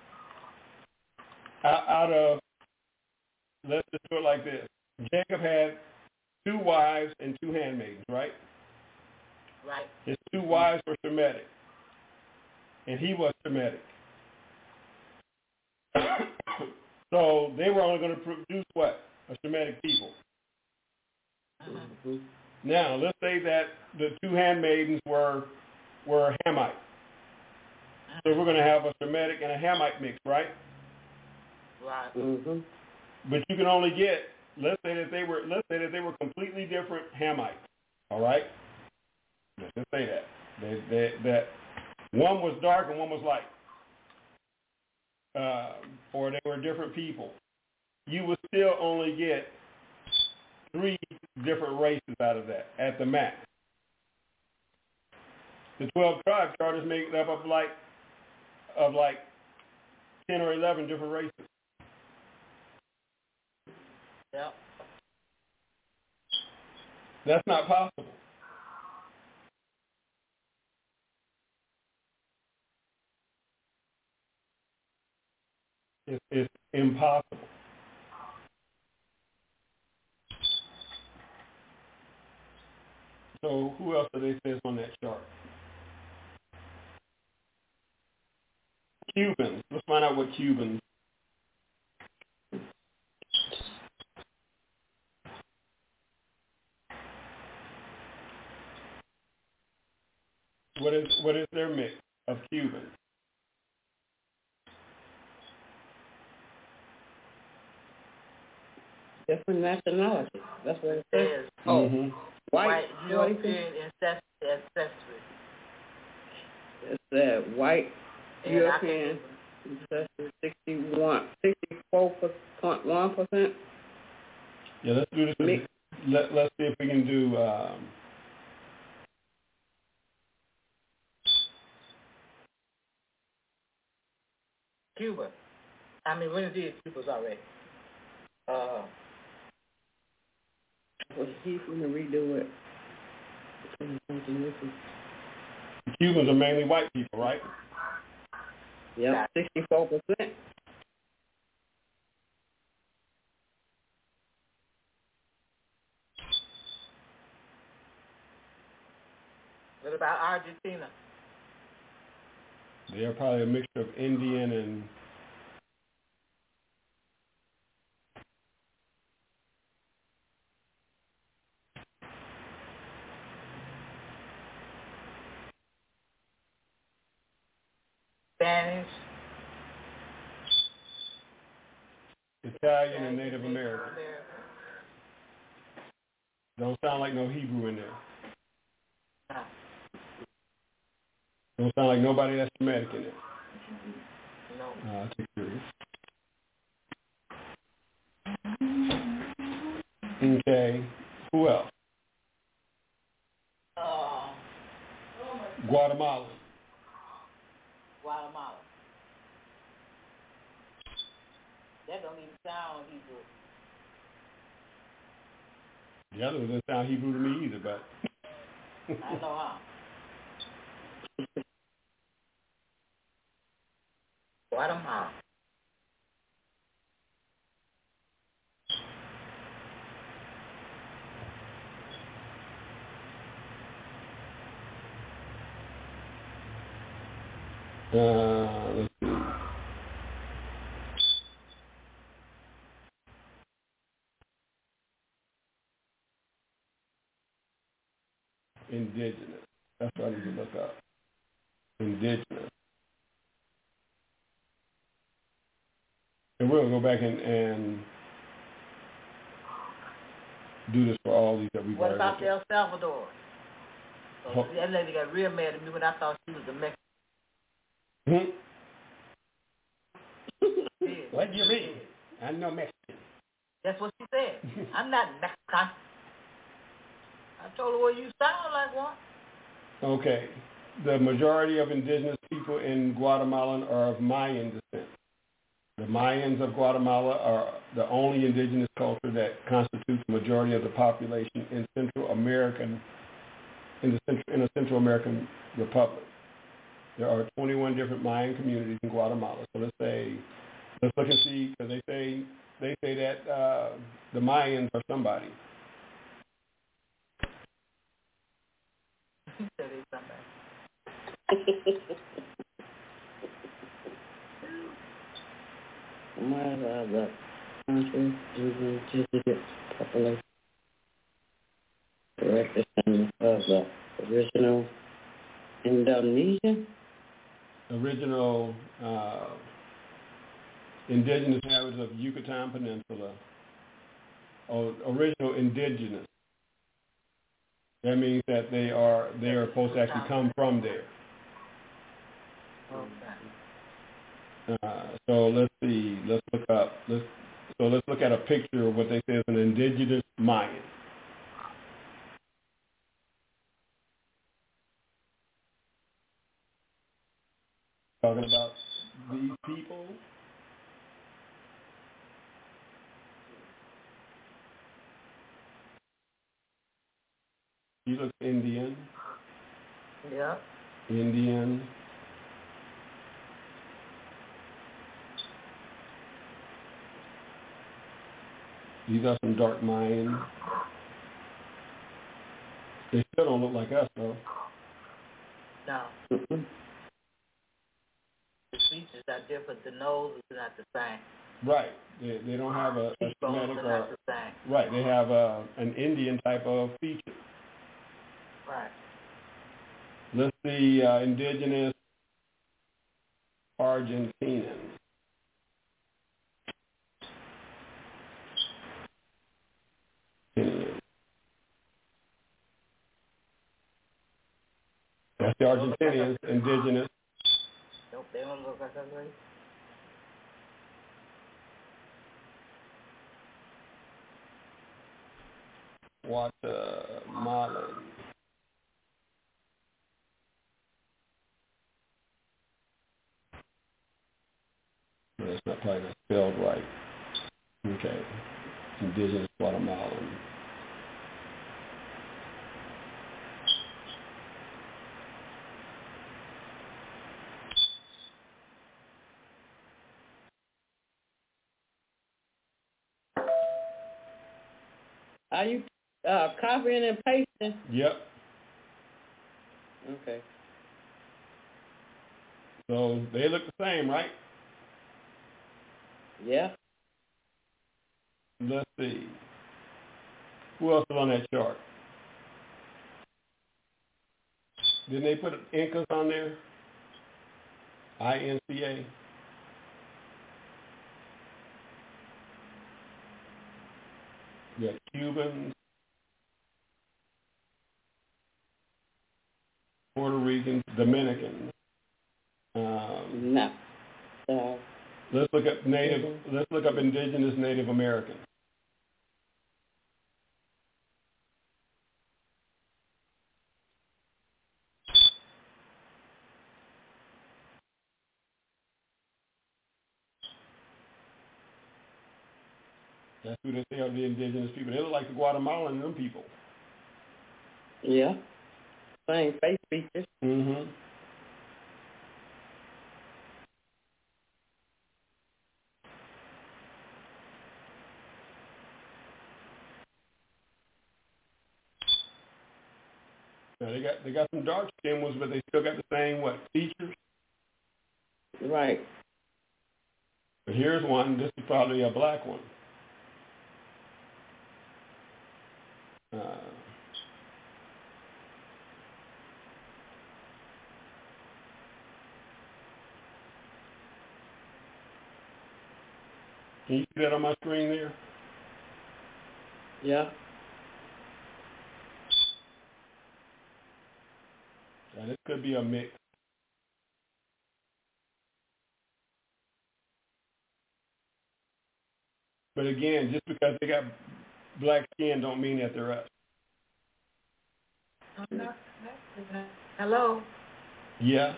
Out of, let's just do it like this. Jacob had 2 wives and 2 handmaidens, right? Right. His 2 wives were Semitic, and he was Semitic. So they were only going to produce what? A Semitic people. Mm-hmm. Now, let's say that the 2 handmaidens were Hamites. So we're going to have a Semitic and a Hamite mix, right? Right. Mm-hmm. But you can only get, let's say that they were completely different Hamites. All right? Let's just say that. That one was dark and one was light. Or they were different people. You would still only get 3 different races out of that at the max. The 12 tribe chart is made up of like 10 or 11 different races. Yep. That's not possible. It's impossible. So who else do they say is on that chart? Cubans. Let's find out what Cubans. What is their mix of Cubans? Different nationalities. That's what it says. Mm-hmm. White European ancestry. It's white And European ancestry, 64.1%. Yeah, let's do this. Let's see if we can do. Cuba. I mean, when did Cuba's already? Well, he's going to redo it. Cubans are mainly white people, right? Yep, 64%. What about Argentina? They're probably a mixture of Indian and Spanish, Italian and Native American. Don't sound like no Hebrew in there. No. Don't sound like nobody that's Semitic in there. No. I'll take serious. Okay. Who else? Guatemala. Guatemala. That don't even sound Hebrew. The other one doesn't sound Hebrew to me either, but I know how. Guatemala. let's see. Indigenous. That's what I need to look up. Indigenous. And we're going to go back and do this for all these that we've What already about looked El Salvador? So that lady got real mad at me when I thought she was a Mexican. What do you mean? I'm no Mexican. That's what she said. I'm not Mexican. I told her, well, you sound like one. Okay. The majority of indigenous people in Guatemala are of Mayan descent. The Mayans of Guatemala are the only indigenous culture that constitutes the majority of the population in Central American, in a Central American republic. There are 21 different Mayan communities in Guatemala. So let's look and see, because they say that the Mayans are somebody. He said he's somebody. The country indigenous population representative of the original Indonesia. Original indigenous inhabitants of Yucatan Peninsula. Original indigenous. That means that they are supposed to actually come from there. So let's see. Let's look at a picture of what they say is an indigenous Mayan. Talking about these people. looks Indian. Yeah. Indian. These are some dark Mayan. They still don't look like us, though. No. The features are different. The nose is not the same. Right. They don't have a Semitic are not the same. Right. They have an Indian type of feature. Right. Let's see, indigenous Argentinians. That's the Argentinians, indigenous. Nope, they don't look like us, right? Guatemalan. That's not probably not spelled right. Okay. Indigenous Guatemalan. Are you copying and pasting? Yep. Okay. So they look the same, right? Yeah. Let's see. Who else is on that chart? Didn't they put Incas on there? INCA. You got Cubans, Puerto Ricans, Dominicans. No. Let's look up Let's look up indigenous Native Americans. That's who they say are the indigenous people. They look like the Guatemalan and them people. Yeah. Same face features. Mm-hmm. Now they got some dark skinned ones, but they still got the same features. Right. But here's one. This is probably a black one. Can you see that on my screen there? Yeah. Now this could be a mix. But again, just because they got black skin don't mean that they're us. Hello? Yeah.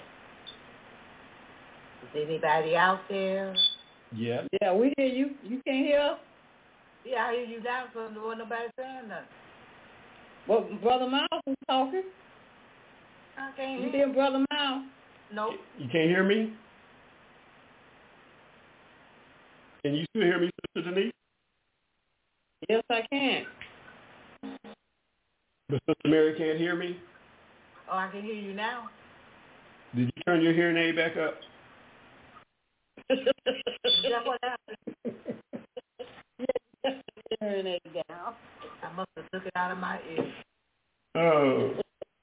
Is anybody out there? Yeah. Yeah, we hear you. You can't hear us? Yeah, I hear you down, so there wasn't nobody saying nothing. Well, Brother Miles was talking. I can't hear you. Hear Brother Miles? Nope. You can't hear me? Can you still hear me, Sister Denise? Yes, I can. But Sister Mary can't hear me? Oh, I can hear you now. Did you turn your hearing aid back up? Is that what happened? Hearing aid down. I must have took it out of my ear. Oh.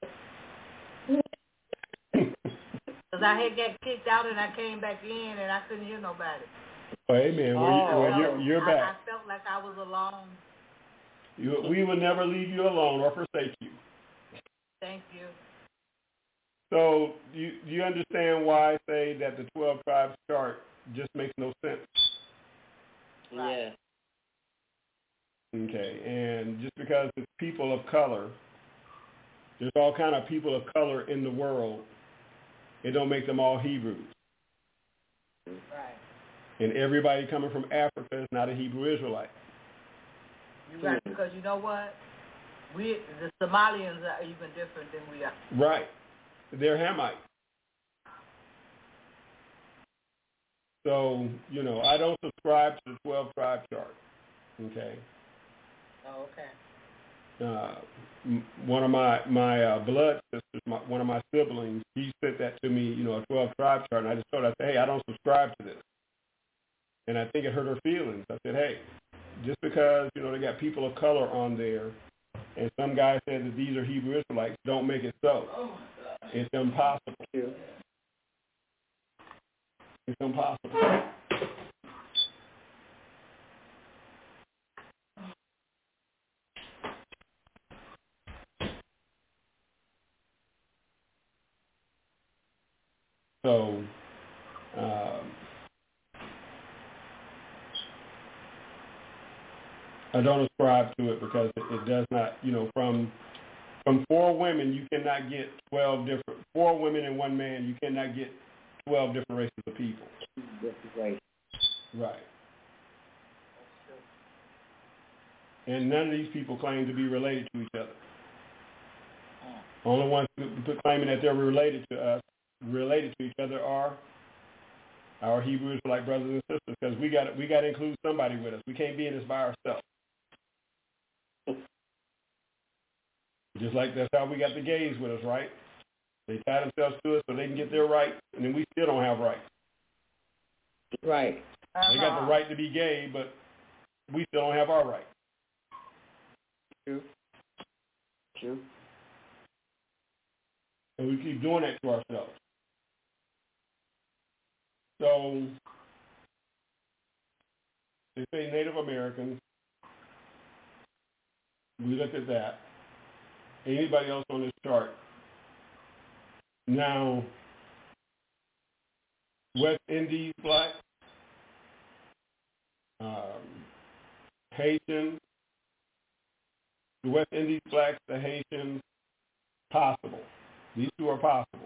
Because I had got kicked out and I came back in and I couldn't hear nobody. Oh, amen. Well, you're back. I felt like I was alone. We will never leave you alone or forsake you. Thank you. So do you understand why I say that the 12 tribes chart just makes no sense? Yeah. Okay, and just because it's people of color, there's all kind of people of color in the world. It don't make them all Hebrews. Right. And everybody coming from Africa is not a Hebrew Israelite. You're right, because you know what? the Somalians are even different than we are. Right. They're Hamites. So, I don't subscribe to the 12-tribe chart. Okay. Oh, okay. One of my blood sisters, one of my siblings, he sent that to me, a 12-tribe chart, and I just told her, I said, hey, I don't subscribe to this. And I think it hurt her feelings. I said, hey, just because, they got people of color on there, and some guy said that these are Hebrew Israelites, don't make it so. It's impossible. It's impossible. So, I don't ascribe to it because it does not, from 4 women, you cannot get 4 women and 1 man, you cannot get 12 different races of people. Right. And none of these people claim to be related to each other. Only ones claiming that they're related to each other are our Hebrew Israelite brothers and sisters, because we got to include somebody with us. We can't be in this by ourselves. Just like that's how we got the gays with us, right? They tie themselves to us so they can get their rights, and then we still don't have rights. Right. They got the right to be gay, but we still don't have our rights. True. And we keep doing that to ourselves. So they say Native Americans. We look at that. Anybody else on this chart? Now, West Indies black, Haitians, the West Indies blacks, the Haitians, possible. These 2 are possible.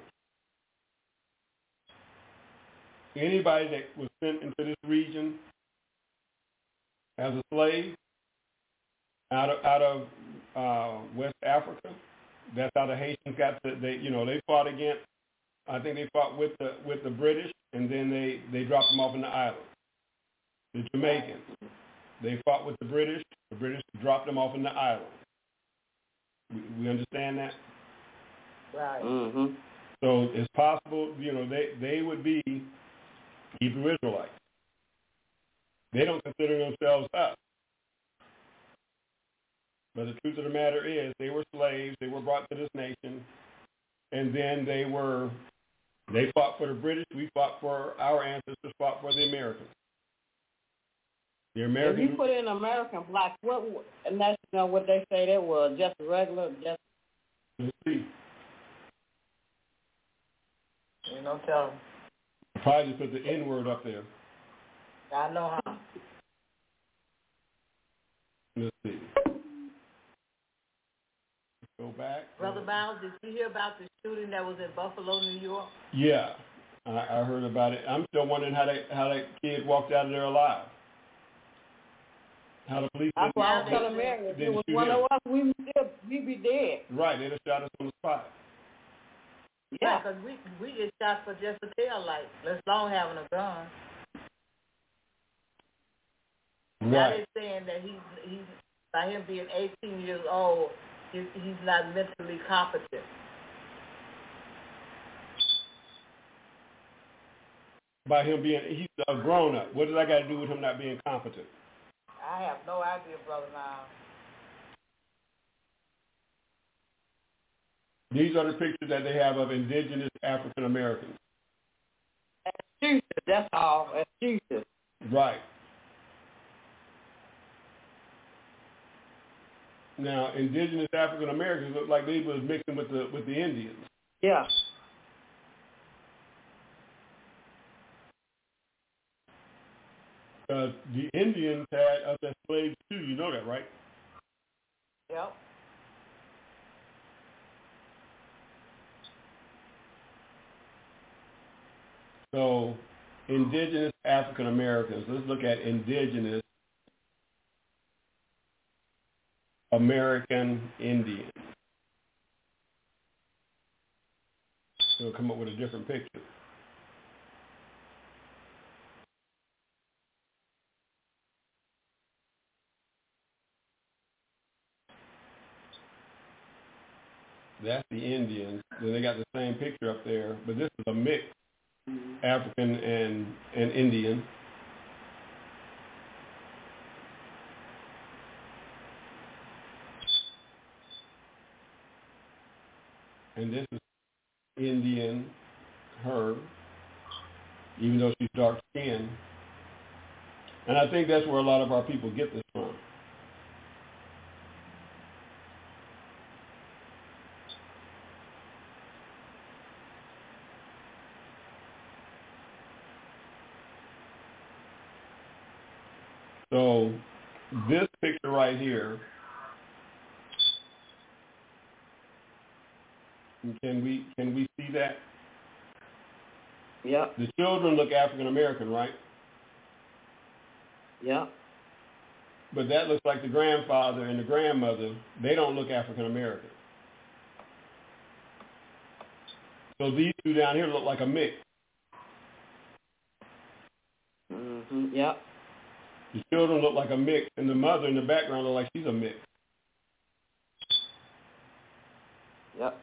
Anybody that was sent into this region as a slave out of West Africa, that's how the Haitians got to. They fought against. I think they fought with the British, and then they dropped them off in the island. The Jamaicans, they fought with the British. The British dropped them off in the island. We understand that. Right. Mm-hmm. So it's possible, they would be Hebrew Israelites. They don't consider themselves us. But the truth of the matter is they were slaves. They were brought to this nation. And then they fought for the British. We fought for, our ancestors fought for the Americans. The Americans. If you put in American black, what they say they were, just regular, just. Let's see. Tell them. Probably just put the N word up there. I know how. Let's see. Go back. Brother Miles, did you hear about the shooting that was in Buffalo, New York? Yeah, I heard about it. I'm still wondering how that kid walked out of there alive. How the police. That's why I was telling Mary, if it was one of us, we'd be dead. Right, they'd have shot us on the spot. Yeah, because we get shot for just a tail light. Let's long having a gun. Right. Now they're saying that he's by him being 18 years old, he's not mentally competent. By him he's a grown up. What does that got to do with him not being competent? I have no idea, Brother Miles. These are the pictures that they have of indigenous African Americans. Excuses, that's all. Excuses. Right. Now, indigenous African Americans look like they was mixing with the Indians. Yeah. The Indians had us as slaves too. You know that, right? Yep. So, indigenous African Americans. Let's look at indigenous American Indian. So we'll come up with a different picture. That's the Indians. Then they got the same picture up there, but this is a mix, African and Indian. And this is Indian, her, even though she's dark skinned. And I think that's where a lot of our people get this from. So this picture right here, can we see that? Yep. The children look African American, right? Yep. But that looks like the grandfather and the grandmother. They don't look African American. So these two down here look like a mix. Yep. The children look like a mix, and the mother in the background look like she's a mix. Yep.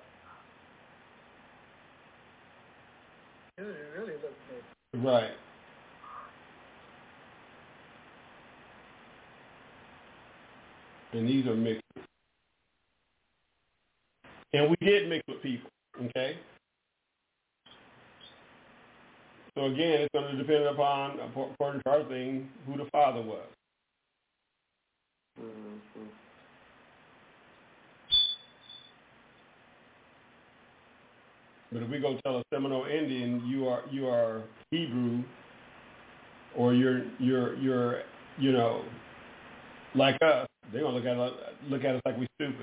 It really looks good. Right. And these are mixed. And we did mix with people, okay? So again, it's going to depend upon, according to our thing, who the father was. But if we go tell a Seminole Indian you are Hebrew, or you're you know, like us, they're gonna look at us like we stupid.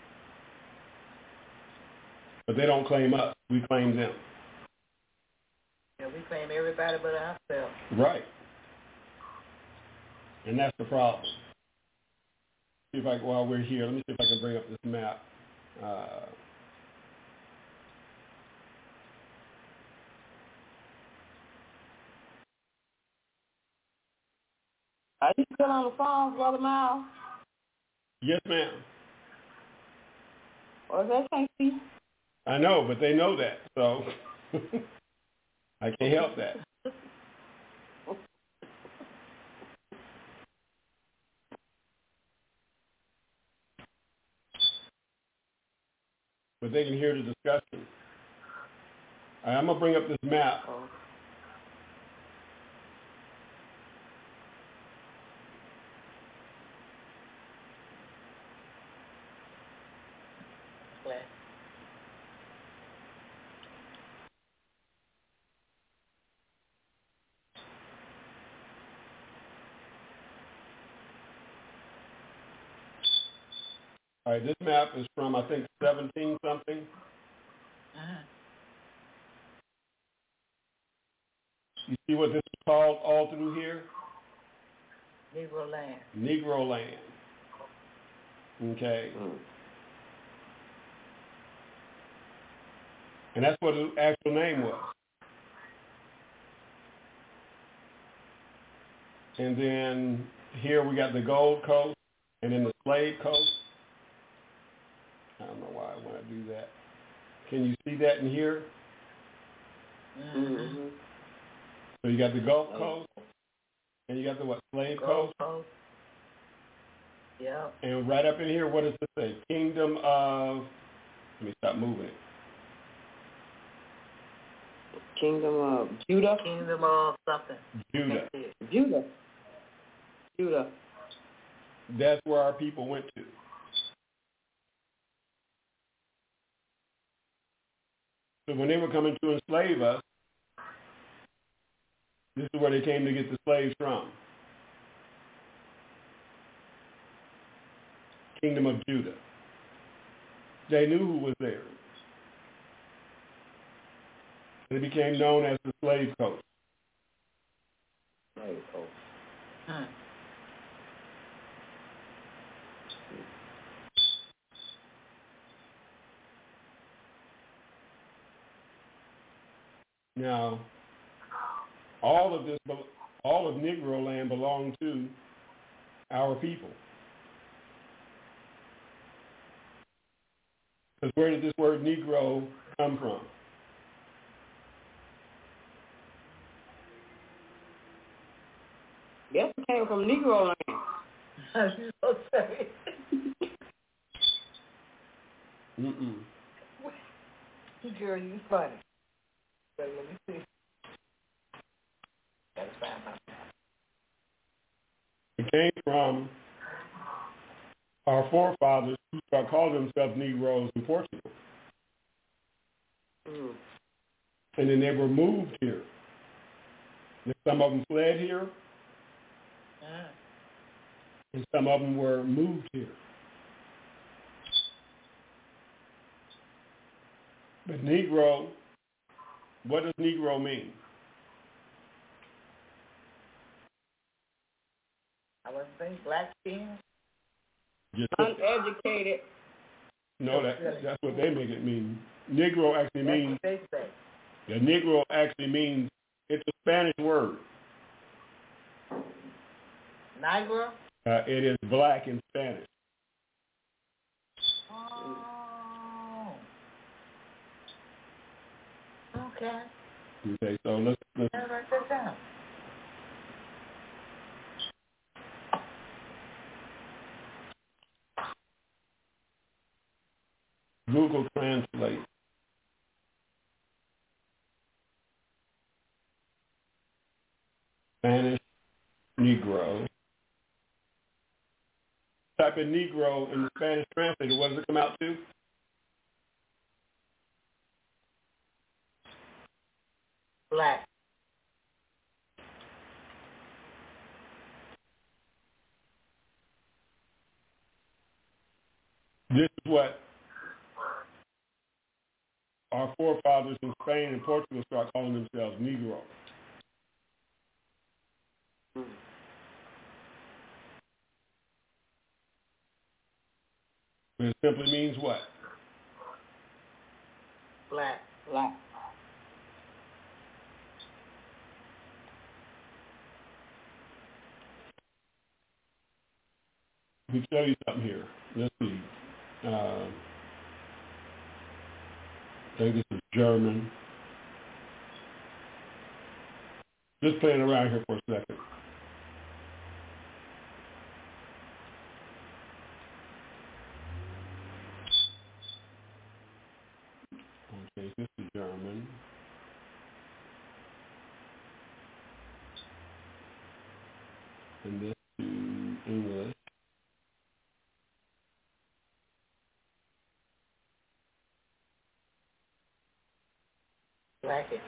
But they don't claim us; we claim them. Yeah, we claim everybody but ourselves. Right. And that's the problem. See if while we're here, let me see if I can bring up this map. Are you still on the phone, Brother Miles? Yes, ma'am. Or is that Casey? I know, but they know that, so I can't help that. But they can hear the discussion. All right, I'm going to bring up this map. All right, this map is from, I think, 17-something. You see what this is called all through here? Negro land. Negro land. Okay. And that's what the actual name was. And then here we got the Gold Coast and then the Slave Coast. I don't know why I want to do that. Can you see that in here? Mm-hmm. So you got the Gulf Coast, and you got the what? Slave Coast. Yeah. And right up in here, what does it say? Kingdom of. Let me stop moving it. Kingdom of Judah. Kingdom of something. Judah. Judah. That's where our people went to. So when they were coming to enslave us, this is where they came to get the slaves from. Kingdom of Judah. They knew who was there. They became known as the Slave Coast. Now, all of Negro land belonged to our people. Because where did this word Negro come from? Yes, it came from Negro land. You so sorry. Girl, you funny. But let me see. Gotta find my map. It came from our forefathers who called themselves Negroes in Portugal. And then they were moved here. And some of them fled here. And some of them were moved here. But Negro, what does Negro mean? I was saying black skin. Uneducated. No, that's what they make it mean. Negro actually means. That's what they say. The Negro actually means, it's a Spanish word. Negro? It is black in Spanish. Oh. Okay. Okay, so let's Write that down. Google Translate. Spanish Negro. Type in Negro in the Spanish translator. What does it come out to? Black. This is what our forefathers in Spain and Portugal start calling themselves, Negro. It simply means what? Black. Black. Let me tell you something here. Let's see. I think this is German. Just playing around here for a second. Okay, this is German. And this is English. Black.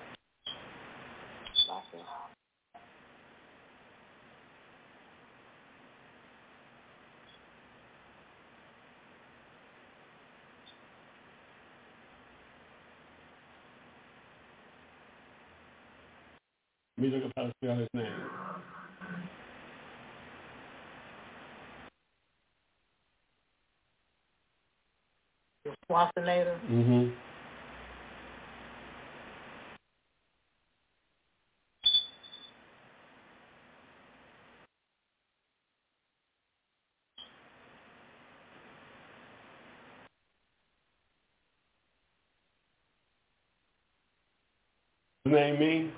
Let me look up how to spell his name. Schwarzenegger. Mm-hmm. His name mean?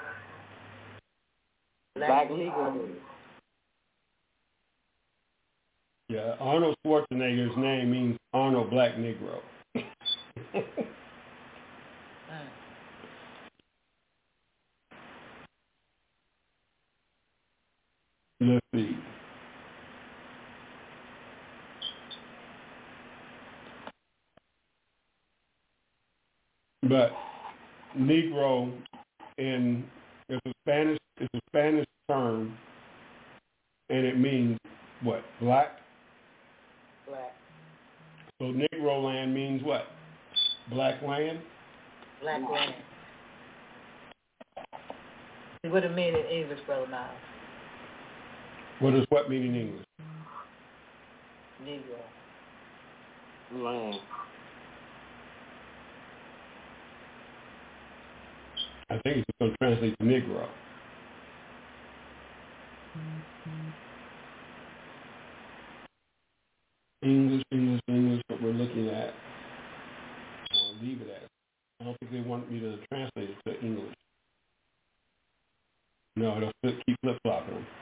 Black Negro. Yeah, Arnold Schwarzenegger's name means Arnold Black Negro. Let's see. But Negro it's a Spanish term, and it means what? Black? Black. So Negro land means what? Black land? Black land. See what it means in English, Brother Miles. What does what mean in English? Negro. Land. I think it's going to translate to Negro. English, what we're looking at. I'll leave it at. I don't think they want me to translate it to English. No, they'll keep flip-flopping them.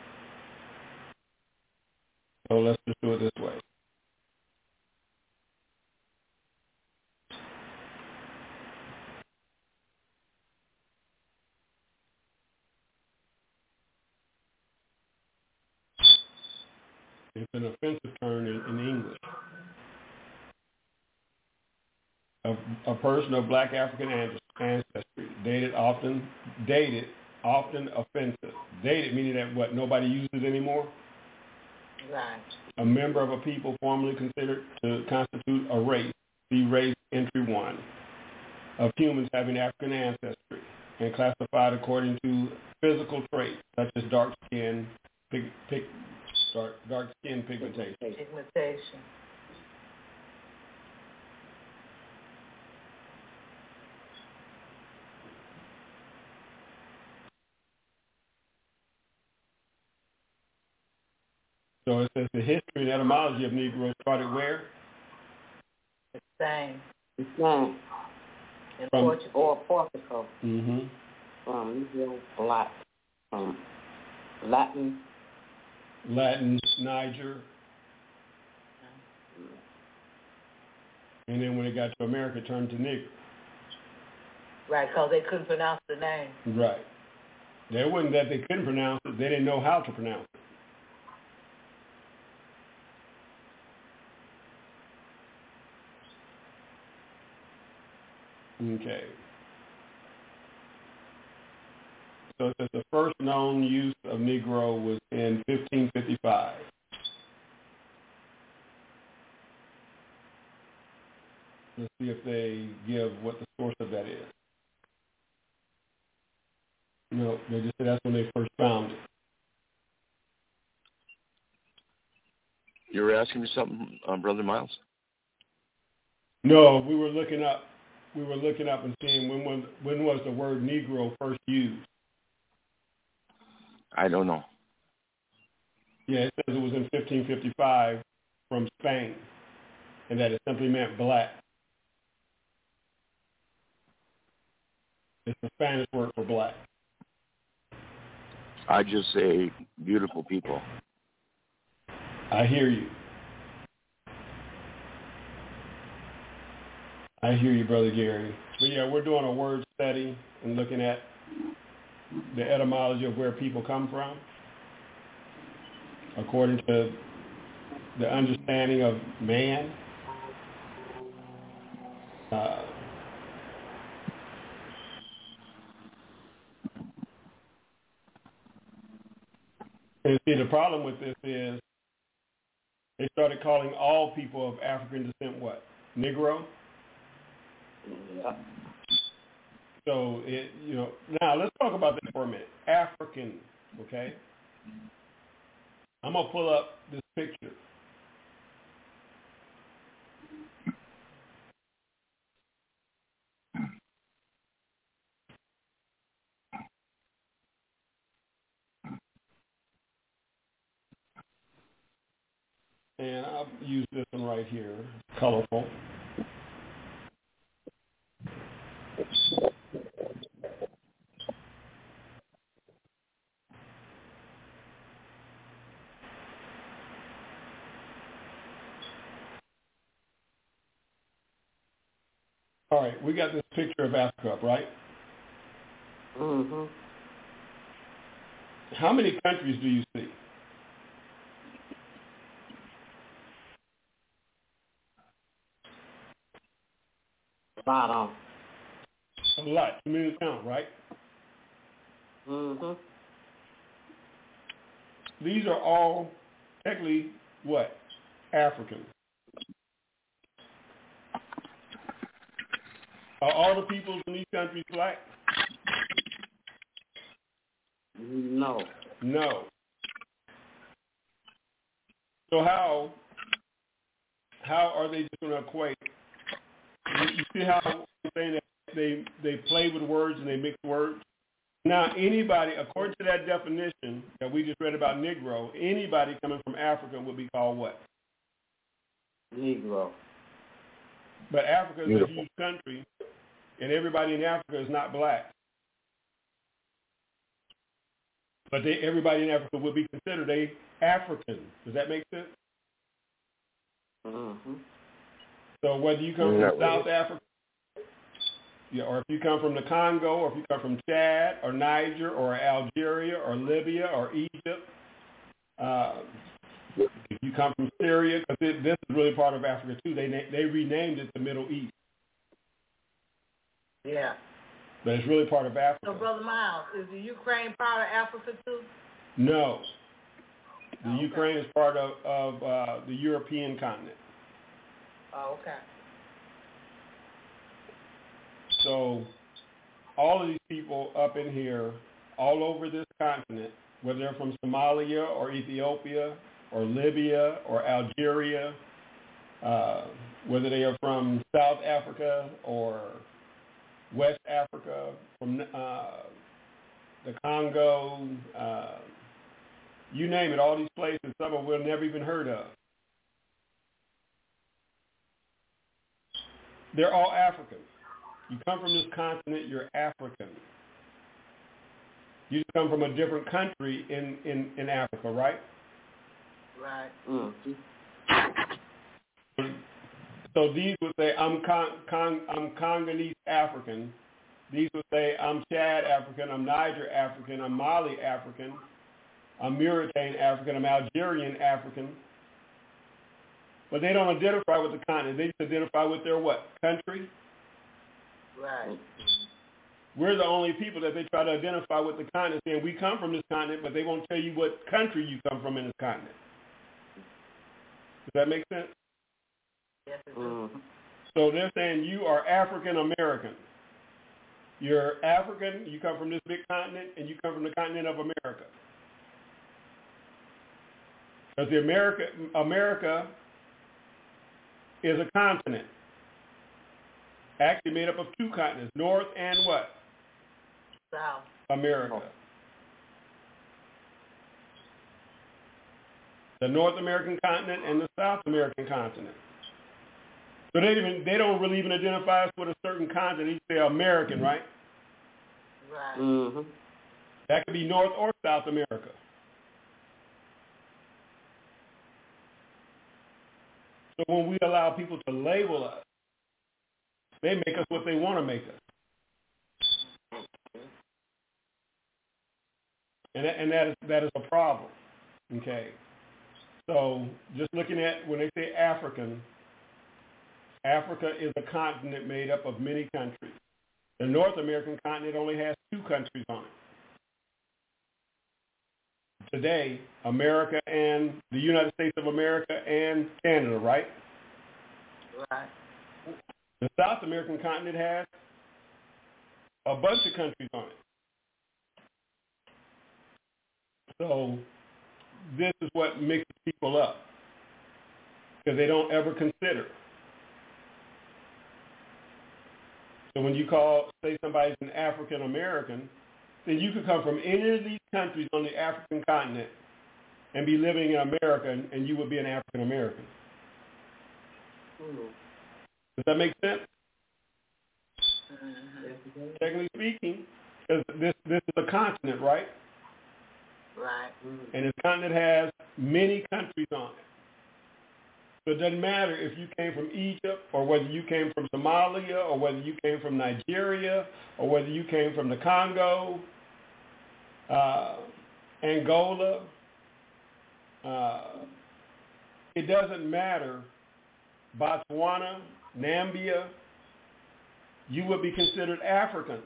So let's just do it this way. It's an offensive term in English. A person of black African ancestry, dated, often offensive. Dated meaning that what, nobody uses it anymore? Right. A member of a people formerly considered to constitute a race, see race entry 1, of humans having African ancestry, and classified according to physical traits such as dark skin pigmentation. Pigmentation. So it says the history and etymology of Negro started where? The same. The same. In Portugal. Mm-hmm. From black. From Latin, Niger. And then when it got to America, it turned to Negro. Right, because they couldn't pronounce the name. Right. It wasn't that they couldn't pronounce it. They didn't know how to pronounce it. Okay. So it says the first known use of Negro was in 1555. Let's see if they give what the source of that is. No, they just said that's when they first found it. You were asking me something, Brother Miles? No, we were looking up and seeing when was the word Negro first used. I don't know. Yeah, it says it was in 1555 from Spain, and that it simply meant black. It's the Spanish word for black. I just say beautiful people. I hear you. I hear you, Brother Gary. But yeah, we're doing a word study and looking at the etymology of where people come from according to the understanding of man. And see, the problem with this is they started calling all people of African descent what? Negro? Yeah. So, now let's talk about this for a minute. African, okay? I'm going to pull up this picture. And I'll use this one right here, colorful. All right, we got this picture of Africa up, right? Mm-hmm. How many countries do you see? Bottom. A lot. Too many to count, right? Mm-hmm. These are all technically what? African. Are all the peoples in these countries black? No. No. So how are they just going to equate? You see how I'm saying that they play with words and they mix words. Now, anybody, according to that definition that we just read about Negro, anybody coming from Africa would be called what? Negro. But Africa is a huge country, and everybody in Africa is not black. But everybody in Africa would be considered a African. Does that make sense? Mm-hmm. So whether you come from South Africa, or if you come from the Congo, or if you come from Chad, or Niger, or Algeria, or Libya, or Egypt, if you come from Syria, because this is really part of Africa too. They renamed it the Middle East. Yeah. But it's really part of Africa. So, Brother Miles, is the Ukraine part of Africa too? No. The Ukraine is part of the European continent. Oh, okay. So all of these people up in here, all over this continent, whether they're from Somalia or Ethiopia or Libya or Algeria, whether they are from South Africa or West Africa, from the Congo, you name it, all these places, some of them we've never even heard of. They're all Africans. You come from this continent, you're African. You just come from a different country in Africa, right? Right. Mm-hmm. So these would say, I'm Congolese African. These would say, I'm Chad African, I'm Niger African, I'm Mali African, I'm Mauritanian African, I'm Algerian African. But they don't identify with the continent. They just identify with their what? Country? Right. We're the only people that they try to identify with the continent, saying we come from this continent, but they won't tell you what country you come from in this continent. Does that make sense? Yes, it does. Mm-hmm. So they're saying you are African American. You're African, you come from this big continent, and you come from the continent of America. Because America is a continent, actually made up of two continents, North and what? South. America. The North American continent and the South American continent. So they don't really even identify us with a certain continent. They say American, right? Right. Mm-hmm. That could be North or South America. So when we allow people to label us, they make us what they want to make us. And that is a problem, okay? So just looking at when they say African, Africa is a continent made up of many countries. The North American continent only has 2 countries on it. Today, America and the United States of America and Canada, right? Right. The South American continent has a bunch of countries on it. So this is what mixes people up, because they don't ever consider. So when you say somebody's an African American, then you could come from any of these countries on the African continent and be living in America, and you would be an African American. Does that make sense? Mm-hmm. Technically speaking, because this is a continent, right? Right. And this continent has many countries on it. So it doesn't matter if you came from Egypt, or whether you came from Somalia, or whether you came from Nigeria, or whether you came from the Congo, Angola. It doesn't matter. Botswana, Namibia, you would be considered African.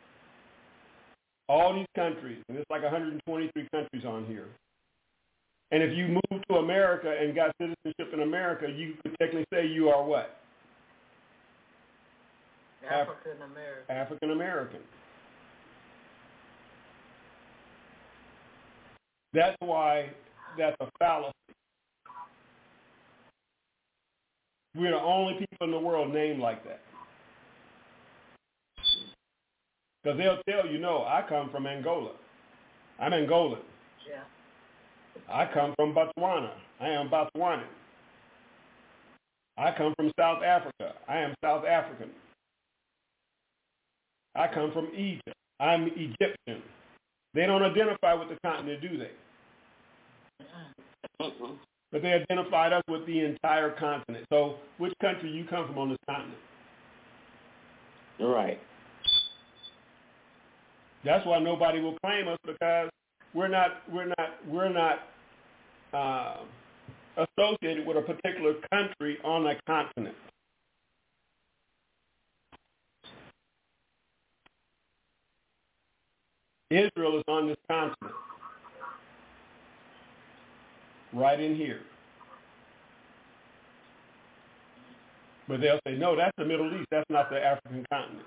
All these countries, and it's like 123 countries on here. And if you moved to America and got citizenship in America, you could technically say you are what? African American. African American. That's why that's a fallacy. We're the only people in the world named like that. Because they'll tell you, no, I come from Angola. I'm Angolan. Yeah. I come from Botswana. I am Botswanan. I come from South Africa. I am South African. I come from Egypt. I'm Egyptian. They don't identify with the continent, do they? But they identified us with the entire continent. So which country you come from on this continent? You're right. That's why nobody will claim us, because we're not associated with a particular country on a continent. Israel is on this continent, right in here. But they'll say, no, that's the Middle East. That's not the African continent.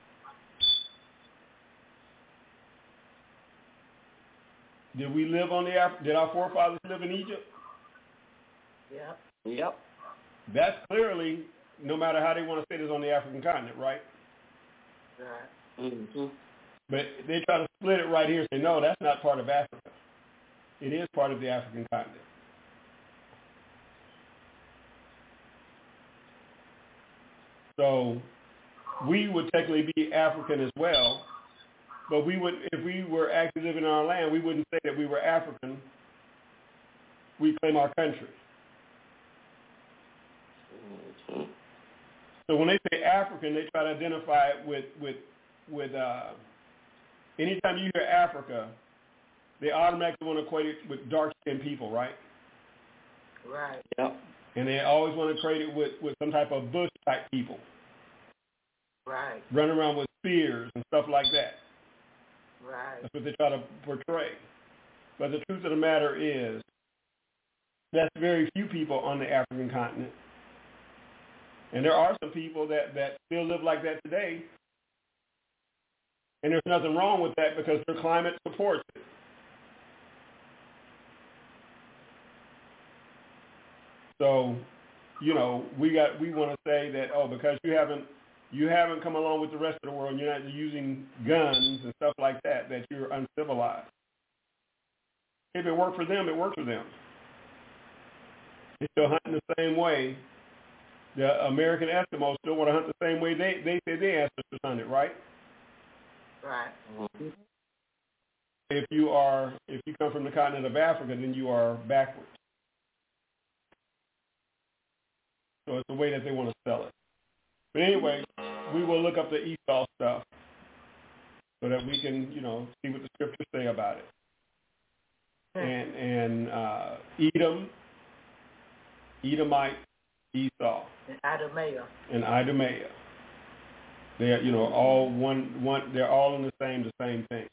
Did we live on did our forefathers live in Egypt? Yep. Yep. That's clearly, no matter how they want to say this, on the African continent, right? Right. Mm-hmm. But they try to split it right here and say, no, that's not part of Africa. It is part of the African continent. So we would technically be African as well, but we would, if we were actually living in our land, we wouldn't say that we were African. We claim our country. Mm-hmm. So when they say African, they try to identify it with anytime you hear Africa, they automatically want to equate it with dark-skinned people, right? Right. Yep. And they always want to equate it with some type of bush-type people. Right. Running around with spears and stuff like that. Right. That's what they try to portray. But the truth of the matter is, that's very few people on the African continent. And there are some people that still live like that today. And there's nothing wrong with that, because their climate supports it. So, we want to say that, because you haven't come along with the rest of the world, and you're not using guns and stuff like that, that you're uncivilized. If it worked for them, it worked for them. They're still hunting the same way. The American Eskimos still want to hunt the same way they say their ancestors hunted, right? Right. Mm-hmm. If you come from the continent of Africa, then you are backwards. So it's the way that they want to sell it. But anyway, we will look up the Esau stuff so that we can, see what the scriptures say about it. And Edom, Edomite, Esau, and Idumaea. They are, all one. They're all in the same thing.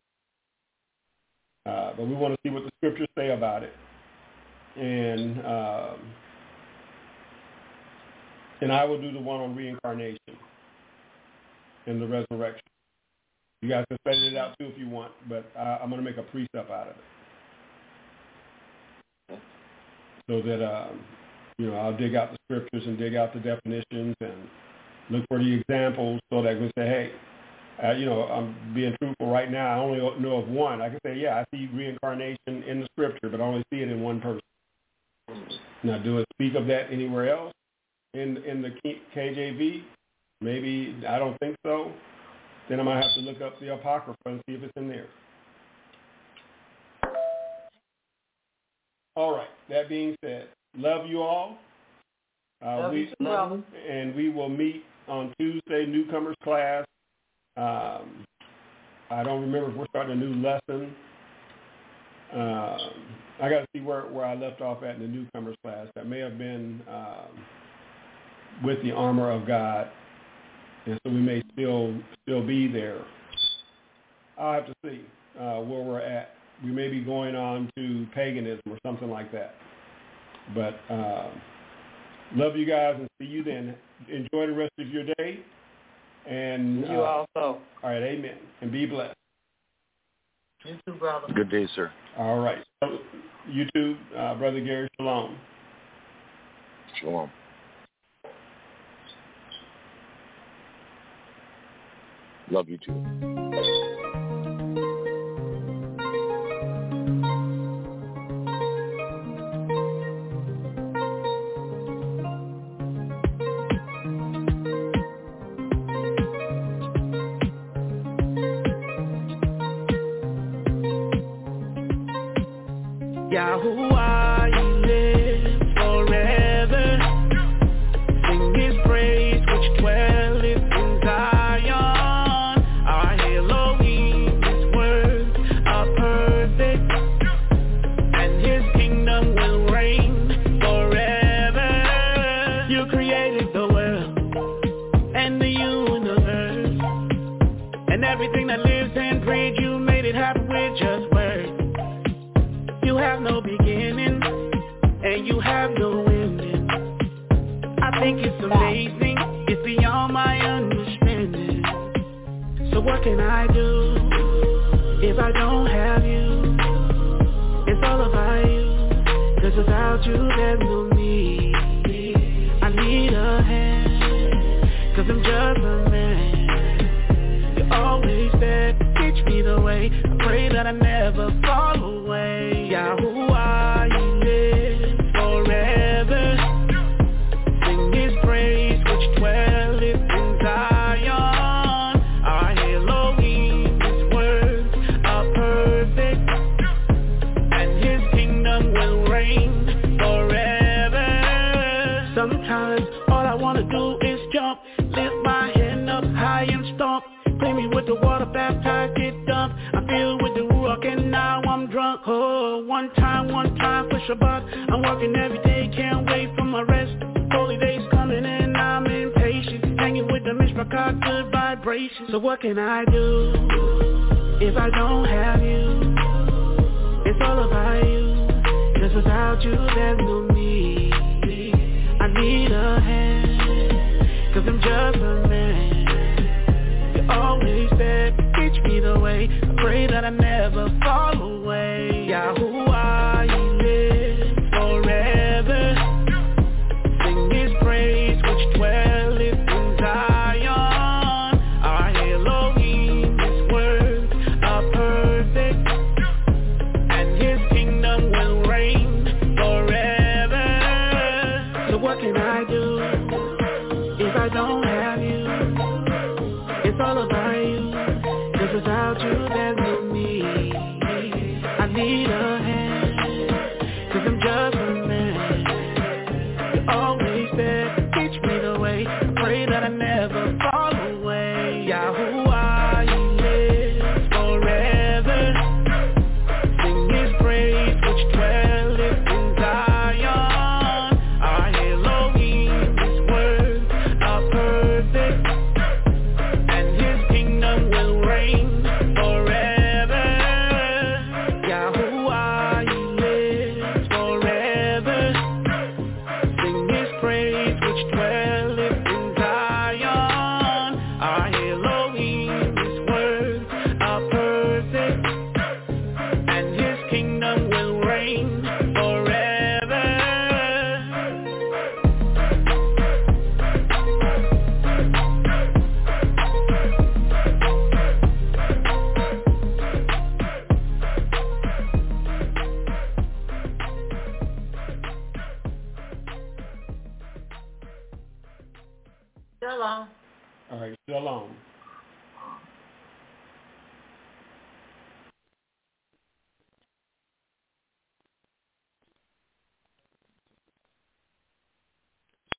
But we want to see what the scriptures say about it, and I will do the one on reincarnation and the resurrection. You guys can study it out too if you want, but I'm going to make a precept out of it, so that I'll dig out the scriptures and dig out the definitions and look for the examples, so that I can say, hey, I'm being truthful right now. I only know of one. I can say, yeah, I see reincarnation in the scripture, but I only see it in one person. Now, do it speak of that anywhere else in the KJV? Maybe, I don't think so. Then I might have to look up the Apocrypha and see if it's in there. All right. That being said, love you all. And we will meet on Tuesday, newcomers class. I don't remember if we're starting a new lesson. I got to see where I left off at in the newcomers class. That may have been with the armor of God, and so we may still be there. I'll have to see where we're at. We may be going on to paganism or something like that. But love you guys and see you then. Enjoy the rest of your day. And you also. All right, amen. And be blessed. You too, brother. Good day, sir. All right. You too, Brother Gary. Shalom. Shalom. Love you too. Yahuwah, He lives forever. Sing His praise, which dwelleth in Zion. Our Elohim, His words are perfect, and His kingdom will reign forever. You created the world and the universe, and everything that lives and breathes. You made it happen with just words. You have no beginning, and you have no ending. I think it's amazing, it's beyond my understanding. So what can I do if I don't have you? It's all about you, 'cause without you there's no me. I need a hand, 'cause I'm just a man. You're always there, teach me the way. I pray that I never fall away. Yahuwah, He lives forever. Sing His praise, which dwelleth in Zion. Our Elohim, His words are perfect, and His kingdom will reign forever. Sometimes all I wanna do is jump, lift my hand up high and stomp. Clean me with the water, baptized, get dumped. I'm filled with the Ruach and now I'm drunk. Oh, one time for Shabbat. I'm working every day, can't wait for my rest. Holy days coming and I'm impatient. Hanging with the Mishpachah, good vibrations. So what can I do if I don't have you? It's all about you, 'cause without you there's no me. I need a hand, 'cause I'm just a man. Always there, teach me the way. I pray that I never fall away. Yahuwah, He lives forever. Sing His praise, which dwelleth in Zion. Our Elohim, His words are perfect, and His kingdom will reign forever. So what can I do if I don't have you? It's all about you, 'cause without you there's no me. I need a hand, 'cause I'm just a man. You're always there, teach me the way. I pray that I never fall away. Yahuwah, He lives forever. Sing His praise, which dwelleth in Zion. Our Elohim, His words are perfect, will reign forever. Yahuwah, He lives forever. Sing His praise, which dwelleth in Zion. Our Elohim, His words are perfect, and His kingdom will reign forever. Shalom. All right, shalom.